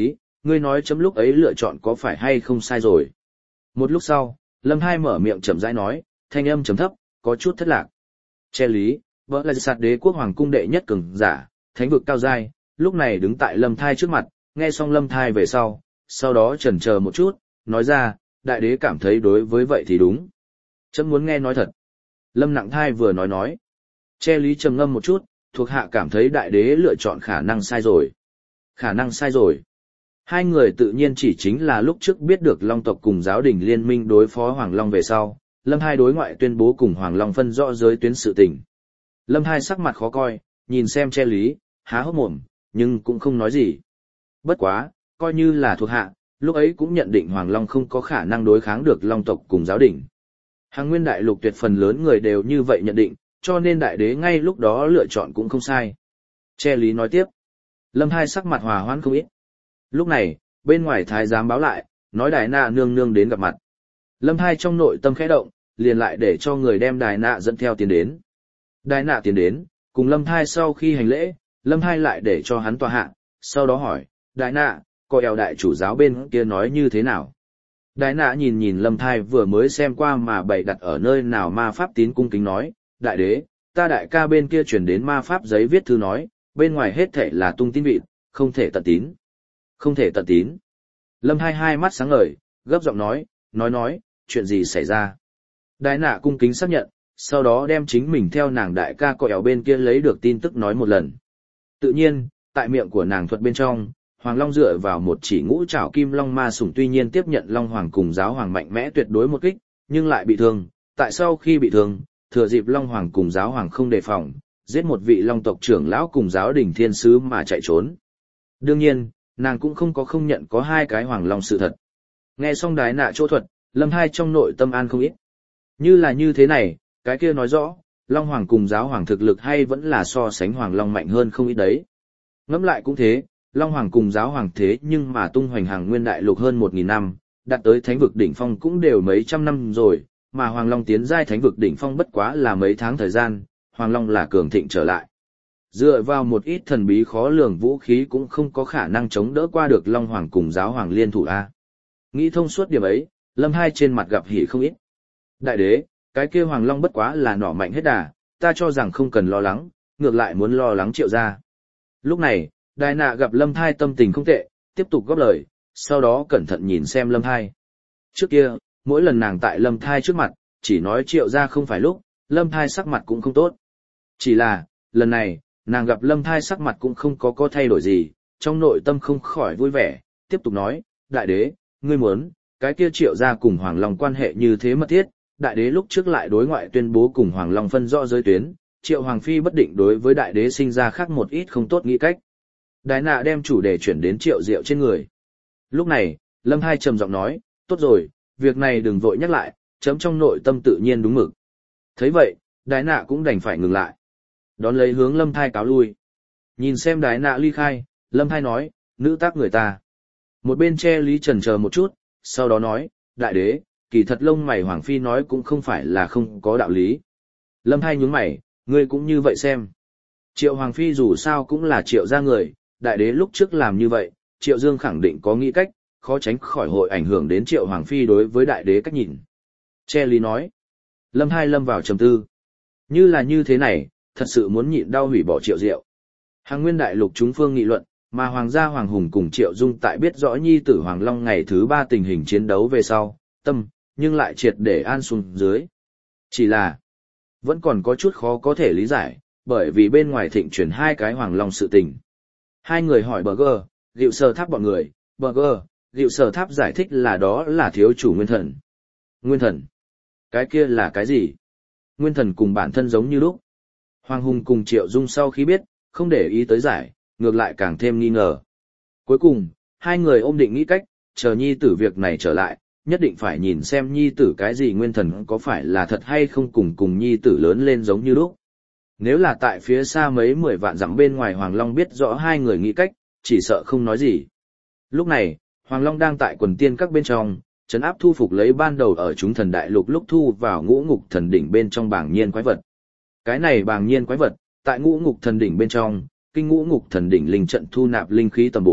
ngươi nói chấm lúc ấy lựa chọn có phải hay không sai rồi. Một lúc sau, Lâm Hai mở miệng chậm rãi nói, thanh âm trầm thấp, có chút thất lạc. Che lý, vợ là sạt đế quốc hoàng cung đệ nhất cường giả, thánh vực cao giai, lúc này đứng tại Lâm Thai trước mặt, nghe xong Lâm Thai về sau, sau đó chần chờ một chút, nói ra, đại đế cảm thấy đối với vậy thì đúng. Chấm muốn nghe nói thật. Lâm Nặng Thai vừa nói nói. Che lý trầm ngâm một chút, thuộc hạ cảm thấy đại đế lựa chọn khả năng sai rồi. Khả năng sai rồi. Hai người tự nhiên chỉ chính là lúc trước biết được Long tộc cùng giáo đình liên minh đối phó Hoàng Long về sau, Lâm Hai đối ngoại tuyên bố cùng Hoàng Long phân rõ giới tuyến sự tình. Lâm Hai sắc mặt khó coi, nhìn xem che lý, há hốc mồm, nhưng cũng không nói gì. Bất quá, coi như là thuộc hạ, lúc ấy cũng nhận định Hoàng Long không có khả năng đối kháng được Long tộc cùng giáo đình. Hàng nguyên đại lục tuyệt phần lớn người đều như vậy nhận định, cho nên đại đế ngay lúc đó lựa chọn cũng không sai. Che lý nói tiếp. Lâm Hai sắc mặt hòa hoãn không ít. Lúc này, bên ngoài thái giám báo lại, nói Đài Nạ nương nương đến gặp mặt. Lâm Hai trong nội tâm khẽ động, liền lại để cho người đem Đài Nạ dẫn theo tiến đến. Đài Nạ tiến đến, cùng Lâm Hai sau khi hành lễ, Lâm Hai lại để cho hắn tòa hạ, sau đó hỏi, Đài Nạ, có eo đại chủ giáo bên kia nói như thế nào? Đài Nạ nhìn nhìn Lâm Hai vừa mới xem qua mà bày đặt ở nơi nào ma pháp tín cung kính nói, đại đế, ta đại ca bên kia chuyển đến ma pháp giấy viết thư nói, bên ngoài hết thể là tung tin vịt, không thể tận tín. Không thể tận tín. Lâm Hai hai mắt sáng ngời, gấp giọng nói, nói nói, chuyện gì xảy ra? Đài Nạ cung kính xác nhận, sau đó đem chính mình theo nàng đại ca cọ ẻo bên kia lấy được tin tức nói một lần. Tự nhiên, tại miệng của nàng thuật bên trong, Hoàng Long dựa vào một chỉ ngũ trảo kim long ma sủng tuy nhiên tiếp nhận Long Hoàng cùng giáo hoàng mạnh mẽ tuyệt đối một kích, nhưng lại bị thương. Tại sau khi bị thương, thừa dịp Long Hoàng cùng giáo hoàng không đề phòng, giết một vị Long tộc trưởng lão cùng giáo đình thiên sứ mà chạy trốn. Đương nhiên, nàng cũng không có không nhận có hai cái Hoàng Long sự thật. Nghe xong Đái Nạ chỗ thuật, Lâm Hai trong nội tâm an không ít. Như là như thế này, cái kia nói rõ, Long Hoàng cùng giáo hoàng thực lực hay vẫn là so sánh Hoàng Long mạnh hơn không ít đấy. Ngẫm lại cũng thế, Long Hoàng cùng giáo hoàng thế nhưng mà tung hoành hàng nguyên đại lục hơn một nghìn năm, đạt tới thánh vực đỉnh phong cũng đều mấy trăm năm rồi, mà Hoàng Long tiến giai thánh vực đỉnh phong bất quá là mấy tháng thời gian, Hoàng Long là cường thịnh trở lại. Dựa vào một ít thần bí khó lường vũ khí cũng không có khả năng chống đỡ qua được Long Hoàng cùng giáo hoàng liên thủ a. Nghĩ thông suốt điểm ấy, Lâm Hai trên mặt gặp hỉ không ít. Đại đế, cái kia Hoàng Long bất quá là nỏ mạnh hết đà, ta cho rằng không cần lo lắng, ngược lại muốn lo lắng Triệu gia. Lúc này, Đài Nạ gặp Lâm Hai tâm tình không tệ, tiếp tục góp lời, sau đó cẩn thận nhìn xem Lâm Hai. Trước kia, mỗi lần nàng tại Lâm Hai trước mặt, chỉ nói Triệu gia không phải lúc, Lâm Hai sắc mặt cũng không tốt. Chỉ là, lần này, nàng gặp Lâm Hai sắc mặt cũng không có có thay đổi gì, trong nội tâm không khỏi vui vẻ, tiếp tục nói, đại đế, ngươi muốn, cái kia Triệu gia cùng Hoàng Long quan hệ như thế mật thiết, đại đế lúc trước lại đối ngoại tuyên bố cùng Hoàng Long phân rõ giới tuyến, Triệu Hoàng Phi bất định đối với đại đế sinh ra khác một ít không tốt nghĩ cách. Đái Nạ đem chủ đề chuyển đến Triệu Diệu trên người. Lúc này, Lâm Hai trầm giọng nói, tốt rồi, việc này đừng vội nhắc lại, chấm trong nội tâm tự nhiên đúng mực. Thấy vậy, Đái Nạ cũng đành phải ngừng lại. Đón lấy hướng Lâm Hai cáo lui. Nhìn xem Đái Nạ ly khai, Lâm Hai nói, nữ tác người ta. Một bên che lý trần chờ một chút, sau đó nói, đại đế, kỳ thật lông mày Hoàng Phi nói cũng không phải là không có đạo lý. Lâm Hai nhún mày, ngươi cũng như vậy xem. Triệu Hoàng Phi dù sao cũng là Triệu gia người, đại đế lúc trước làm như vậy, Triệu Dương khẳng định có nghĩ cách, khó tránh khỏi hội ảnh hưởng đến Triệu Hoàng Phi đối với đại đế cách nhìn. Che lý nói. Lâm Hai lâm vào trầm tư. Như là như thế này, thật sự muốn nhịn đau hủy bỏ Triệu Diệu. Hàng nguyên đại lục chúng phương nghị luận, mà Hoàng gia Hoàng Hùng cùng Triệu Dung tại biết rõ nhi tử Hoàng Long ngày thứ ba tình hình chiến đấu về sau, tâm, nhưng lại triệt để an xuống dưới. Chỉ là, vẫn còn có chút khó có thể lý giải, bởi vì bên ngoài thịnh truyền hai cái Hoàng Long sự tình. Hai người hỏi Burger, Diệu Sở Tháp bọn người, Burger, Diệu Sở Tháp giải thích là đó là thiếu chủ Nguyên Thần. Nguyên Thần? Cái kia là cái gì? Nguyên Thần cùng bản thân giống như lúc. Hoàng Hùng cùng Triệu Dung sau khi biết, không để ý tới giải, ngược lại càng thêm nghi ngờ. Cuối cùng, hai người ôm định nghĩ cách, chờ nhi tử việc này trở lại, nhất định phải nhìn xem nhi tử cái gì Nguyên Thần có phải là thật hay không cùng cùng nhi tử lớn lên giống như lúc. Nếu là tại phía xa mấy mười vạn dặm bên ngoài Hoàng Long biết rõ hai người nghĩ cách, chỉ sợ không nói gì. Lúc này, Hoàng Long đang tại quần tiên các bên trong, trấn áp thu phục lấy ban đầu ở chúng thần đại lục lúc thu vào ngũ ngục thần đỉnh bên trong bảng nhiên quái vật. Cái này bảng nhiên quái vật, tại ngũ ngục thần đỉnh bên trong, kinh ngũ ngục thần đỉnh linh trận thu nạp linh khí tầm bổ,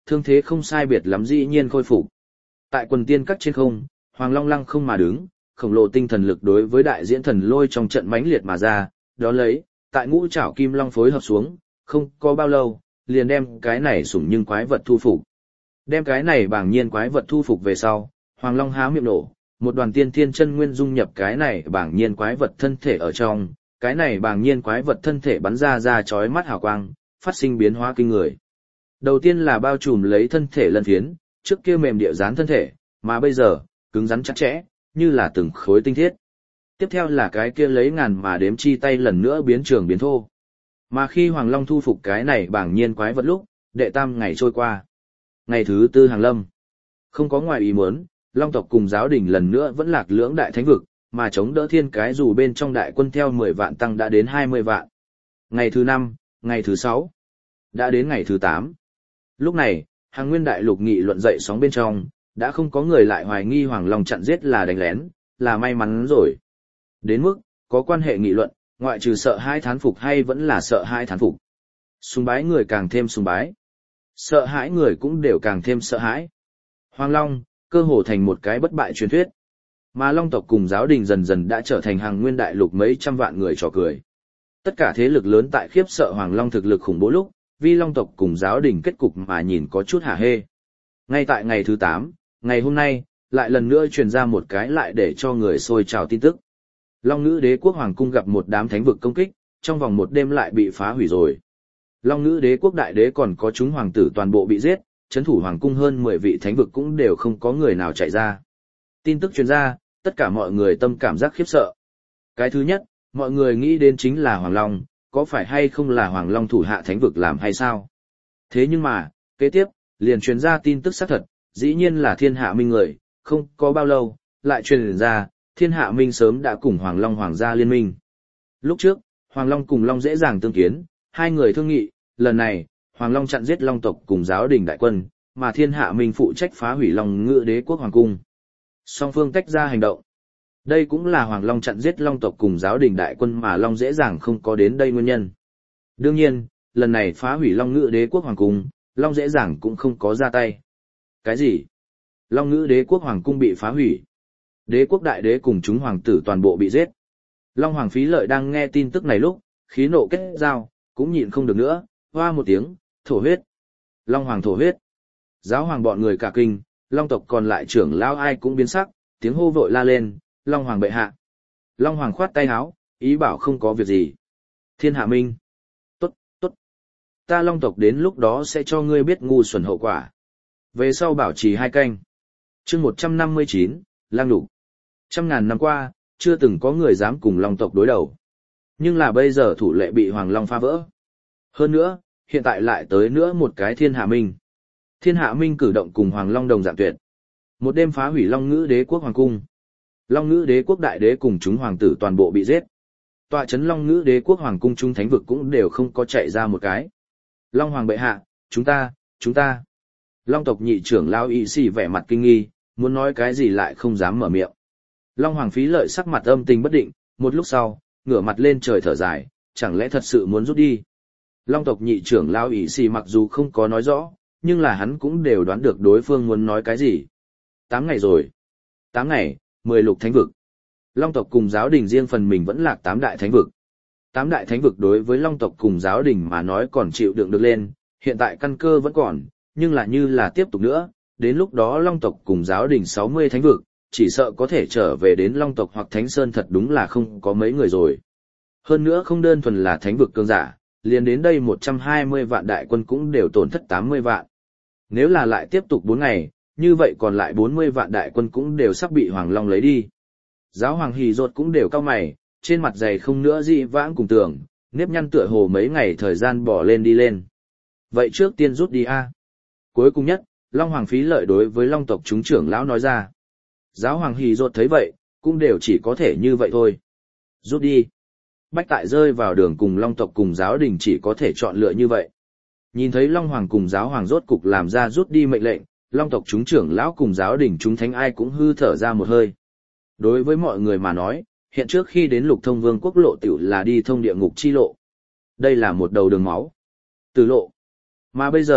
thương thế không sai biệt lắm dĩ nhiên khôi phục. Tại quần tiên các trên không, Hoàng Long lăng không mà đứng, khổng lồ tinh thần lực đối với đại diễn thần lôi trong trận mãnh liệt mà ra, đó lấy, tại ngũ trảo kim long phối hợp xuống, không có bao lâu, liền đem cái này sủng nhưng quái vật thu phục. Đem cái này bảng nhiên quái vật thu phục về sau, Hoàng Long há miệng nổ, một đoàn tiên thiên chân nguyên dung nhập cái này bảng nhiên quái vật thân thể ở trong, cái này bảng nhiên quái vật thân thể bắn ra ra chói mắt hào quang, phát sinh biến hóa kinh người. Đầu tiên là bao trùm lấy thân thể lân phiến, trước kia mềm địa dán thân thể, mà bây giờ, cứng rắn chắc chẽ, như là từng khối tinh thiết. Tiếp theo là cái kia lấy ngàn mà đếm chi tay lần nữa biến trường biến thô. Mà khi Hoàng Long thu phục cái này bảng nhiên quái vật lúc, đệ tam ngày trôi qua. Ngày thứ tư hàng lâm. Không có ngoài ý muốn, Long tộc cùng giáo đình lần nữa vẫn lạc lưỡng đại thánh vực, mà chống đỡ thiên cái dù bên trong đại quân theo mười vạn tăng đã đến hai mươi vạn. Ngày thứ năm, ngày thứ sáu, đã đến ngày thứ tám. Lúc này, hàng nguyên đại lục nghị luận dậy sóng bên trong, đã không có người lại hoài nghi Hoàng Long chặn giết là đánh lén, là may mắn rồi. Đến mức, có quan hệ nghị luận, ngoại trừ sợ hai thán phục hay vẫn là sợ hai thán phục. Sùng bái người càng thêm sùng bái. Sợ hãi người cũng đều càng thêm sợ hãi. Hoàng Long, cơ hồ thành một cái bất bại truyền thuyết. Mà Long tộc cùng giáo đình dần dần đã trở thành hàng nguyên đại lục mấy trăm vạn người trò cười. Tất cả thế lực lớn tại khiếp sợ Hoàng Long thực lực khủng bố lúc, vì Long tộc cùng giáo đình kết cục mà nhìn có chút hả hê. Ngay tại ngày thứ tám, ngày hôm nay, lại lần nữa truyền ra một cái lại để cho người sôi trào tin tức. Long Ngữ Đế quốc hoàng cung gặp một đám thánh vực công kích, trong vòng một đêm lại bị phá hủy rồi. Long Ngữ Đế quốc đại đế còn có chúng hoàng tử toàn bộ bị giết, chấn thủ hoàng cung hơn mười vị thánh vực cũng đều không có người nào chạy ra. Tin tức truyền ra, tất cả mọi người tâm cảm giác khiếp sợ. Cái thứ nhất, mọi người nghĩ đến chính là Hoàng Long, có phải hay không là Hoàng Long thủ hạ thánh vực làm hay sao? Thế nhưng mà, kế tiếp, liền truyền ra tin tức xác thật, dĩ nhiên là Thiên Hạ Minh người, không có bao lâu, lại truyền ra, Thiên Hạ Minh sớm đã cùng Hoàng Long hoàng gia liên minh. Lúc trước, Hoàng Long cùng Long dễ dàng tương kiến, hai người thương nghị, lần này, Hoàng Long chặn giết Long tộc cùng giáo đình đại quân, mà Thiên Hạ Minh phụ trách phá hủy Long Ngữ Đế quốc hoàng cung. Song phương tách ra hành động. Đây cũng là Hoàng Long chặn giết Long tộc cùng giáo đình đại quân mà Long dễ dàng không có đến đây nguyên nhân. Đương nhiên, lần này phá hủy Long Ngữ Đế quốc hoàng cung, Long dễ dàng cũng không có ra tay. Cái gì? Long Ngữ Đế quốc hoàng cung bị phá hủy. Đế quốc đại đế cùng chúng hoàng tử toàn bộ bị giết. Long Hoàng Phí Lợi đang nghe tin tức này lúc, khí nộ kết giao, cũng nhịn không được nữa, hoa một tiếng, thổ huyết. Long Hoàng thổ huyết. Giáo hoàng bọn người cả kinh, Long tộc còn lại trưởng lão ai cũng biến sắc, tiếng hô vội la lên, Long Hoàng bệ hạ. Long Hoàng khoát tay áo, ý bảo không có việc gì. Thiên Hạ Minh. Tốt, tốt. Ta Long tộc đến lúc đó sẽ cho ngươi biết ngu xuẩn hậu quả. Về sau bảo trì hai canh. chương một trăm năm mươi chín, lang đục. Trăm ngàn năm qua, chưa từng có người dám cùng Long tộc đối đầu. Nhưng là bây giờ thủ lệ bị Hoàng Long phá vỡ. Hơn nữa, hiện tại lại tới nữa một cái Thiên Hạ Minh. Thiên Hạ Minh cử động cùng Hoàng Long đồng dạng tuyệt. Một đêm phá hủy Long Ngữ Đế quốc hoàng cung. Long Ngữ Đế quốc đại đế cùng chúng hoàng tử toàn bộ bị giết. Tọa trấn Long Ngữ Đế quốc hoàng cung chúng thánh vực cũng đều không có chạy ra một cái. Long Hoàng bệ hạ, chúng ta, chúng ta. Long tộc nhị trưởng lão Y Xì vẻ mặt kinh nghi, muốn nói cái gì lại không dám mở miệng. Long Hoàng Phí Lợi sắc mặt âm tình bất định, một lúc sau, ngửa mặt lên trời thở dài, chẳng lẽ thật sự muốn rút đi. Long tộc nhị trưởng lão Y Xì mặc dù không có nói rõ, nhưng là hắn cũng đều đoán được đối phương muốn nói cái gì. Tám ngày rồi. Tám ngày, mười lục thánh vực. Long tộc cùng giáo đình riêng phần mình vẫn lạc tám đại thánh vực. Tám đại thánh vực đối với Long tộc cùng giáo đình mà nói còn chịu đựng được lên, hiện tại căn cơ vẫn còn, nhưng là như là tiếp tục nữa, đến lúc đó Long tộc cùng giáo đình sáu mươi thánh vực, chỉ sợ có thể trở về đến Long tộc hoặc Thánh Sơn thật đúng là không có mấy người rồi. Hơn nữa không đơn thuần là thánh vực cường giả, liền đến đây một trăm hai mươi vạn đại quân cũng đều tổn thất tám mươi vạn. Nếu là lại tiếp tục bốn ngày, như vậy còn lại bốn mươi vạn đại quân cũng đều sắp bị Hoàng Long lấy đi. Giáo hoàng Hỉ Rột cũng đều cau mày, trên mặt dày không nữa dị vãng cùng tường, nếp nhăn tựa hồ mấy ngày thời gian bỏ lên đi lên. Vậy trước tiên rút đi a. Cuối cùng nhất, Long Hoàng Phí Lợi đối với Long tộc chúng trưởng lão nói ra. Giáo hoàng Hỉ Rột thấy vậy, cũng đều chỉ có thể như vậy thôi. Rút đi. Bách Tại rơi vào đường cùng Long tộc cùng giáo đình chỉ có thể chọn lựa như vậy. Nhìn thấy Long Hoàng cùng giáo hoàng rốt cục làm ra rút đi mệnh lệnh, Long tộc chúng trưởng lão cùng giáo đình chúng thánh ai cũng hư thở ra một hơi. Đối với mọi người mà nói, hiện trước khi đến Lục Thông Vương quốc lộ tiểu là đi thông địa ngục chi lộ. Đây là một đầu đường máu. Tử lộ. Mà bây giờ,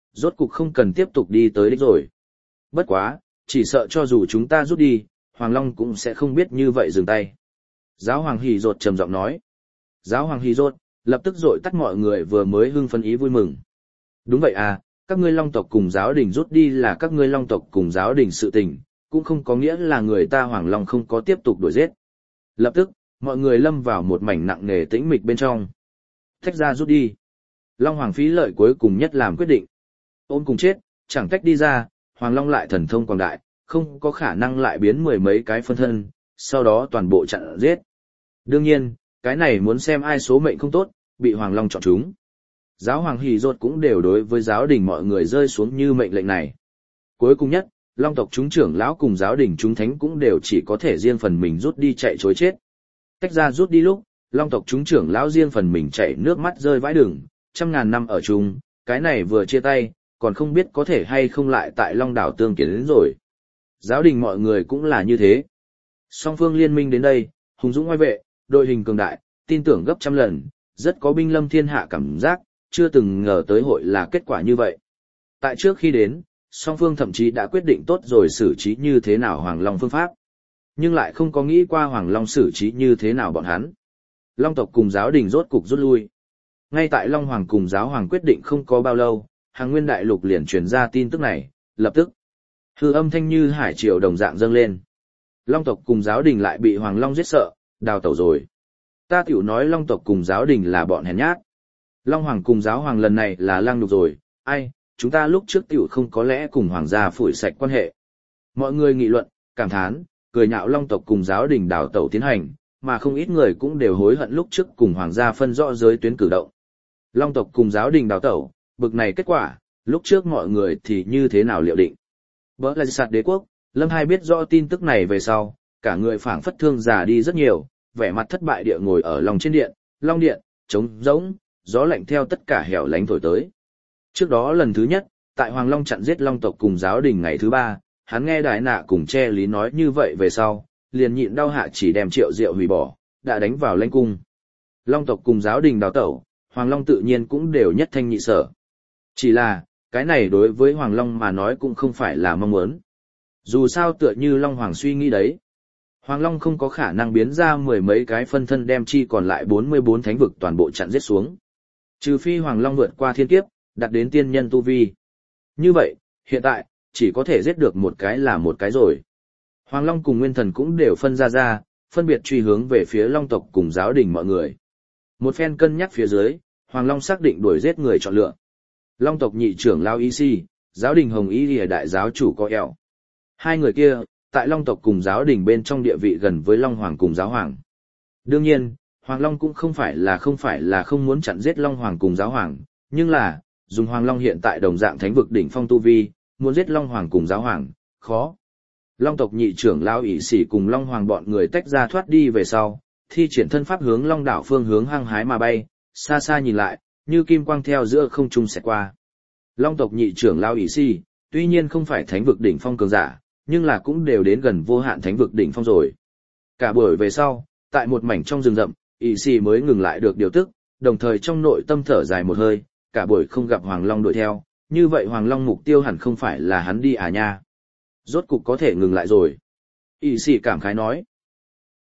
rốt cục không cần tiếp tục đi tới đích rồi. Bất quá, chỉ sợ cho dù chúng ta rút đi, Hoàng Long cũng sẽ không biết như vậy dừng tay. Giáo hoàng Hỉ Rột trầm giọng nói. Giáo hoàng Hỉ Rột lập tức dội tắt mọi người vừa mới hưng phấn ý vui mừng. Đúng vậy à, các ngươi Long tộc cùng giáo đình rút đi là các ngươi Long tộc cùng giáo đình sự tình, cũng không có nghĩa là người ta Hoàng Long không có tiếp tục đuổi giết. Lập tức, mọi người lâm vào một mảnh nặng nề tĩnh mịch bên trong. Tách ra rút đi. Long Hoàng phí lợi cuối cùng nhất làm quyết định. Ôm cùng chết, chẳng tách đi ra, Hoàng Long lại thần thông quảng đại, không có khả năng lại biến mười mấy cái phân thân, sau đó toàn bộ chặn giết. Đương nhiên, cái này muốn xem ai số mệnh không tốt, bị Hoàng Long chọn chúng. Giáo hoàng Hỉ Rột cũng đều đối với giáo đình mọi người rơi xuống như mệnh lệnh này. Cuối cùng nhất, Long tộc chúng trưởng lão cùng giáo đình chúng thánh cũng đều chỉ có thể riêng phần mình rút đi chạy chối chết. Tách ra rút đi lúc, Long tộc chúng trưởng lão riêng phần mình chạy nước mắt rơi vãi đường, trăm ngàn năm ở chung, cái này vừa chia tay, còn không biết có thể hay không lại tại Long đảo tương kiến đến rồi. Giáo đình mọi người cũng là như thế. Song phương liên minh đến đây, hùng dũng oai vệ, đội hình cường đại, tin tưởng gấp trăm lần, rất có binh lâm thiên hạ cảm giác, chưa từng ngờ tới hội là kết quả như vậy. Tại trước khi đến, song phương thậm chí đã quyết định tốt rồi xử trí như thế nào Hoàng Long phương pháp. Nhưng lại không có nghĩ qua Hoàng Long xử trí như thế nào bọn hắn. Long tộc cùng giáo đình rốt cục rút lui. Ngay tại Long Hoàng cùng giáo hoàng quyết định không có bao lâu, Hàng Nguyên Đại Lục liền truyền ra tin tức này, lập tức. Hư âm thanh như hải triều đồng dạng dâng lên. Long tộc cùng giáo đình lại bị Hoàng Long giết sợ, đào tẩu rồi. Ta tiểu nói Long tộc cùng giáo đình là bọn hèn nhát. Long Hoàng cùng giáo hoàng lần này là lăng nhục rồi, ai, chúng ta lúc trước tiểu không có lẽ cùng hoàng gia phủi sạch quan hệ. Mọi người nghị luận, cảm thán, cười nhạo Long tộc cùng giáo đình đào tẩu tiến hành, mà không ít người cũng đều hối hận lúc trước cùng hoàng gia phân rõ giới tuyến cử động. Long tộc cùng giáo đình đào tẩu, bực này kết quả, lúc trước mọi người thì như thế nào liệu định. Bỡ là sạt đế quốc, Lâm Hai biết rõ tin tức này về sau, cả người phảng phất thương già đi rất nhiều, vẻ mặt thất bại địa ngồi ở lòng trên điện, Long điện, trống rỗng, gió lạnh theo tất cả hẻo lánh thổi tới. Trước đó lần thứ nhất, tại Hoàng Long chặn giết Long tộc cùng giáo đình ngày thứ ba, hắn nghe Đại Nạ cùng Che Lý nói như vậy về sau, liền nhịn đau hạ chỉ đem Triệu Diệu hủy bỏ, đã đánh vào lãnh cung. Long tộc cùng giáo đình đào tẩu, Hoàng Long tự nhiên cũng đều nhất thanh nhị sở. Chỉ là, cái này đối với Hoàng Long mà nói cũng không phải là mong muốn. Dù sao tựa như Long Hoàng suy nghĩ đấy. Hoàng Long không có khả năng biến ra mười mấy cái phân thân đem chi còn lại bốn mươi bốn thánh vực toàn bộ chặn giết xuống. Trừ phi Hoàng Long vượt qua thiên kiếp, đạt đến tiên nhân tu vi. Như vậy, hiện tại, chỉ có thể giết được một cái là một cái rồi. Hoàng Long cùng Nguyên Thần cũng đều phân ra ra, phân biệt truy hướng về phía Long tộc cùng giáo đình mọi người. Một phen cân nhắc phía dưới, Hoàng Long xác định đuổi giết người chọn lựa. Long tộc nhị trưởng Lao Y Si, giáo đình Hồng Y Lìa đại giáo chủ có eo. Hai người kia, tại Long tộc cùng giáo đình bên trong địa vị gần với Long Hoàng cùng giáo hoàng. Đương nhiên, Hoàng Long cũng không phải là không phải là không muốn chặn giết Long Hoàng cùng giáo hoàng, nhưng là, dùng Hoàng Long hiện tại đồng dạng thánh vực đỉnh phong tu vi, muốn giết Long Hoàng cùng giáo hoàng, khó. Long tộc nhị trưởng Lao ỷ sĩ cùng Long Hoàng bọn người tách ra thoát đi về sau, thi triển thân pháp hướng Long đảo phương hướng hăng hái mà bay, xa xa nhìn lại, như kim quang theo giữa không trung xẹt qua. Long tộc nhị trưởng Lao ỷ sĩ, tuy nhiên không phải thánh vực đỉnh phong cường giả, nhưng là cũng đều đến gần vô hạn thánh vực đỉnh phong rồi. Cả buổi về sau, tại một mảnh trong rừng rậm, ỷ sĩ mới ngừng lại được điều tức, đồng thời trong nội tâm thở dài một hơi, cả buổi không gặp Hoàng Long đuổi theo, như vậy Hoàng Long mục tiêu hẳn không phải là hắn đi à nha. Rốt cục có thể ngừng lại rồi. ỷ sĩ cảm khái nói.